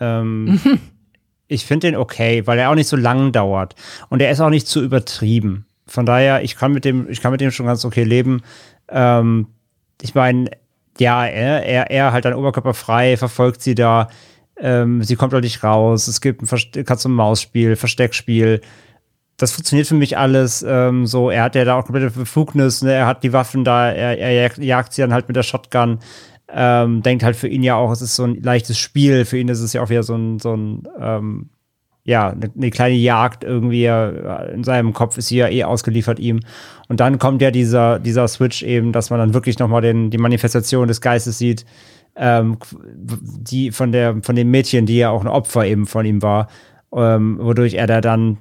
Ich finde den okay, weil er auch nicht so lang dauert. Und er ist auch nicht zu übertrieben. Von daher, ich kann mit dem schon ganz okay leben. Ich meine, ja, er halt dann oberkörperfrei verfolgt sie da. Sie kommt halt nicht raus. Es gibt ein Katz-und-Maus-Spiel, Versteckspiel. Das funktioniert für mich alles so. Er hat ja da auch komplette Befugnis, ne? Er hat die Waffen da, er jagt sie dann halt mit der Shotgun. Denkt halt für ihn ja auch, es ist so ein leichtes Spiel. Für ihn ist es ja auch wieder so ein eine kleine Jagd irgendwie. In seinem Kopf ist sie ja eh ausgeliefert ihm. Und dann kommt ja dieser Switch eben, dass man dann wirklich nochmal die Manifestation des Geistes sieht, die von dem Mädchen, die ja auch ein Opfer eben von ihm war, wodurch er da dann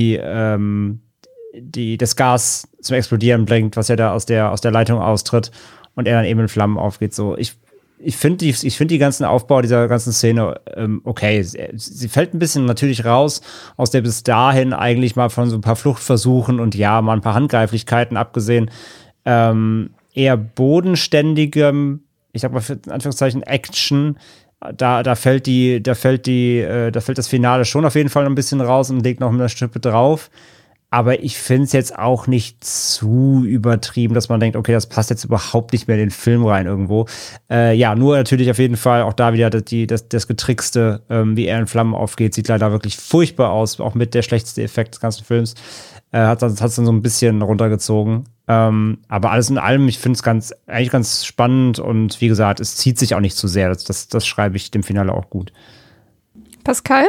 das Gas zum Explodieren bringt, was ja da aus der Leitung austritt und er dann eben in Flammen aufgeht. So, ich finde die ganzen Aufbau dieser ganzen Szene okay. Sie fällt ein bisschen natürlich raus aus der bis dahin eigentlich mal von so ein paar Fluchtversuchen und ja, mal ein paar Handgreiflichkeiten abgesehen, eher bodenständigem, ich sag mal für in Anführungszeichen Action. Da fällt das Finale schon auf jeden Fall ein bisschen raus und legt noch eine Schippe drauf. Aber ich finde es jetzt auch nicht zu übertrieben, dass man denkt, okay, das passt jetzt überhaupt nicht mehr in den Film rein irgendwo. Nur natürlich auf jeden Fall auch da wieder das Getrickste, wie er in Flammen aufgeht, sieht leider wirklich furchtbar aus, auch mit der schlechteste Effekt des ganzen Films. Hat es dann so ein bisschen runtergezogen. Aber alles in allem, ich finde es eigentlich ganz spannend und wie gesagt, es zieht sich auch nicht zu sehr. Das schreibe ich dem Finale auch gut. Pascal?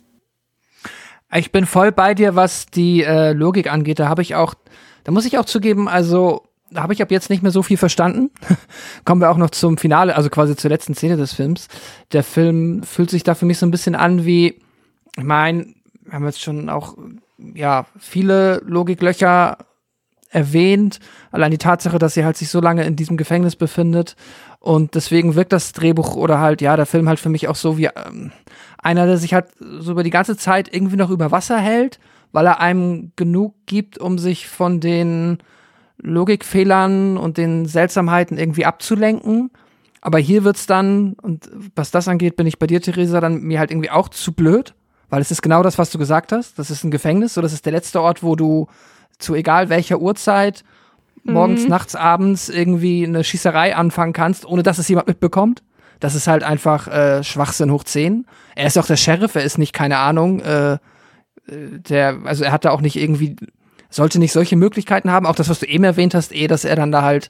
Ich bin voll bei dir, was die Logik angeht. Da muss ich auch zugeben, also da habe ich ab jetzt nicht mehr so viel verstanden. Kommen wir auch noch zum Finale, also quasi zur letzten Szene des Films. Der Film fühlt sich da für mich so ein bisschen an wie, ich meine, wir haben jetzt schon auch viele Logiklöcher erwähnt. Allein die Tatsache, dass sie halt sich so lange in diesem Gefängnis befindet. Und deswegen wirkt das Drehbuch oder halt, der Film halt für mich auch so wie einer, der sich halt so über die ganze Zeit irgendwie noch über Wasser hält, weil er einem genug gibt, um sich von den Logikfehlern und den Seltsamheiten irgendwie abzulenken. Aber hier wird's dann, und was das angeht, bin ich bei dir, Theresa, dann mir halt irgendwie auch zu blöd, weil es ist genau das, was du gesagt hast. Das ist ein Gefängnis, so das ist der letzte Ort, wo du zu egal welcher Uhrzeit morgens, nachts, abends irgendwie eine Schießerei anfangen kannst, ohne dass es jemand mitbekommt. Das ist halt einfach Schwachsinn hoch 10. Er ist auch der Sheriff, er ist nicht, keine Ahnung, er hat da auch nicht irgendwie, sollte nicht solche Möglichkeiten haben. Auch das, was du eben erwähnt hast, dass er dann da halt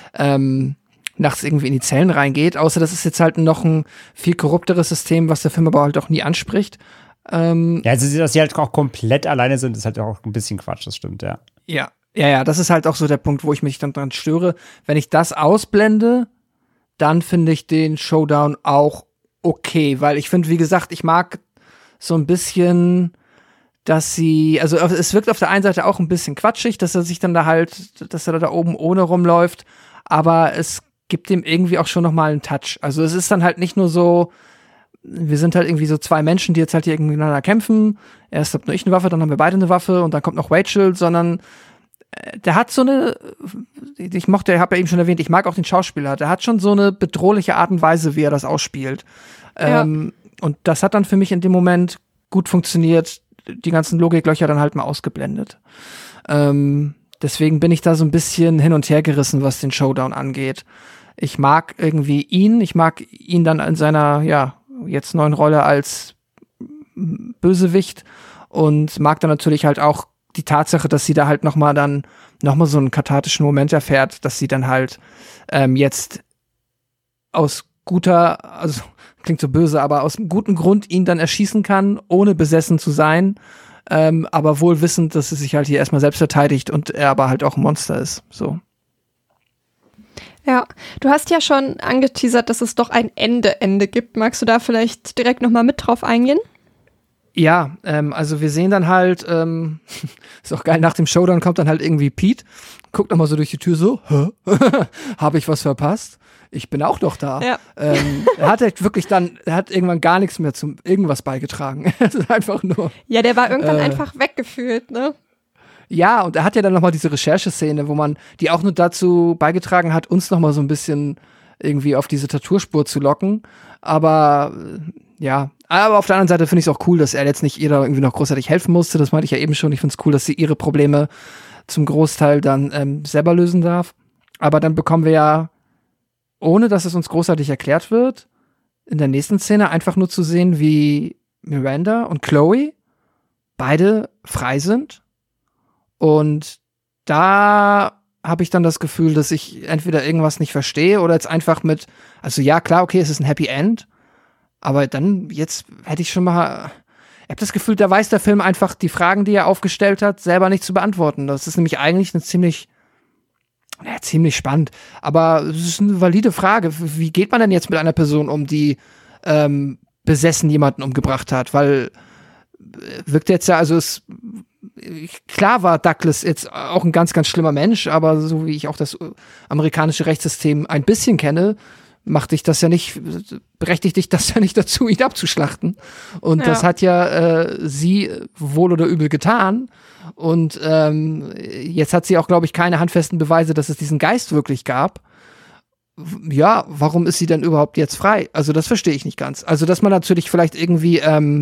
nachts irgendwie in die Zellen reingeht. Außer das ist jetzt halt noch ein viel korrupteres System, was der Film aber halt auch nie anspricht. Also dass sie halt auch komplett alleine sind, ist halt auch ein bisschen Quatsch, das stimmt, ja. Ja, das ist halt auch so der Punkt, wo ich mich dann dran störe. Wenn ich das ausblende, dann finde ich den Showdown auch okay, weil ich finde, wie gesagt, ich mag so ein bisschen, dass es wirkt auf der einen Seite auch ein bisschen quatschig, dass er da oben ohne rumläuft, aber es gibt ihm irgendwie auch schon nochmal einen Touch. Also es ist dann halt nicht nur so, wir sind halt irgendwie so zwei Menschen, die jetzt halt hier irgendwie miteinander kämpfen. Erst hab nur ich eine Waffe, dann haben wir beide eine Waffe und dann kommt noch Rachel, sondern der hat so eine, ich habe ja eben schon erwähnt, ich mag auch den Schauspieler, der hat schon so eine bedrohliche Art und Weise, wie er das ausspielt. Ja. Und das hat dann für mich in dem Moment gut funktioniert, die ganzen Logiklöcher dann halt mal ausgeblendet. Deswegen bin ich da so ein bisschen hin und her gerissen, was den Showdown angeht. Ich mag ihn dann in seiner, jetzt neuen Rolle als Bösewicht und mag dann natürlich halt auch die Tatsache, dass sie da halt noch mal so einen kathartischen Moment erfährt, dass sie dann halt jetzt aus guter, also klingt so böse, aber aus einem guten Grund ihn dann erschießen kann, ohne besessen zu sein, aber wohl wissend, dass sie sich halt hier erstmal selbst verteidigt und er aber halt auch ein Monster ist, so. Ja, du hast ja schon angeteasert, dass es doch ein Ende gibt. Magst du da vielleicht direkt noch mal mit drauf eingehen? Ja, also wir sehen dann halt, ist auch geil, nach dem Showdown kommt dann halt irgendwie Pete, guckt nochmal so durch die Tür so, habe ich was verpasst? Ich bin auch doch da. Ja. Er hat halt wirklich er hat irgendwann gar nichts mehr zum irgendwas beigetragen. Es ist einfach nur. Ja, der war irgendwann einfach weggefühlt, ne? Ja, und er hat ja dann nochmal diese Rechercheszene, die auch nur dazu beigetragen hat, uns nochmal so ein bisschen irgendwie auf diese Tattoo-Spur zu locken. Aber auf der anderen Seite finde ich es auch cool, dass er jetzt nicht ihr da irgendwie noch großartig helfen musste. Das meinte ich ja eben schon. Ich finde es cool, dass sie ihre Probleme zum Großteil dann selber lösen darf. Aber dann bekommen wir ja, ohne dass es uns großartig erklärt wird, in der nächsten Szene einfach nur zu sehen, wie Miranda und Chloe beide frei sind. Und da habe ich dann das Gefühl, dass ich entweder irgendwas nicht verstehe oder jetzt einfach also ja, klar, okay, es ist ein Happy End, aber dann jetzt hätte ich schon mal, ich habe das Gefühl, da weiß der Film einfach die Fragen, die er aufgestellt hat, selber nicht zu beantworten. Das ist nämlich eigentlich eine ziemlich spannend, aber es ist eine valide Frage. Wie geht man denn jetzt mit einer Person um, die besessen jemanden umgebracht hat? Weil wirkt jetzt ja, also klar war Douglas jetzt auch ein ganz, ganz schlimmer Mensch, aber so wie ich auch das amerikanische Rechtssystem ein bisschen kenne, berechtigt dich das ja nicht dazu, ihn abzuschlachten. Und das hat ja sie wohl oder übel getan. Und jetzt hat sie auch, glaube ich, keine handfesten Beweise, dass es diesen Geist wirklich gab. Ja, warum ist sie denn überhaupt jetzt frei? Also das verstehe ich nicht ganz. Also dass man natürlich vielleicht irgendwie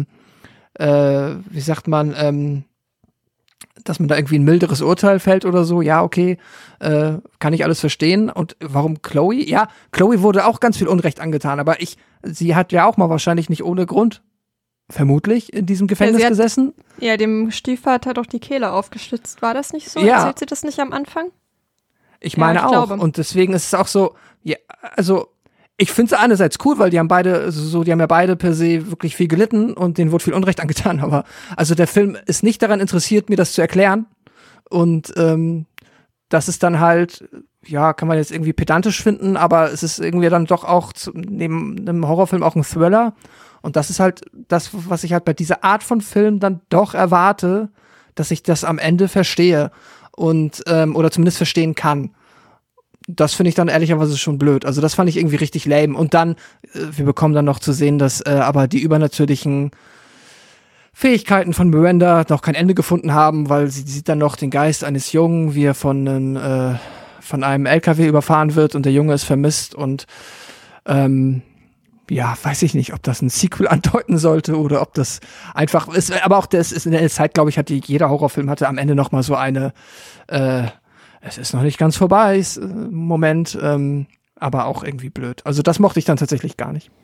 wie sagt man, dass man da irgendwie ein milderes Urteil fällt oder so, ja, okay, kann ich alles verstehen. Und warum Chloe? Ja, Chloe wurde auch ganz viel Unrecht angetan, aber sie hat ja auch mal wahrscheinlich nicht ohne Grund, vermutlich, in diesem Gefängnis gesessen. Ja, dem Stiefvater doch die Kehle aufgeschlitzt. War das nicht so? Ja. Erzählt sie das nicht am Anfang? Ich meine auch. Glaube. Und deswegen ist es auch so, ja, also ich finde es einerseits cool, weil die haben ja beide per se wirklich viel gelitten und denen wurde viel Unrecht angetan, aber also der Film ist nicht daran interessiert, mir das zu erklären und das ist dann halt, ja, kann man jetzt irgendwie pedantisch finden, aber es ist irgendwie dann doch auch neben einem Horrorfilm auch ein Thriller und das ist halt das, was ich halt bei dieser Art von Film dann doch erwarte, dass ich das am Ende verstehe und oder zumindest verstehen kann. Das finde ich dann ehrlicherweise schon blöd. Also das fand ich irgendwie richtig lame. Und dann, wir bekommen dann noch zu sehen, dass aber die übernatürlichen Fähigkeiten von Miranda noch kein Ende gefunden haben, weil sie sieht dann noch den Geist eines Jungen, wie er von einem LKW überfahren wird und der Junge ist vermisst und ja, weiß ich nicht, ob das ein Sequel andeuten sollte oder ob das einfach ist. Aber auch das ist in der Zeit, glaube ich, jeder Horrorfilm hatte am Ende noch mal so eine es ist noch nicht ganz vorbei, Moment, aber auch irgendwie blöd. Also das mochte ich dann tatsächlich gar nicht.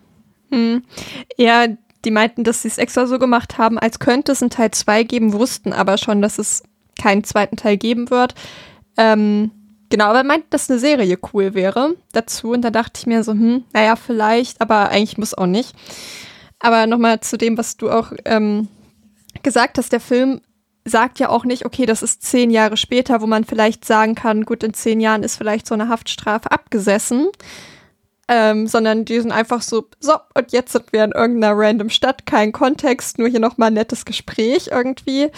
Ja, die meinten, dass sie es extra so gemacht haben, als könnte es einen Teil 2 geben, wussten aber schon, dass es keinen zweiten Teil geben wird. Genau, aber meinten, dass eine Serie cool wäre dazu. Und da dachte ich mir so, naja, vielleicht, aber eigentlich muss auch nicht. Aber nochmal zu dem, was du auch gesagt hast, der Film sagt ja auch nicht, okay, das ist 10 Jahre später, wo man vielleicht sagen kann, gut, in 10 Jahren ist vielleicht so eine Haftstrafe abgesessen, sondern die sind einfach so, und jetzt sind wir in irgendeiner random Stadt, kein Kontext, nur hier nochmal ein nettes Gespräch irgendwie,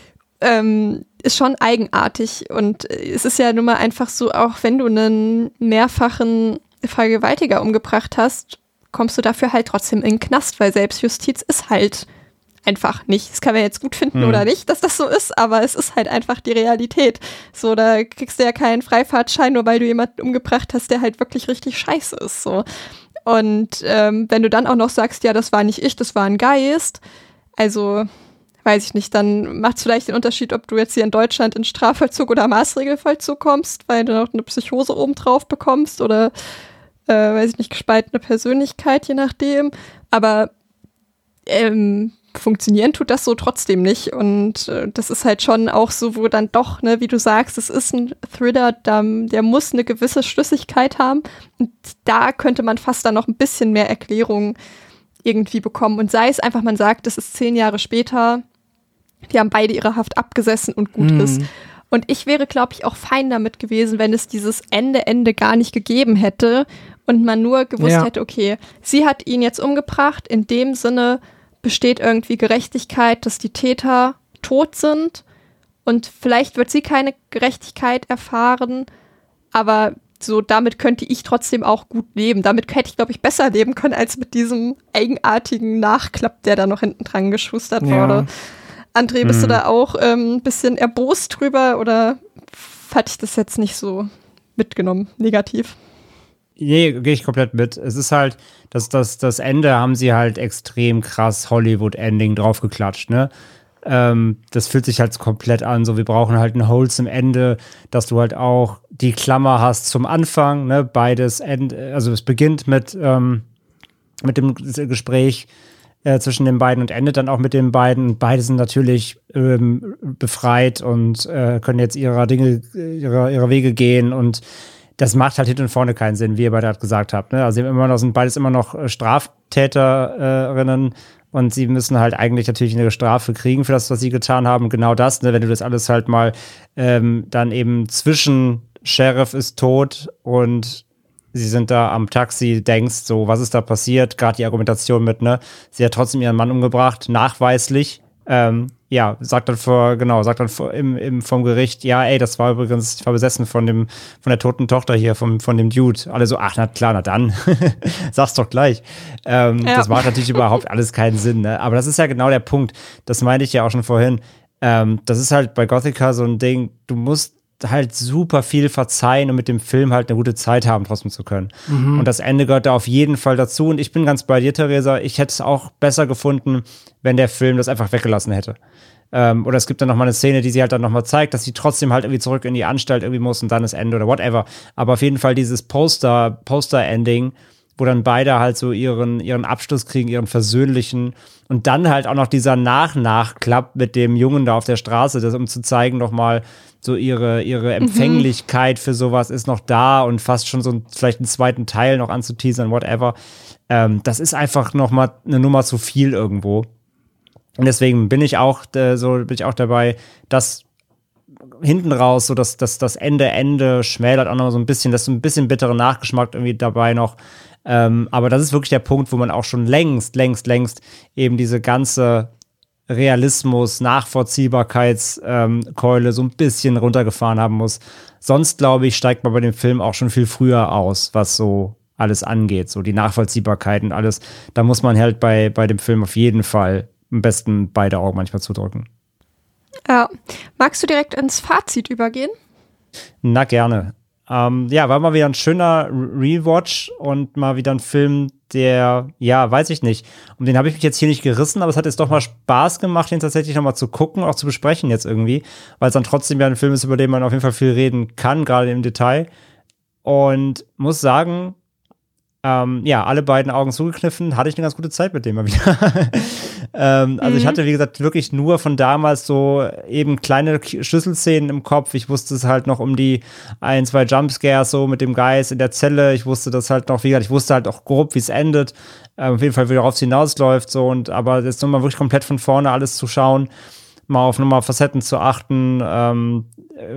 ist schon eigenartig und es ist ja nun mal einfach so, auch wenn du einen mehrfachen Vergewaltiger umgebracht hast, kommst du dafür halt trotzdem in den Knast, weil Selbstjustiz ist halt einfach nicht. Das kann man jetzt gut finden oder nicht, dass das so ist, aber es ist halt einfach die Realität. So, da kriegst du ja keinen Freifahrtschein, nur weil du jemanden umgebracht hast, der halt wirklich richtig scheiße ist. So. Und wenn du dann auch noch sagst, ja, das war nicht ich, das war ein Geist, also weiß ich nicht, dann macht es vielleicht den Unterschied, ob du jetzt hier in Deutschland in Strafvollzug oder Maßregelvollzug kommst, weil du noch eine Psychose obendrauf bekommst oder, weiß ich nicht, gespaltene Persönlichkeit, je nachdem. Aber funktionieren tut das so trotzdem nicht und das ist halt schon auch so, wo dann doch, ne, wie du sagst, es ist ein Thriller, der muss eine gewisse Schlüssigkeit haben und da könnte man fast dann noch ein bisschen mehr Erklärung irgendwie bekommen und sei es einfach, man sagt, es ist 10 Jahre später, die haben beide ihre Haft abgesessen und gut ist. Und ich wäre, glaube ich, auch fein damit gewesen, wenn es dieses Ende gar nicht gegeben hätte und man nur gewusst hätte, okay, sie hat ihn jetzt umgebracht, in dem Sinne besteht irgendwie Gerechtigkeit, dass die Täter tot sind und vielleicht wird sie keine Gerechtigkeit erfahren, aber so damit könnte ich trotzdem auch gut leben. Damit hätte ich, glaube ich, besser leben können, als mit diesem eigenartigen Nachklapp, der da noch hinten dran geschustert wurde. André, bist du da auch ein bisschen erbost drüber oder hatte ich das jetzt nicht so mitgenommen, negativ? Nee, gehe ich komplett mit. Es ist halt, das Ende haben sie halt extrem krass Hollywood-Ending draufgeklatscht, ne? Das fühlt sich halt komplett an, so wir brauchen halt ein wholesome Ende, dass du halt auch die Klammer hast zum Anfang, ne? Beides Ende, also es beginnt mit mit dem Gespräch zwischen den beiden und endet dann auch mit den beiden. Beide sind natürlich befreit und können jetzt ihrer Wege gehen, und das macht halt hinten und vorne keinen Sinn, wie ihr beide gerade gesagt habt. Ne? Also sind beides immer noch Straftäterinnen, und sie müssen halt eigentlich natürlich eine Strafe kriegen für das, was sie getan haben. Genau das, ne? Wenn du das alles halt mal dann eben zwischen Sheriff ist tot und sie sind da am Taxi, denkst so, was ist da passiert? Gerade die Argumentation mit, ne? Sie hat trotzdem ihren Mann umgebracht, nachweislich. Sagt dann vom Gericht, ja, ey, das war übrigens, ich war besessen von der toten Tochter hier, von dem Dude. Alle so, ach, na klar, na dann. Sag's doch gleich. Das macht natürlich überhaupt alles keinen Sinn, ne? Aber das ist ja genau der Punkt. Das meinte ich ja auch schon vorhin. Das ist halt bei Gothika so ein Ding, du musst halt super viel verzeihen und mit dem Film halt eine gute Zeit haben, trotzdem zu können. Und das Ende gehört da auf jeden Fall dazu. Und ich bin ganz bei dir, Theresa. Ich hätte es auch besser gefunden, wenn der Film das einfach weggelassen hätte. Oder es gibt dann noch mal eine Szene, die sie halt dann noch mal zeigt, dass sie trotzdem halt irgendwie zurück in die Anstalt irgendwie muss und dann das Ende oder whatever. Aber auf jeden Fall dieses Poster-Ending, wo dann beide halt so ihren Abschluss kriegen, ihren versöhnlichen, und dann halt auch noch dieser Nachklapp mit dem Jungen da auf der Straße, um zu zeigen noch mal, so ihre Empfänglichkeit für sowas ist noch da und fast schon so vielleicht einen zweiten Teil noch anzuteasern, whatever. Das ist einfach noch mal eine Nummer zu viel irgendwo. Und deswegen bin ich auch dabei, dass hinten raus, so dass das Ende schmälert auch noch so ein bisschen, das ist so ein bisschen bitteren Nachgeschmack irgendwie dabei noch. Aber das ist wirklich der Punkt, wo man auch schon längst eben diese ganze Realismus, Nachvollziehbarkeitskeule so ein bisschen runtergefahren haben muss. Sonst, glaube ich, steigt man bei dem Film auch schon viel früher aus, was so alles angeht, so die Nachvollziehbarkeit und alles. Da muss man halt bei dem Film auf jeden Fall am besten beide Augen manchmal zudrücken. Ja. Magst du direkt ins Fazit übergehen? Na, gerne. War mal wieder ein schöner Rewatch und mal wieder ein Film, der, weiß ich nicht, um den habe ich mich jetzt hier nicht gerissen, aber es hat jetzt doch mal Spaß gemacht, den tatsächlich nochmal zu gucken, auch zu besprechen jetzt irgendwie, weil es dann trotzdem ja ein Film ist, über den man auf jeden Fall viel reden kann, gerade im Detail. Und muss sagen, alle beiden Augen zugekniffen, hatte ich eine ganz gute Zeit mit dem mal wieder. Also ich hatte, wie gesagt, wirklich nur von damals so eben kleine Schlüsselszenen im Kopf. Ich wusste es halt noch um die 1, 2 Jumpscares so mit dem Geist in der Zelle. Ich wusste das halt noch, wie gesagt, ich wusste halt auch grob, wie es endet. Auf jeden Fall, wie darauf es hinausläuft. So, aber jetzt nochmal wirklich komplett von vorne alles zu schauen, mal auf nochmal Facetten zu achten,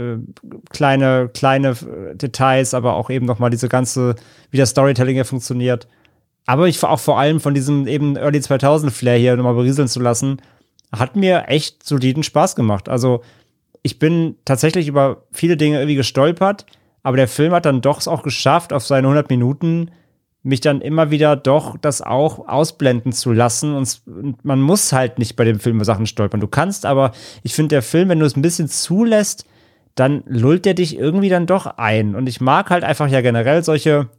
kleine Details, aber auch eben nochmal diese ganze, wie das Storytelling hier funktioniert. Aber ich auch vor allem von diesem eben Early 2000 Flair hier nochmal berieseln zu lassen, hat mir echt soliden Spaß gemacht. Also ich bin tatsächlich über viele Dinge irgendwie gestolpert, aber der Film hat dann doch es auch geschafft, auf seine 100 Minuten mich dann immer wieder doch das auch ausblenden zu lassen. Und man muss halt nicht bei dem Film über Sachen stolpern. Du kannst, aber ich finde, der Film, wenn du es ein bisschen zulässt, dann lullt der dich irgendwie dann doch ein. Und ich mag halt einfach ja generell solche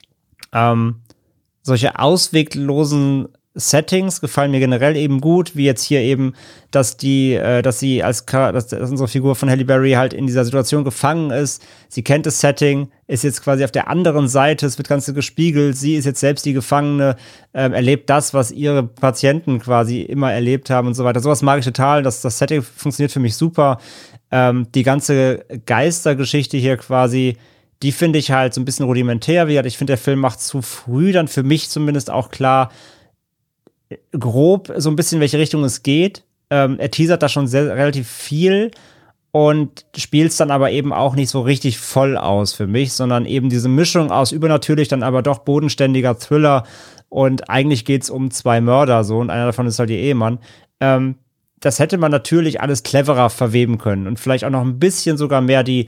ausweglosen Settings gefallen mir generell eben gut, wie jetzt hier eben, dass unsere Figur von Halle Berry halt in dieser Situation gefangen ist. Sie kennt das Setting, ist jetzt quasi auf der anderen Seite, es wird ganz gespiegelt, sie ist jetzt selbst die Gefangene, erlebt das, was ihre Patienten quasi immer erlebt haben und so weiter. Sowas mag ich total, das Setting funktioniert für mich super. Die ganze Geistergeschichte hier quasi, die finde ich halt so ein bisschen rudimentär. Wie gesagt, ich finde, der Film macht zu früh dann für mich zumindest auch klar, grob so ein bisschen, in welche Richtung es geht. Er teasert da schon relativ viel und spielt es dann aber eben auch nicht so richtig voll aus für mich, sondern eben diese Mischung aus übernatürlich, dann aber doch bodenständiger Thriller und eigentlich geht es um 2 Mörder so und einer davon ist halt ihr Ehemann. Das hätte man natürlich alles cleverer verweben können und vielleicht auch noch ein bisschen sogar mehr die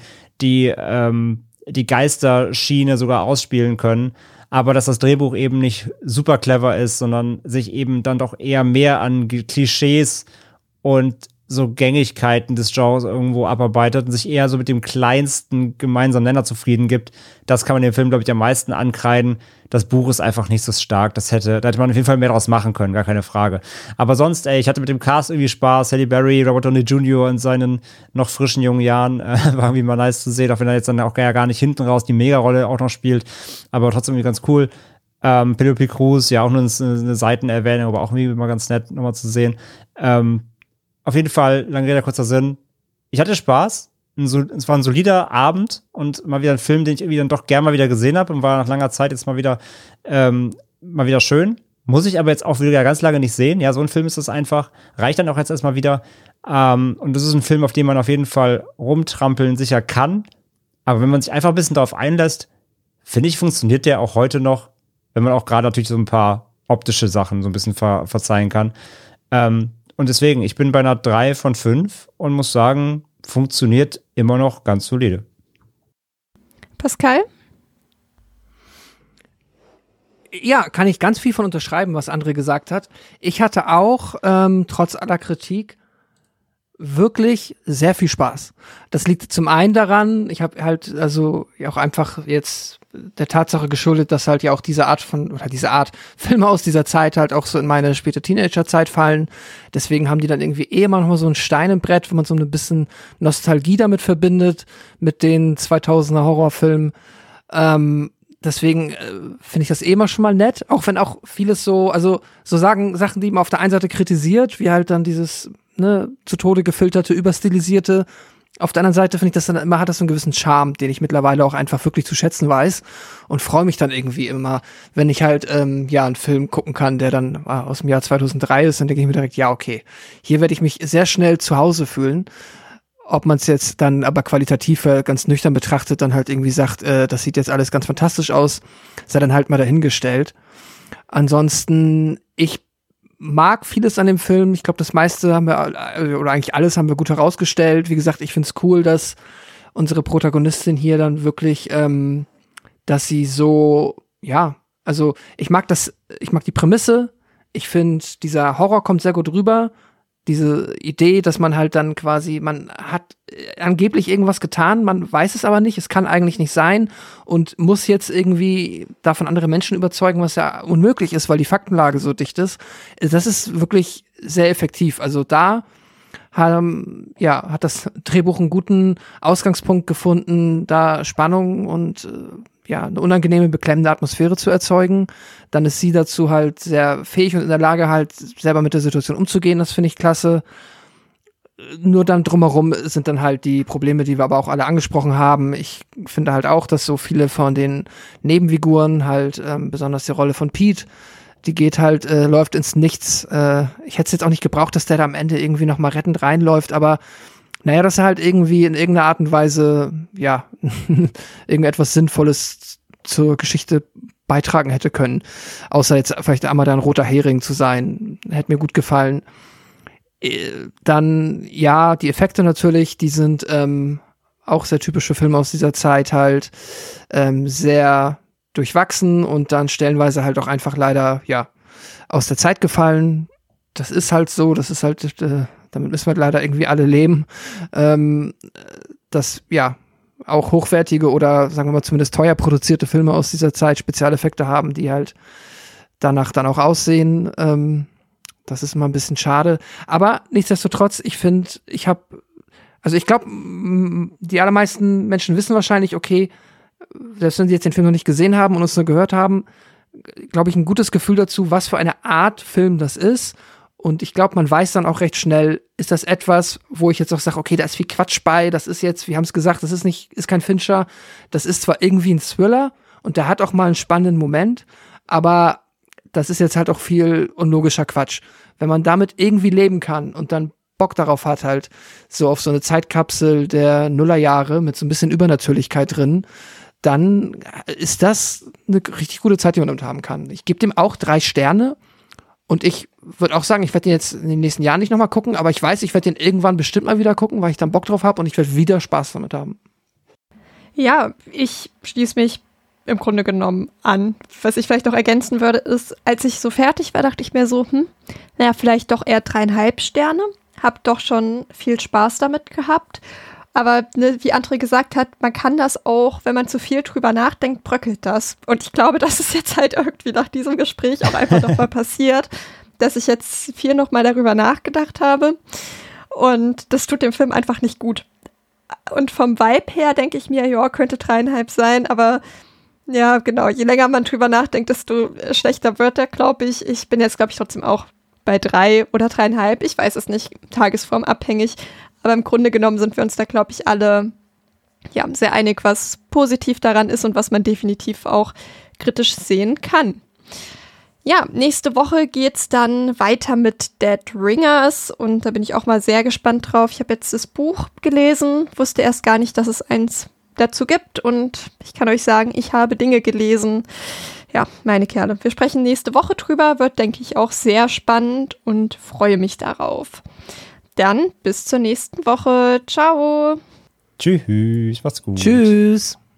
Geisterschiene sogar ausspielen können. Aber dass das Drehbuch eben nicht super clever ist, sondern sich eben dann doch eher mehr an Klischees und so Gängigkeiten des Genres irgendwo abarbeitet und sich eher so mit dem kleinsten gemeinsamen Nenner zufrieden gibt. Das kann man dem Film, glaube ich, am meisten ankreiden. Das Buch ist einfach nicht so stark. Da hätte man auf jeden Fall mehr draus machen können, gar keine Frage. Aber sonst, ich hatte mit dem Cast irgendwie Spaß. Halle Berry, Robert Downey Jr. in seinen noch frischen jungen Jahren war irgendwie mal nice zu sehen, auch wenn er jetzt dann auch gar nicht hinten raus die Megarolle auch noch spielt. Aber trotzdem irgendwie ganz cool. Penelope Cruz, ja auch nur eine Seitenerwähnung, aber auch irgendwie mal ganz nett nochmal zu sehen. Auf jeden Fall, lange Rede, kurzer Sinn. Ich hatte Spaß. Es war ein solider Abend und mal wieder ein Film, den ich irgendwie dann doch gerne mal wieder gesehen habe und war nach langer Zeit jetzt mal wieder schön. Muss ich aber jetzt auch wieder ganz lange nicht sehen. Ja, so ein Film ist das einfach. Reicht dann auch jetzt erstmal wieder. Und das ist ein Film, auf den man auf jeden Fall rumtrampeln sicher kann. Aber wenn man sich einfach ein bisschen darauf einlässt, finde ich, funktioniert der auch heute noch, wenn man auch gerade natürlich so ein paar optische Sachen so ein bisschen verzeihen kann. Und deswegen, ich bin bei einer 3 von 5 und muss sagen, funktioniert immer noch ganz solide. Pascal? Ja, kann ich ganz viel von unterschreiben, was André gesagt hat. Ich hatte auch, trotz aller Kritik, wirklich sehr viel Spaß. Das liegt zum einen daran, ich habe halt also ja auch einfach jetzt der Tatsache geschuldet, dass halt ja auch diese Art Filme aus dieser Zeit halt auch so in meine späte Teenagerzeit fallen. Deswegen haben die dann irgendwie immer noch mal so ein Stein im Brett, wo man so ein bisschen Nostalgie damit verbindet, mit den 2000er Horrorfilmen. Deswegen finde ich das immer schon mal nett, auch wenn auch vieles Sachen, die man auf der einen Seite kritisiert, wie halt dann dieses zu Tode gefilterte, überstilisierte. Auf der anderen Seite finde ich das dann immer, hat das so einen gewissen Charme, den ich mittlerweile auch einfach wirklich zu schätzen weiß und freue mich dann irgendwie immer, wenn ich halt einen Film gucken kann, der dann aus dem Jahr 2003 ist, dann denke ich mir direkt, ja okay, hier werde ich mich sehr schnell zu Hause fühlen. Ob man es jetzt dann aber qualitativ ganz nüchtern betrachtet, dann halt irgendwie sagt, das sieht jetzt alles ganz fantastisch aus, sei dann halt mal dahingestellt. Ansonsten, ich mag vieles an dem Film. Ich glaube, das meiste haben wir, oder eigentlich alles haben wir gut herausgestellt. Wie gesagt, ich finde es cool, dass unsere Protagonistin hier dann wirklich, dass sie so, ja, also ich mag die Prämisse. Ich finde, dieser Horror kommt sehr gut rüber. Diese Idee, dass man halt dann quasi, man hat angeblich irgendwas getan, man weiß es aber nicht, es kann eigentlich nicht sein und muss jetzt irgendwie davon andere Menschen überzeugen, was ja unmöglich ist, weil die Faktenlage so dicht ist. Das ist wirklich sehr effektiv. Also da hat das Drehbuch einen guten Ausgangspunkt gefunden, da Spannung und eine unangenehme, beklemmende Atmosphäre zu erzeugen. Dann ist sie dazu halt sehr fähig und in der Lage, halt selber mit der Situation umzugehen. Das finde ich klasse. Nur dann drumherum sind dann halt die Probleme, die wir aber auch alle angesprochen haben. Ich finde halt auch, dass so viele von den Nebenfiguren halt, besonders die Rolle von Pete, die geht halt, läuft ins Nichts. Ich hätte es jetzt auch nicht gebraucht, dass der da am Ende irgendwie noch mal rettend reinläuft, aber dass er halt irgendwie in irgendeiner Art und Weise, irgendetwas Sinnvolles zur Geschichte beitragen hätte können. Außer jetzt vielleicht einmal da ein roter Hering zu sein. Hätte mir gut gefallen. Dann, die Effekte natürlich, die sind auch sehr typische Filme aus dieser Zeit halt sehr durchwachsen und dann stellenweise halt auch einfach leider, aus der Zeit gefallen. Das ist halt so, damit müssen wir leider irgendwie alle leben, dass, auch hochwertige oder, sagen wir mal, zumindest teuer produzierte Filme aus dieser Zeit Spezialeffekte haben, die halt danach dann auch aussehen. Das ist immer ein bisschen schade. Aber nichtsdestotrotz, ich finde, ich glaube, die allermeisten Menschen wissen wahrscheinlich, okay, selbst wenn sie jetzt den Film noch nicht gesehen haben und uns nur gehört haben, glaube ich, ein gutes Gefühl dazu, was für eine Art Film das ist. Und ich glaube, man weiß dann auch recht schnell, ist das etwas, wo ich jetzt auch sage, okay, da ist viel Quatsch bei, das ist jetzt, wir haben es gesagt, das ist kein Fincher, das ist zwar irgendwie ein Thriller und der hat auch mal einen spannenden Moment, aber das ist jetzt halt auch viel unlogischer Quatsch. Wenn man damit irgendwie leben kann und dann Bock darauf hat, halt so auf so eine Zeitkapsel der Nullerjahre mit so ein bisschen Übernatürlichkeit drin, dann ist das eine richtig gute Zeit, die man damit haben kann. Ich gebe dem auch 3 Sterne. Und ich würde auch sagen, ich werde den jetzt in den nächsten Jahren nicht nochmal gucken, aber ich weiß, ich werde den irgendwann bestimmt mal wieder gucken, weil ich dann Bock drauf habe und ich werde wieder Spaß damit haben. Ja, ich schließe mich im Grunde genommen an. Was ich vielleicht noch ergänzen würde, ist, als ich so fertig war, dachte ich mir so, vielleicht doch eher 3,5 Sterne. Hab doch schon viel Spaß damit gehabt. Aber wie André gesagt hat, man kann das auch, wenn man zu viel drüber nachdenkt, bröckelt das. Und ich glaube, das ist jetzt halt irgendwie nach diesem Gespräch auch einfach nochmal passiert, dass ich jetzt viel nochmal darüber nachgedacht habe. Und das tut dem Film einfach nicht gut. Und vom Vibe her denke ich mir, könnte 3,5 sein, aber Ja, genau. Je länger man drüber nachdenkt, desto schlechter wird er, glaube ich. Ich bin jetzt, glaube ich, trotzdem auch bei 3 oder 3,5. Ich weiß es nicht, tagesformabhängig. Aber im Grunde genommen sind wir uns da, glaube ich, alle sehr einig, was positiv daran ist und was man definitiv auch kritisch sehen kann. Ja, nächste Woche geht's dann weiter mit Dead Ringers und da bin ich auch mal sehr gespannt drauf. Ich habe jetzt das Buch gelesen, wusste erst gar nicht, dass es eins dazu gibt und ich kann euch sagen, ich habe Dinge gelesen. Ja, meine Kerle. Wir sprechen nächste Woche drüber, wird, denke ich, auch sehr spannend und freue mich darauf. Dann bis zur nächsten Woche. Ciao. Tschüss, macht's gut. Tschüss.